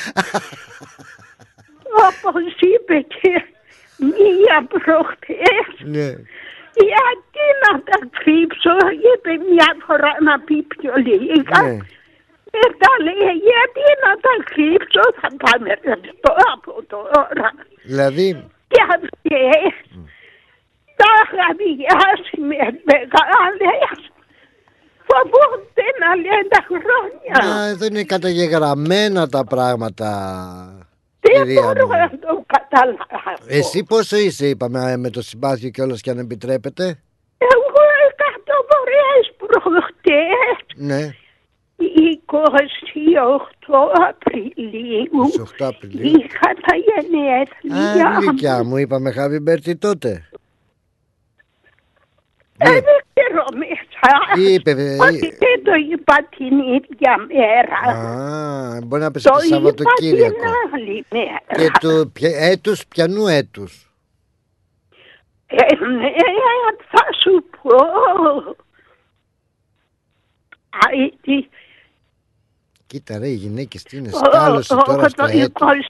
Όπως είπε και μία προχτές. Ναι. Γιατί να τα κρύψω, είπε μια φορά να πει πιο λίγα. Ναι. Μετά λέει γιατί να τα κρύψω, θα πάμε ρευστό από τώρα. Δηλαδή. Και αυτές mm. τα είχα διάσει με μεγάλες. Φοβούνται να λένε τα χρόνια. Α, εδώ είναι καταγεγραμμένα τα πράγματα. Δεν μπορώ να το καταλάβω. Εσύ πόσο είσαι, είπαμε, με το συμπάθειο κιόλας, και αν επιτρέπετε? Εγώ εκατό φορές προχτές. Ναι. είκοσι οκτώ Απριλίου. είκοσι οκτώ Απριλίου. Είχα τα γενέθλια. Α, γλυκιά μου, είπαμε happy birthday τότε. Ε, δεν ξέρω μέσα Είπε, ότι δεν το είπα την ίδια μέρα. Α, μπορεί να πέσει και Σαββατοκύριακο. Το είπα την άλλη μέρα. Και του έτους, ποιανού έτους? Ε, ναι, θα σου πω. Αϊ, κοίτα ρε, οι γυναίκες τι είναι, σκάλωση τώρα στο έτος.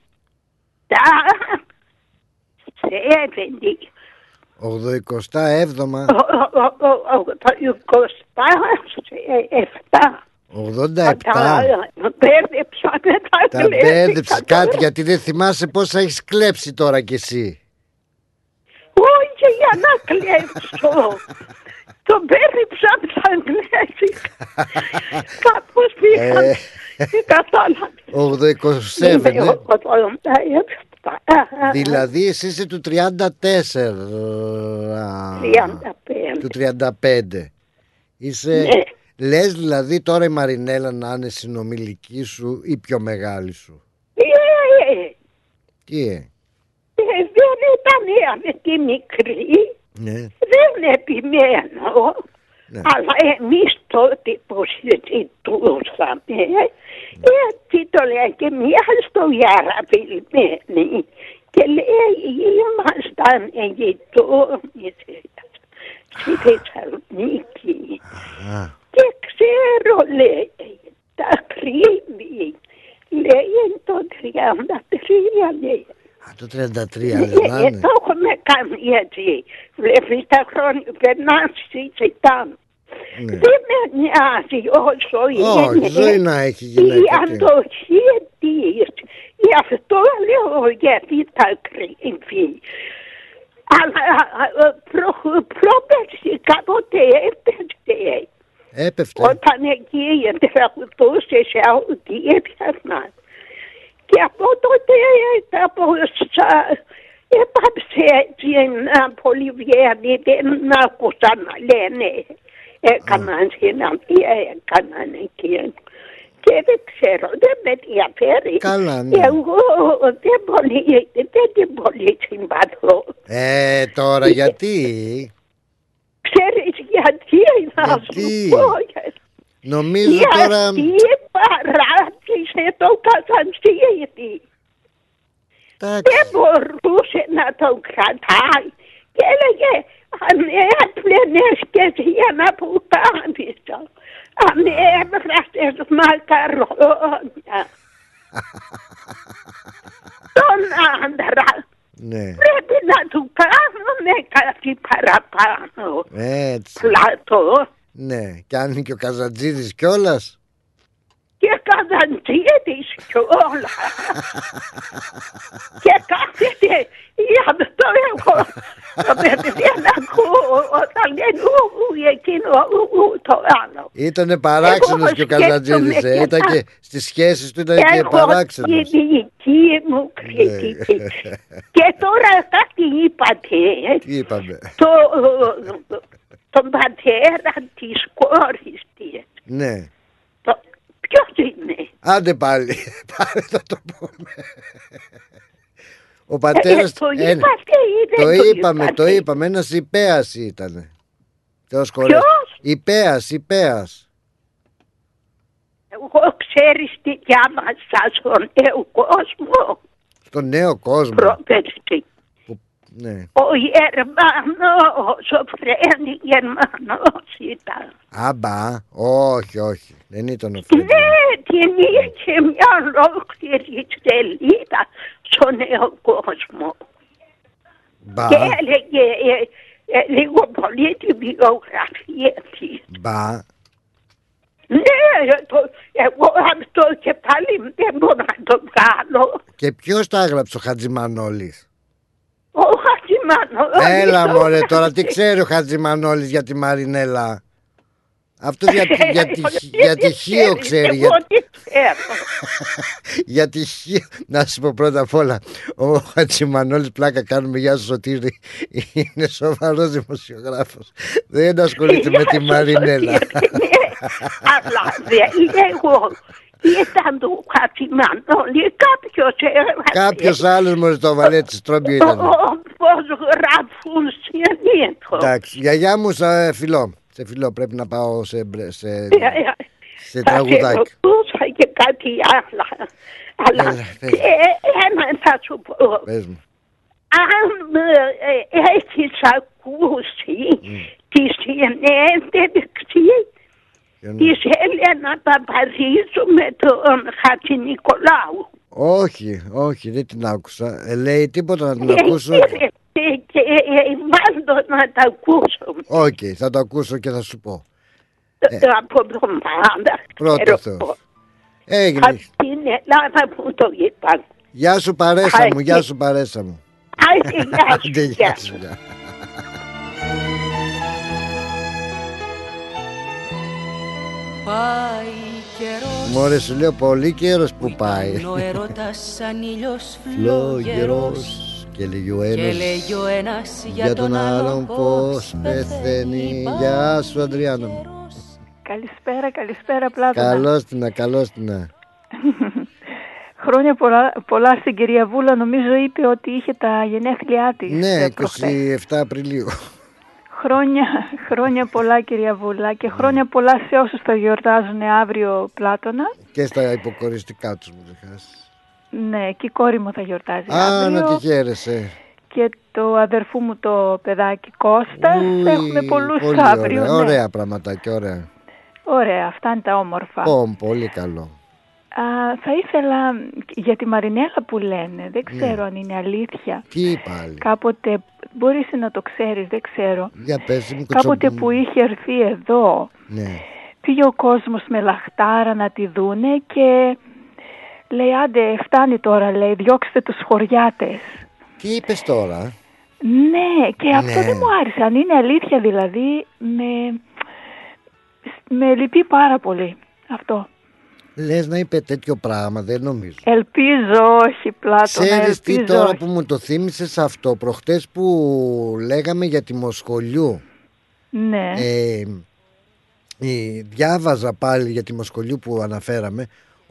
ογδοηκοστά έβδομα. ογδόντα επτά. Τα μπέρδεψες κάτι, γιατί δεν θυμάσαι πόσα έχεις κλέψει τώρα κι εσύ. Όχι για να κλέψω. Το μπέρδεψα από τα αγγλέζικα. Κάπως πήγαν. Δεν κατάλαβα. ογδοηκοστά έβδομα. Δηλαδή εσύ είσαι του τριάντα τέσσερα. τριάντα πέντε. Του τριάντα πέντε. Είσαι, ναι. Λες δηλαδή τώρα η Μαρινέλα να είναι συνομιλική σου ή πιο μεγάλη σου? Ε, Τι ε? ε δεν ήταν με τη μικρή. Ναι. Δεν επιμένω. Ναι. Αλλά εμείς τότε που συζητούσαμε, έτσι το λέει και μια στο Ιαραβιλμένη και λέει ήμασταν γειτόνες στη Θεσσαλονίκη και ξέρω, λέει, τα κρύβει, λέει το τριάντα τρία, λέει. Α, το τριάντα τρία λένε. Ε, το έχουμε κάνει έτσι. Βλέπεις τα χρόνια περνάς συζητάμε. Ναι. Δεν με νοιάζει όσο oh, είναι ζωή να έχει γυναίκα, η αντοχή της. Γι' αυτό λέω γιατί τα κρύβει. Αλλά προ, πρόπερση κάποτε έπεφτε. Έπεφτε. Όταν εκεί τραγουδούσε σε αουδί έπιασνα. Και από τότε κάπως έπαψε έτσι να πολύ βγαίνει, δεν άκουσα να λένε. Έκαναν συναντία, έκαναν εκεί. Και δεν ξέρω, δεν με ενδιαφέρει. Καλά, ναι. Εγώ δεν, πολύ, δεν την πολύ συμπαθώ. Ε, τώρα γιατί? Ξέρεις γιατί, να σου πω. Νομίζω γιατί τώρα... Γιατί παράτησε το Καζαντζίδη. Δεν μπορούσε να το κρατάει. Και έλεγε, αν έπλαινες και εσύ ένα πουτάνισο, αν έβρασες μακαρόνια, τον άντρα, ναι. Πρέπει να του κάνουμε κάτι παραπάνω. Έτσι. Πλατό. Ναι, και αν είναι και ο Καζαντζίδης κιόλας. Και Καζαντζίδης κιόλας. Και κάθεται, γι' αυτό εγώ το παιδί δεν ακούω όταν λένε ου, εκείνο, ου, το άλλο. Ήτανε παράξενος και ο Καζαντζίδης, ε, ήταν και στις σχέσεις του ήταν και παράξενος. Έχω τη δική μου κριτική. Και τώρα κάτι είπατε. Τι είπαμε? Το, τον πατέρα της κόρης της. Ναι. Το, ποιος είναι? Άντε πάλι, πάλι θα το πούμε. Ο πατέρας... Ε, το είπατε ή δεν το, το είπαμε, είπατε? το είπαμε, ένας υπέας ήταν. Ποιος? Υπέας, υπέας. Εγώ ξέρεις τι διάβασα στον νέο κόσμο. Στον νέο κόσμο. Πρόπερση. Ναι. Ο Γερμανός, ο Φρένι Γερμανός ήταν. Άμπα, όχι, όχι, δεν ήταν ο Φρένι. Ναι, την είχε μια ολόκληρη σελίδα στο νέο κόσμο. Μπα. Και έλεγε ε, ε, λίγο πολύ τη βιογραφία της. Μπα. Ναι, το, εγώ αυτό και πάλι δεν μπορώ να το βγάλω. Και ποιος τα έγραψε, ο Χατζημανόλης? Ο Χατζημανόλης. Έλα μωρέ τώρα, τι ξέρει ο Χατζημανόλης για τη Μαρινέλα? Αυτό για, για, για, για τυχείο ξέρει. Εγώ τι ξέρω. Για τυχείο. Να σου πω πρώτα απ' όλα, ο Χατζημανόλης, πλάκα κάνουμε, γεια σου Σωτήρη, είναι σοβαρός δημοσιογράφος. Δεν ασχολείται με τη Μαρινέλα. Αλλά εγώ ήταν του Χατζημανόλη κάποιος. Κάποιος άλλος μόλις το Βαλέτσι Στρόμπιο ήταν. Πώς γράφουν συνήθως. Εντάξει, γιαγιά μου φιλό. σε φιλό, πρέπει να πάω σε, σε, Ε, σε τραγουδάκι. Θα ρωτούσα και κάτι άλλο. Αλλά Έλα, πες. ε, ένα θα σου πω. Πες μου. Αν ε, έχεις ακούσει τη συνέντευξη της Έλενα Παπαδίζου με τον Χατζηνικολάου. Όχι, όχι, δεν την άκουσα. Ε, λέει τίποτα να την Ε, ακούσω. και- Και και, ε, μάλλον να τα ακούσω. Οκ, θα το ακούσω και θα σου πω. Ε, Από εβδομάδα. Πρώτο ξέρω Θεός. εγώ. Έγινε. Από την Ελλάδα που το είπαν. Γεια σου παρέσα μου, Άντε. γεια σου παρέσα μου. Άντε, γεια σου, Άντε, γεια γεια σου, γεια. Πάει καιρός, Μωρέ, σου λέω πολύ καιρός που πάει. ο έρωτας σαν ήλιος Φλόγερος φλόγερος. και λέγει ο Και ένας λέγει ο ένας για τον άλλον πως πεθαίνει. Γεια σου Αντριάννα μου. Καλησπέρα, καλησπέρα Πλάτωνα. Καλώς την, καλώς την. Χρόνια πολλά, πολλά στην κυρία Βούλα. Νομίζω είπε ότι είχε τα γενέθλιά της. Ναι, ε, προχθές. είκοσι επτά Απριλίου. Χρόνια, χρόνια πολλά κυρία Βούλα και χρόνια πολλά σε όσους θα γιορτάζουν αύριο Πλάτωνα. Και στα υποκοριστικά τους μου ξεχάσεις. Ναι, και η κόρη μου θα γιορτάζει Α, αύριο. να τη χαίρεσαι. Και το αδερφού μου το παιδάκι Κώστας. Ουι, Έχουμε πολλούς πολύ αύριο. Ωραία, ναι. ωραία πραγματάκια, ωραία. Ωραία, αυτά είναι τα όμορφα. Πομ, πολύ καλό. Α, θα ήθελα για τη Μαρινέλα που λένε, δεν ξέρω Ναι. αν είναι αλήθεια. Τι πάλι. Κάποτε, μπορείς να το ξέρεις, δεν ξέρω. Για πες μου Κάποτε κουτσομπ- που είχε έρθει εδώ, Ναι. πήγε ο κόσμος με λαχτάρα να τη δούνε και λέει άντε φτάνει τώρα, λέει διώξτε τους χωριάτες. Τι είπες τώρα? Ναι, και αυτό Ναι. δεν μου άρεσε. Αν είναι αλήθεια δηλαδή, με, με λυπεί πάρα πολύ αυτό. Λες να είπε τέτοιο πράγμα, δεν νομίζω. Ελπίζω όχι Πλάτωνα, Ξέρεις τι ελπίζω τώρα όχι. που μου το θύμισες αυτό, προχτές που λέγαμε για τη Μοσχολιού. Ναι. Ε, ε, διάβαζα πάλι για τη Μοσχολιού που αναφέραμε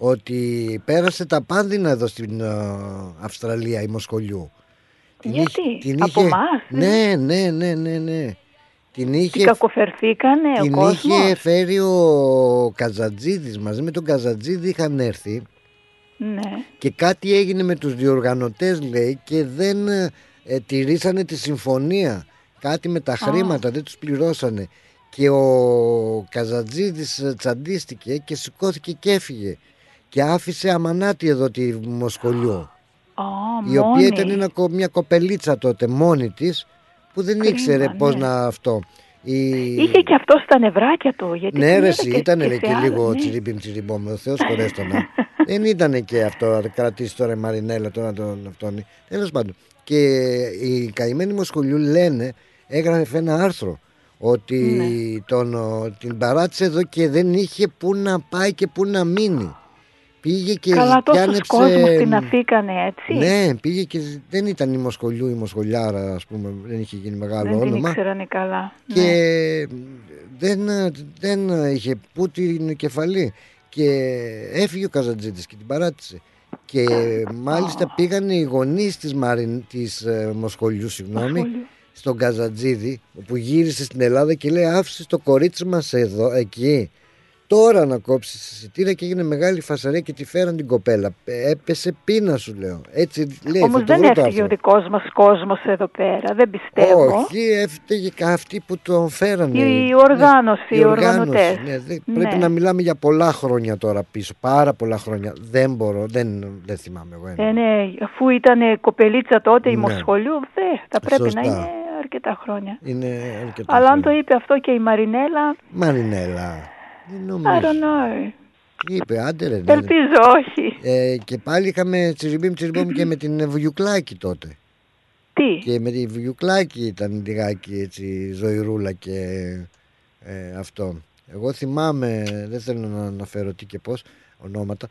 ότι πέρασε τα πάνδυνα εδώ στην ε, Αυστραλία η Μοσχολιού. Την Γιατί, είχε- την από είχε- εμάς, Ναι, ναι, ναι, ναι, ναι. Την Τι είχε, κακοφερθήκανε ο την κόσμος. είχε φέρει ο Καζατζίδης, μαζί με τον Καζατζίδη είχαν έρθει Ναι. και κάτι έγινε με τους διοργανωτές λέει και δεν ε, ε, τηρήσανε τη συμφωνία. Κάτι με τα χρήματα δεν τους πληρώσανε και ο Καζατζίδης ε, τσαντίστηκε και σηκώθηκε και έφυγε και άφησε αμανάτη εδώ τη Μοσχολιού, Α, η οποία μόνη. ήταν ένα, κο- μια κοπελίτσα τότε μόνη της που δεν Κρίμα, ήξερε πώς ναι. να αυτό. Η... Είχε και αυτό στα νευράκια του. Γιατί Ναι, την ρε, είδα εσύ, ήταν και και, σε και άλλα, λίγο ναι. τσιριμπιμ τσιριμπομ, ο Θεός χωρέστονα. Δεν ήταν και αυτό, να κρατήσει τώρα η Μαρινέλα τώρα τον αυτόν. Τέλος πάντων. Και οι καημένοι Μοσχολιού λένε, έγραφε ένα άρθρο, ότι Ναι. τον, ο, την παράτησε εδώ και δεν είχε πού να πάει και πού να μείνει. Πήγε και Καλά, τόσους πιάνεψε... κόσμους την αφήκανε έτσι. Ναι, πήγε και ζ- δεν ήταν η Μοσχολιού, η Μοσχολιάρα, ας πούμε, δεν είχε γίνει μεγάλο Δεν την όνομα. ήξερανε καλά. Και Ναι. δεν, δεν είχε πού την κεφαλή και έφυγε ο Καζατζίδης και την παράτησε και μάλιστα πήγαν οι γονείς της, Μαριν, της ε, Μοσχολιού συγγνώμη, Μοσχολιού. στον Καζατζίδη που γύρισε στην Ελλάδα και λέει άφησε το κορίτσι μας εδώ, εκεί τώρα να κόψει εισιτήρια και έγινε μεγάλη φασαρία και τη φέραν την κοπέλα. Έπεσε πείνα σου λέω. Έτσι λέει. Όμως θα το δεν βρω το έφυγε άρθρο. ο δικός μας κόσμος εδώ πέρα, δεν πιστεύω. Όχι, έφταιγε αυτοί που τον φέρανε. Η οργάνωση, Ναι, οι οργανωτές. Ναι, δεν- Ναι. Πρέπει να μιλάμε για πολλά χρόνια τώρα πίσω. Πάρα πολλά χρόνια. Δεν μπορώ, δεν, δεν θυμάμαι εγώ. Ε, ναι, αφού ήταν κοπελίτσα τότε η Ναι. Μοσχολιού, δε, θα πρέπει Σωστά. να είναι αρκετά χρόνια. Είναι αρκετά. Αλλά αν χρόνια. το είπε αυτό και η Μαρινέλα, Μαρινέλα. Δεν I νομίζω. don't know. Είπε, άντε ρε. ναι. Ελπίζω όχι. Ε, και πάλι είχαμε τσιριμπίμ τσιριμπόμ και με την Βουγιουκλάκη τότε. Τι. Και με τη Βουγιουκλάκη ήταν λιγάκι έτσι ζωηρούλα και ε, αυτό. Εγώ θυμάμαι, δεν θέλω να αναφέρω τι και πώς, ονόματα,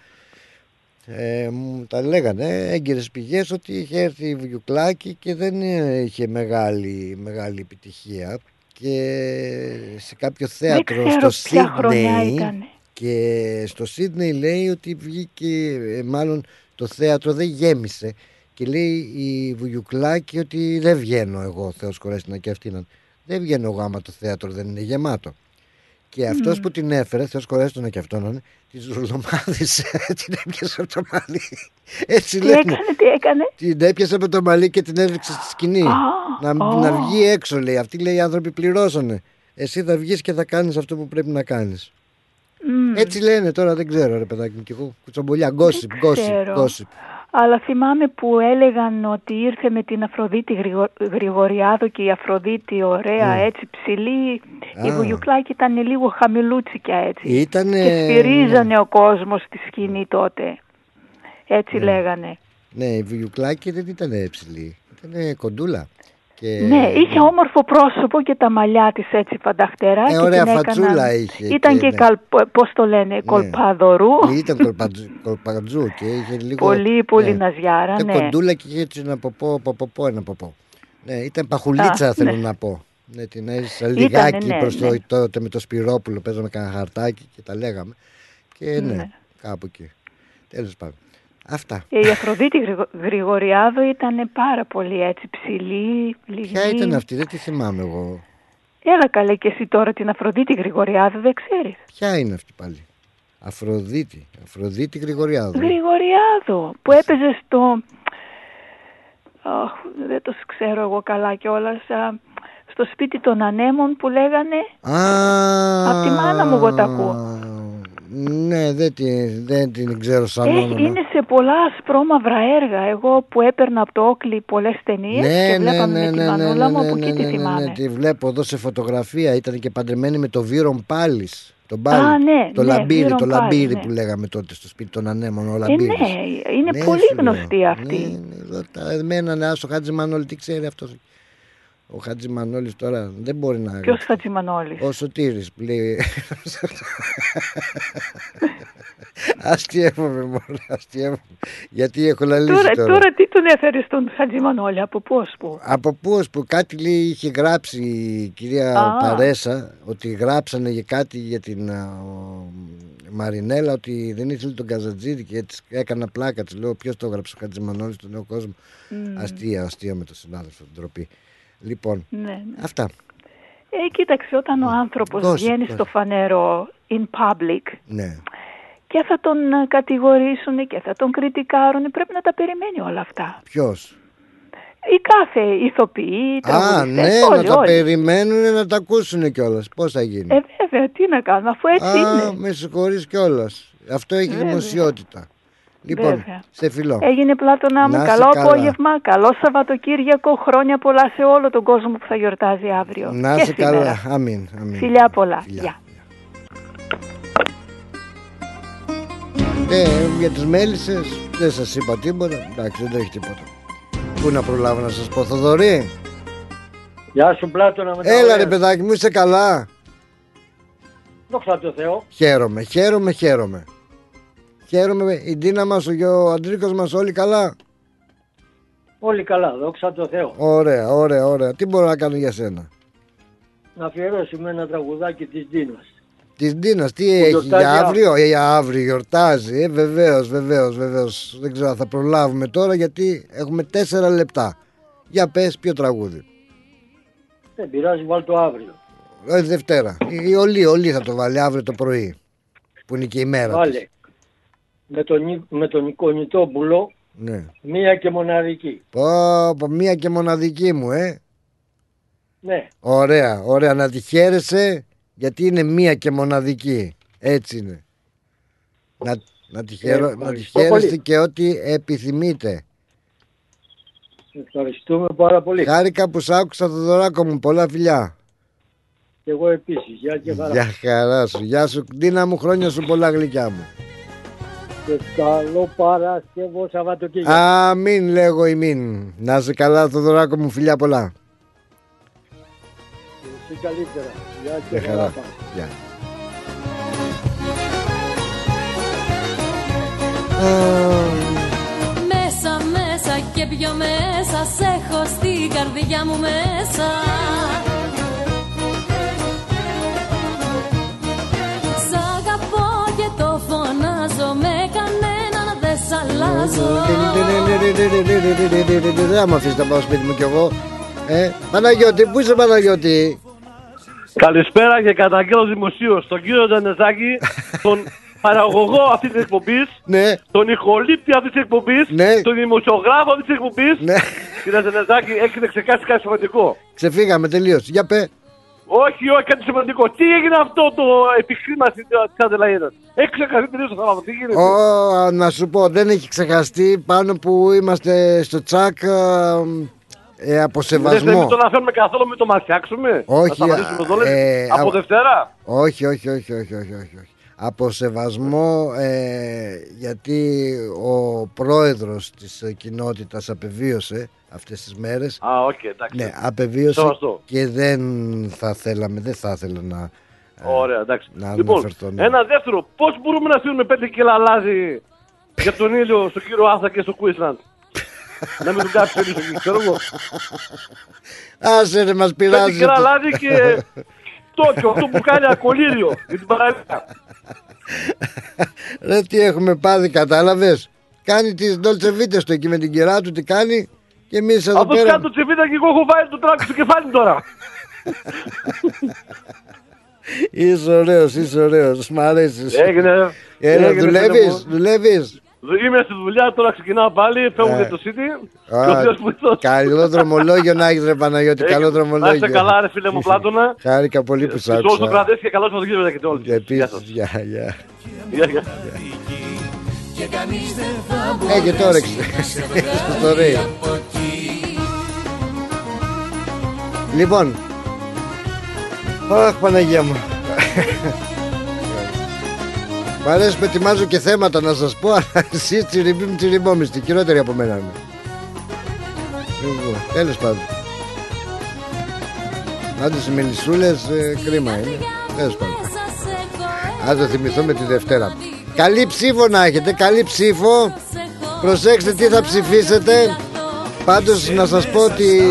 ε, μου τα λέγανε έγκυρες πηγές ότι είχε έρθει η Βουγιουκλάκη και δεν ε, είχε μεγάλη, μεγάλη επιτυχία και σε κάποιο θέατρο ξέρω στο ποια χρονιά Σίδνεϊ ήτανε. και στο Σίδνεϊ λέει ότι βγήκε, ε, μάλλον το θέατρο δεν γέμισε και λέει η Βουγιουκλάκη ότι δεν βγαίνω εγώ, Θεός χωρέστη να και αυτή να. Δεν βγαίνω εγώ άμα το θέατρο δεν είναι γεμάτο. Και αυτός mm. που την έφερε, Θεός κορέστονα και αυτόν, είναι, τις ρουλομάδες την έπιασε από το μαλλί. Έτσι τι λένε. έκανε, τι έκανε. Την έπιασε από το μαλλί και την έδειξε στη σκηνή. Oh, να, oh. να βγει έξω, λέει. Αυτοί, λέει, οι άνθρωποι πληρώσανε. Εσύ θα βγεις και θα κάνεις αυτό που πρέπει να κάνεις. Mm. Έτσι λένε, τώρα δεν ξέρω, ρε παιδάκι μου, και εγώ κουτσομπολιά, γκόσιπ, γκόσιπ. Αλλά θυμάμαι που έλεγαν ότι ήρθε με την Αφροδίτη Γρηγο... Γρηγοριάδο και η Αφροδίτη ωραία, mm. έτσι ψηλή. Ah. Η Βουγιουκλάκη ήταν λίγο χαμηλούτσικια έτσι. Ήτανε... Και σφυρίζανε ναι. ο κόσμος στη σκηνή τότε. Έτσι ναι. λέγανε. Ναι, η Βουγιουκλάκη δεν ήταν ψηλή, ήταν κοντούλα. Και... Ναι, είχε όμορφο πρόσωπο και τα μαλλιά της έτσι φανταχτερά. Ε, και ωραία την φατσούλα έκαναν... είχε. Ήταν και, και ναι. καλ... πώς το λένε, ναι. κολπαδορού. Ήταν κολπατζού, κολπατζού και είχε λίγο... Πολύ, πολύ ναι. ναζιάρα, ήταν ναι. κοντούλα και είχε έτσι ένα ποπό, ποπό, ένα ποπό. Ναι, ήταν παχουλίτσα Α, θέλω ναι. να πω. Ναι, την έζησα λιγάκι ναι, προς ναι. το τότε με το Σπυρόπουλο, παίζαμε κανένα χαρτάκι και τα λέγαμε. Και ναι, ναι. κάπου εκεί. Τέλος πάντων. Αυτά. Η Αφροδίτη Γρηγοριάδο ήταν πάρα πολύ έτσι ψηλή, λιγνή. Ποια ήταν αυτή, δεν τη θυμάμαι εγώ. Έλα καλέ και εσύ τώρα την Αφροδίτη Γρηγοριάδο δεν ξέρεις. Ποια είναι αυτή πάλι. Αφροδίτη, Αφροδίτη Γρηγοριάδο. Γρηγοριάδο που έπαιζε στο... Oh, δεν το ξέρω εγώ καλά κιόλας. Στο σπίτι των ανέμων που λέγανε. Α, από τη μάνα μου εγώ τα ακούω. Ναι, δεν την, δεν την ξέρω σαν όνομα. Είναι σε πολλά ασπρόμαυρα έργα. Εγώ που έπαιρνα από το Όκλι πολλές ταινίες ναι, και βλέπαμε ναι, με ναι, τη μανούλα ναι, ναι, μου, ναι, από ναι, εκεί ναι, τη θυμάμαι. Ναι, ναι, τη βλέπω εδώ σε φωτογραφία. Ήταν και παντρεμένη με το Βύρον Πάλης. Τον Πάλι, Α, ναι, το ναι, λαμπύρι, το λαμπύρι ναι. που λέγαμε τότε στο σπίτι των ανέμων. Ο ε, λαμπύρις. ναι, είναι ναι, πολύ γνωστή αυτή. Ναι, ναι, τα εμένα, ναι, ο Χατζημανόλη, τι ξέρει αυτός. Ο Χατζημανόλης τώρα δεν μπορεί να... Ποιος Χατζημανόλης? Ο Σωτήρης που λέει... Αστιεύομαι μόνο, αστιεύομαι. Γιατί έχω λαλήσει τώρα. Τώρα, τώρα τι τον έφερε στον Χατζημανόλη, από πού ως πού? Από πού ως πού, κάτι λέει είχε γράψει η κυρία Α. Παρέσα, ότι γράψανε για κάτι για την uh, Μαρινέλα, ότι δεν ήθελε τον Καζατζίδη και έτσι έκανα πλάκα της. Λέω ποιος το έγραψε, ο Χατζημανόλης στον νέο κόσμο. Mm. Αστεία, αστεία με τον συνάδελφο, την τροπή. Λοιπόν, ναι, ναι. αυτά. Ε, κοίταξε, όταν ο άνθρωπος Gossip, βγαίνει Gossip. στο φανερό in public, ναι. και θα τον κατηγορήσουν και θα τον κριτικάρουν, πρέπει να τα περιμένει όλα αυτά. Ποιος? Οι κάθε ηθοποιοί, τραγουδιστές, Α, ναι, όλοι, να τα όλοι. περιμένουν να τα ακούσουν κιόλας. Πώς θα γίνει? Ε, βέβαια, τι να κάνουμε, αφού έτσι Α, είναι. Α, με συγχωρείς κιόλας. Αυτό έχει βέβαια. δημοσιότητα. Λοιπόν, βέβαια. σε φιλό. Έγινε Πλάτωνα μου, καλό καλά. απόγευμα, καλό Σαββατοκύριακο, χρόνια πολλά σε όλο τον κόσμο που θα γιορτάζει αύριο. Να σε καλά, αμήν, αμήν. Φιλιά πολλά, γεια. Ε, για τις μέλισσες δεν σας είπα τίποτα. Εντάξει, δεν τρέχει τίποτα. Πού να προλάβω να σας πω, Θοδωρή? Γεια σου Πλάτωνα. Έλα ρε παιδάκι μου, είσαι καλά? Δόξα τω Θεώ. Χαίρομαι, χαίρομαι, χαίρομαι. Χαίρομαι, η Ντίνα μας, ο Αντρίκος μας, όλοι καλά? Όλοι καλά, δόξα τω Θεώ. Ωραία, ωραία, ωραία. Τι μπορώ να κάνω για σένα? Να αφιερώσουμε ένα τραγουδάκι της Ντίνας. Της Ντίνας, τι έχει για αύριο? Ε, για αύριο γιορτάζει, ε, βεβαίως, βεβαίως, βεβαίως. Δεν ξέρω αν θα προλάβουμε τώρα γιατί έχουμε τέσσερα λεπτά. Για πες ποιο τραγούδι. Δεν πειράζει, βάλ το αύριο. Όχι Δευτέρα, η Ολή, Ολή θα το βάλει αύριο το πρωί, που είναι και η μέρα Βάλε. της. Με τον, με τον Νικονιτόπουλο, ναι. Μία και μοναδική. Πω, πω, μία και μοναδική μου, ε. Ναι. Ωραία, ωραία, να τη χαίρεσαι. Γιατί είναι μία και μοναδική. Έτσι είναι. Να, να τη, χαίρο, ε, να τη χαίρεστε και ό,τι επιθυμείτε. Ευχαριστούμε πάρα πολύ. Χάρηκα που σ' άκουσα, Θοδωράκο μου. Πολλά φιλιά. Και εγώ επίσης. Γεια και χαρά. Γεια χαρά σου. Γεια σου. Ντίνα μου, χρόνια σου πολλά, γλυκιά μου. Και καλό Παρασκευό Σαββατοκύριακο. Αμήν λέγω ημίν. Να είσαι καλά, Θοδωράκο μου. Φιλιά πολλά. Εσύ καλύτερα. Γεια και χαρά. χαρά. Γεια. Μέσα, μέσα και πιο μέσα σ' έχω στην καρδιά μου μέσα. Σ' αγαπώ και το φωνάζω, με κανέναν δεν σ' αλλάζω. Δεν θα μ' αφήσεις να πάω σπίτι μου κι εγώ. Ε, Παναγιώτη, πού είσαι Παναγιώτη? Καλησπέρα και καταγγέλλω δημοσίως τον κύριο Τζανεζάκη, τον παραγωγό αυτής της εκπομπής, ναι. τον ηχολήπτη αυτής της εκπομπής, ναι. τον δημοσιογράφο αυτής της εκπομπής. Ναι. Κύριε Τζανεζάκη, έχετε ξεχάσει κάτι σημαντικό. Ξεφύγαμε τελείως. Για πέ. Όχι, όχι, κάτι σημαντικό. Τι έγινε αυτό το επιχείρημα της Αδελαΐδας? Έχει ξεχαστεί τελείως το Σάββατο. Τι γίνεται? Ω, να σου πω, δεν έχει ξεχαστεί, πάνω που είμαστε στο τσακ. Ε, από σεβασμό. Δεν τον αφήνουμε καθόλου, μην το μαθιάξουμε. Όχι. Ε, από α... Δευτέρα. Όχι, όχι, όχι, όχι, όχι, όχι, όχι. Από σεβασμό, ε, γιατί ο πρόεδρος της κοινότητας απεβίωσε αυτές τις μέρες. Α, οκ, okay, εντάξει. Ναι, απεβίωσε. Σωστό. Και δεν θα θέλαμε, δεν θα ήθελα να. Ωραία, εντάξει. Να λοιπόν, ένα δεύτερο. Πώς μπορούμε να στείλουμε πέντε κιλά λάδι για τον ήλιο στον κύριο Άθα και στο Queensland? Να μην του κάψει πέντε εκεί, ξέρω εγώ. Άσε ρε, μας πειράζει. Πέντε κιλά λάδι και Τόκιο, αυτό που κάνει ακολύριο για την παραλία. Ρε, τι έχουμε πάθει, κατάλαβες? Κάνει τις ντολτσεβίτες του εκεί με την κυρά του, τι κάνει? Και εμείς εδώ αυτός πέρα. κάνει το τσεβίτα και εγώ έχω βάλει το τράκι στο κεφάλι τώρα. Είσαι ωραίος, είσαι ωραίος, μ' αρέσεις. Έγινε. Έλα, δουλεύεις, δουλεύεις. Είμαι στη δουλειά, τώρα ξεκινάω πάλι, φεύγω για το City. Καλό δρομολόγιο να έχεις ρε Παναγιώτη, καλό δρομολόγιο. Να είστε καλά ρε φίλε μου Πλάτωνα. Χάρηκα πολύ που σ' άκουσα. Σε όλους το κρατές και καλώς Σαββατοκύριακο και όλους. Επίσης, γεια, γεια. Γεια, Ε, και τώρα στο ρέι. Λοιπόν, αχ Παναγία μου. Μ' αρέσει που ετοιμάζω και θέματα να σας πω, αλλά εσείς τσιριμπίμ τσιριμπόμιστη, χειρότερη από μένα είναι. Τέλος πάντων. Άντως οι μελισσούλες, ε, κρίμα είναι. Τέλος πάντων. Ας το θυμηθούμε τη Δευτέρα. Καλή ψήφο να έχετε, καλή ψήφο. Προσέξτε τι θα ψηφίσετε. Πάντως να σας πω ότι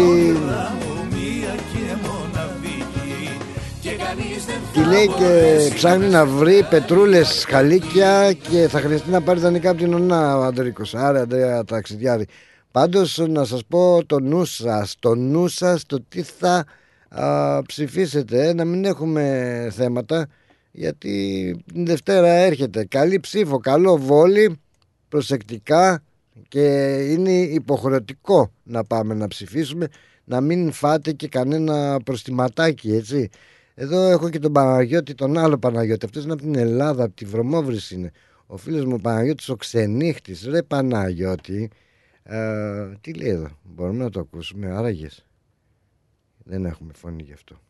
τι λέει και ψάχνει να βρει πετρούλες χαλίκια και θα χρειαστεί να πάρει δανεικά από την ΟΝΑ ο Αντρίκος. Άρα Αντρέα ταξιδιάρη. Πάντως να σας πω το νου σας, το νου σας, το τι θα α, ψηφίσετε, να μην έχουμε θέματα, γιατί την Δευτέρα έρχεται. Καλή ψήφο, καλό βόλι, προσεκτικά, και είναι υποχρεωτικό να πάμε να ψηφίσουμε, να μην φάτε και κανένα προστιματάκι, έτσι. Εδώ έχω και τον Παναγιώτη, τον άλλο Παναγιώτη. Αυτός είναι από την Ελλάδα, από τη Βρωμόβρηση είναι. Ο φίλος μου Παναγιώτης ο ξενύχτης. Ρε Παναγιώτη, ε, τι λέει εδώ, μπορούμε να το ακούσουμε? Άραγες δεν έχουμε φωνή γι' αυτό.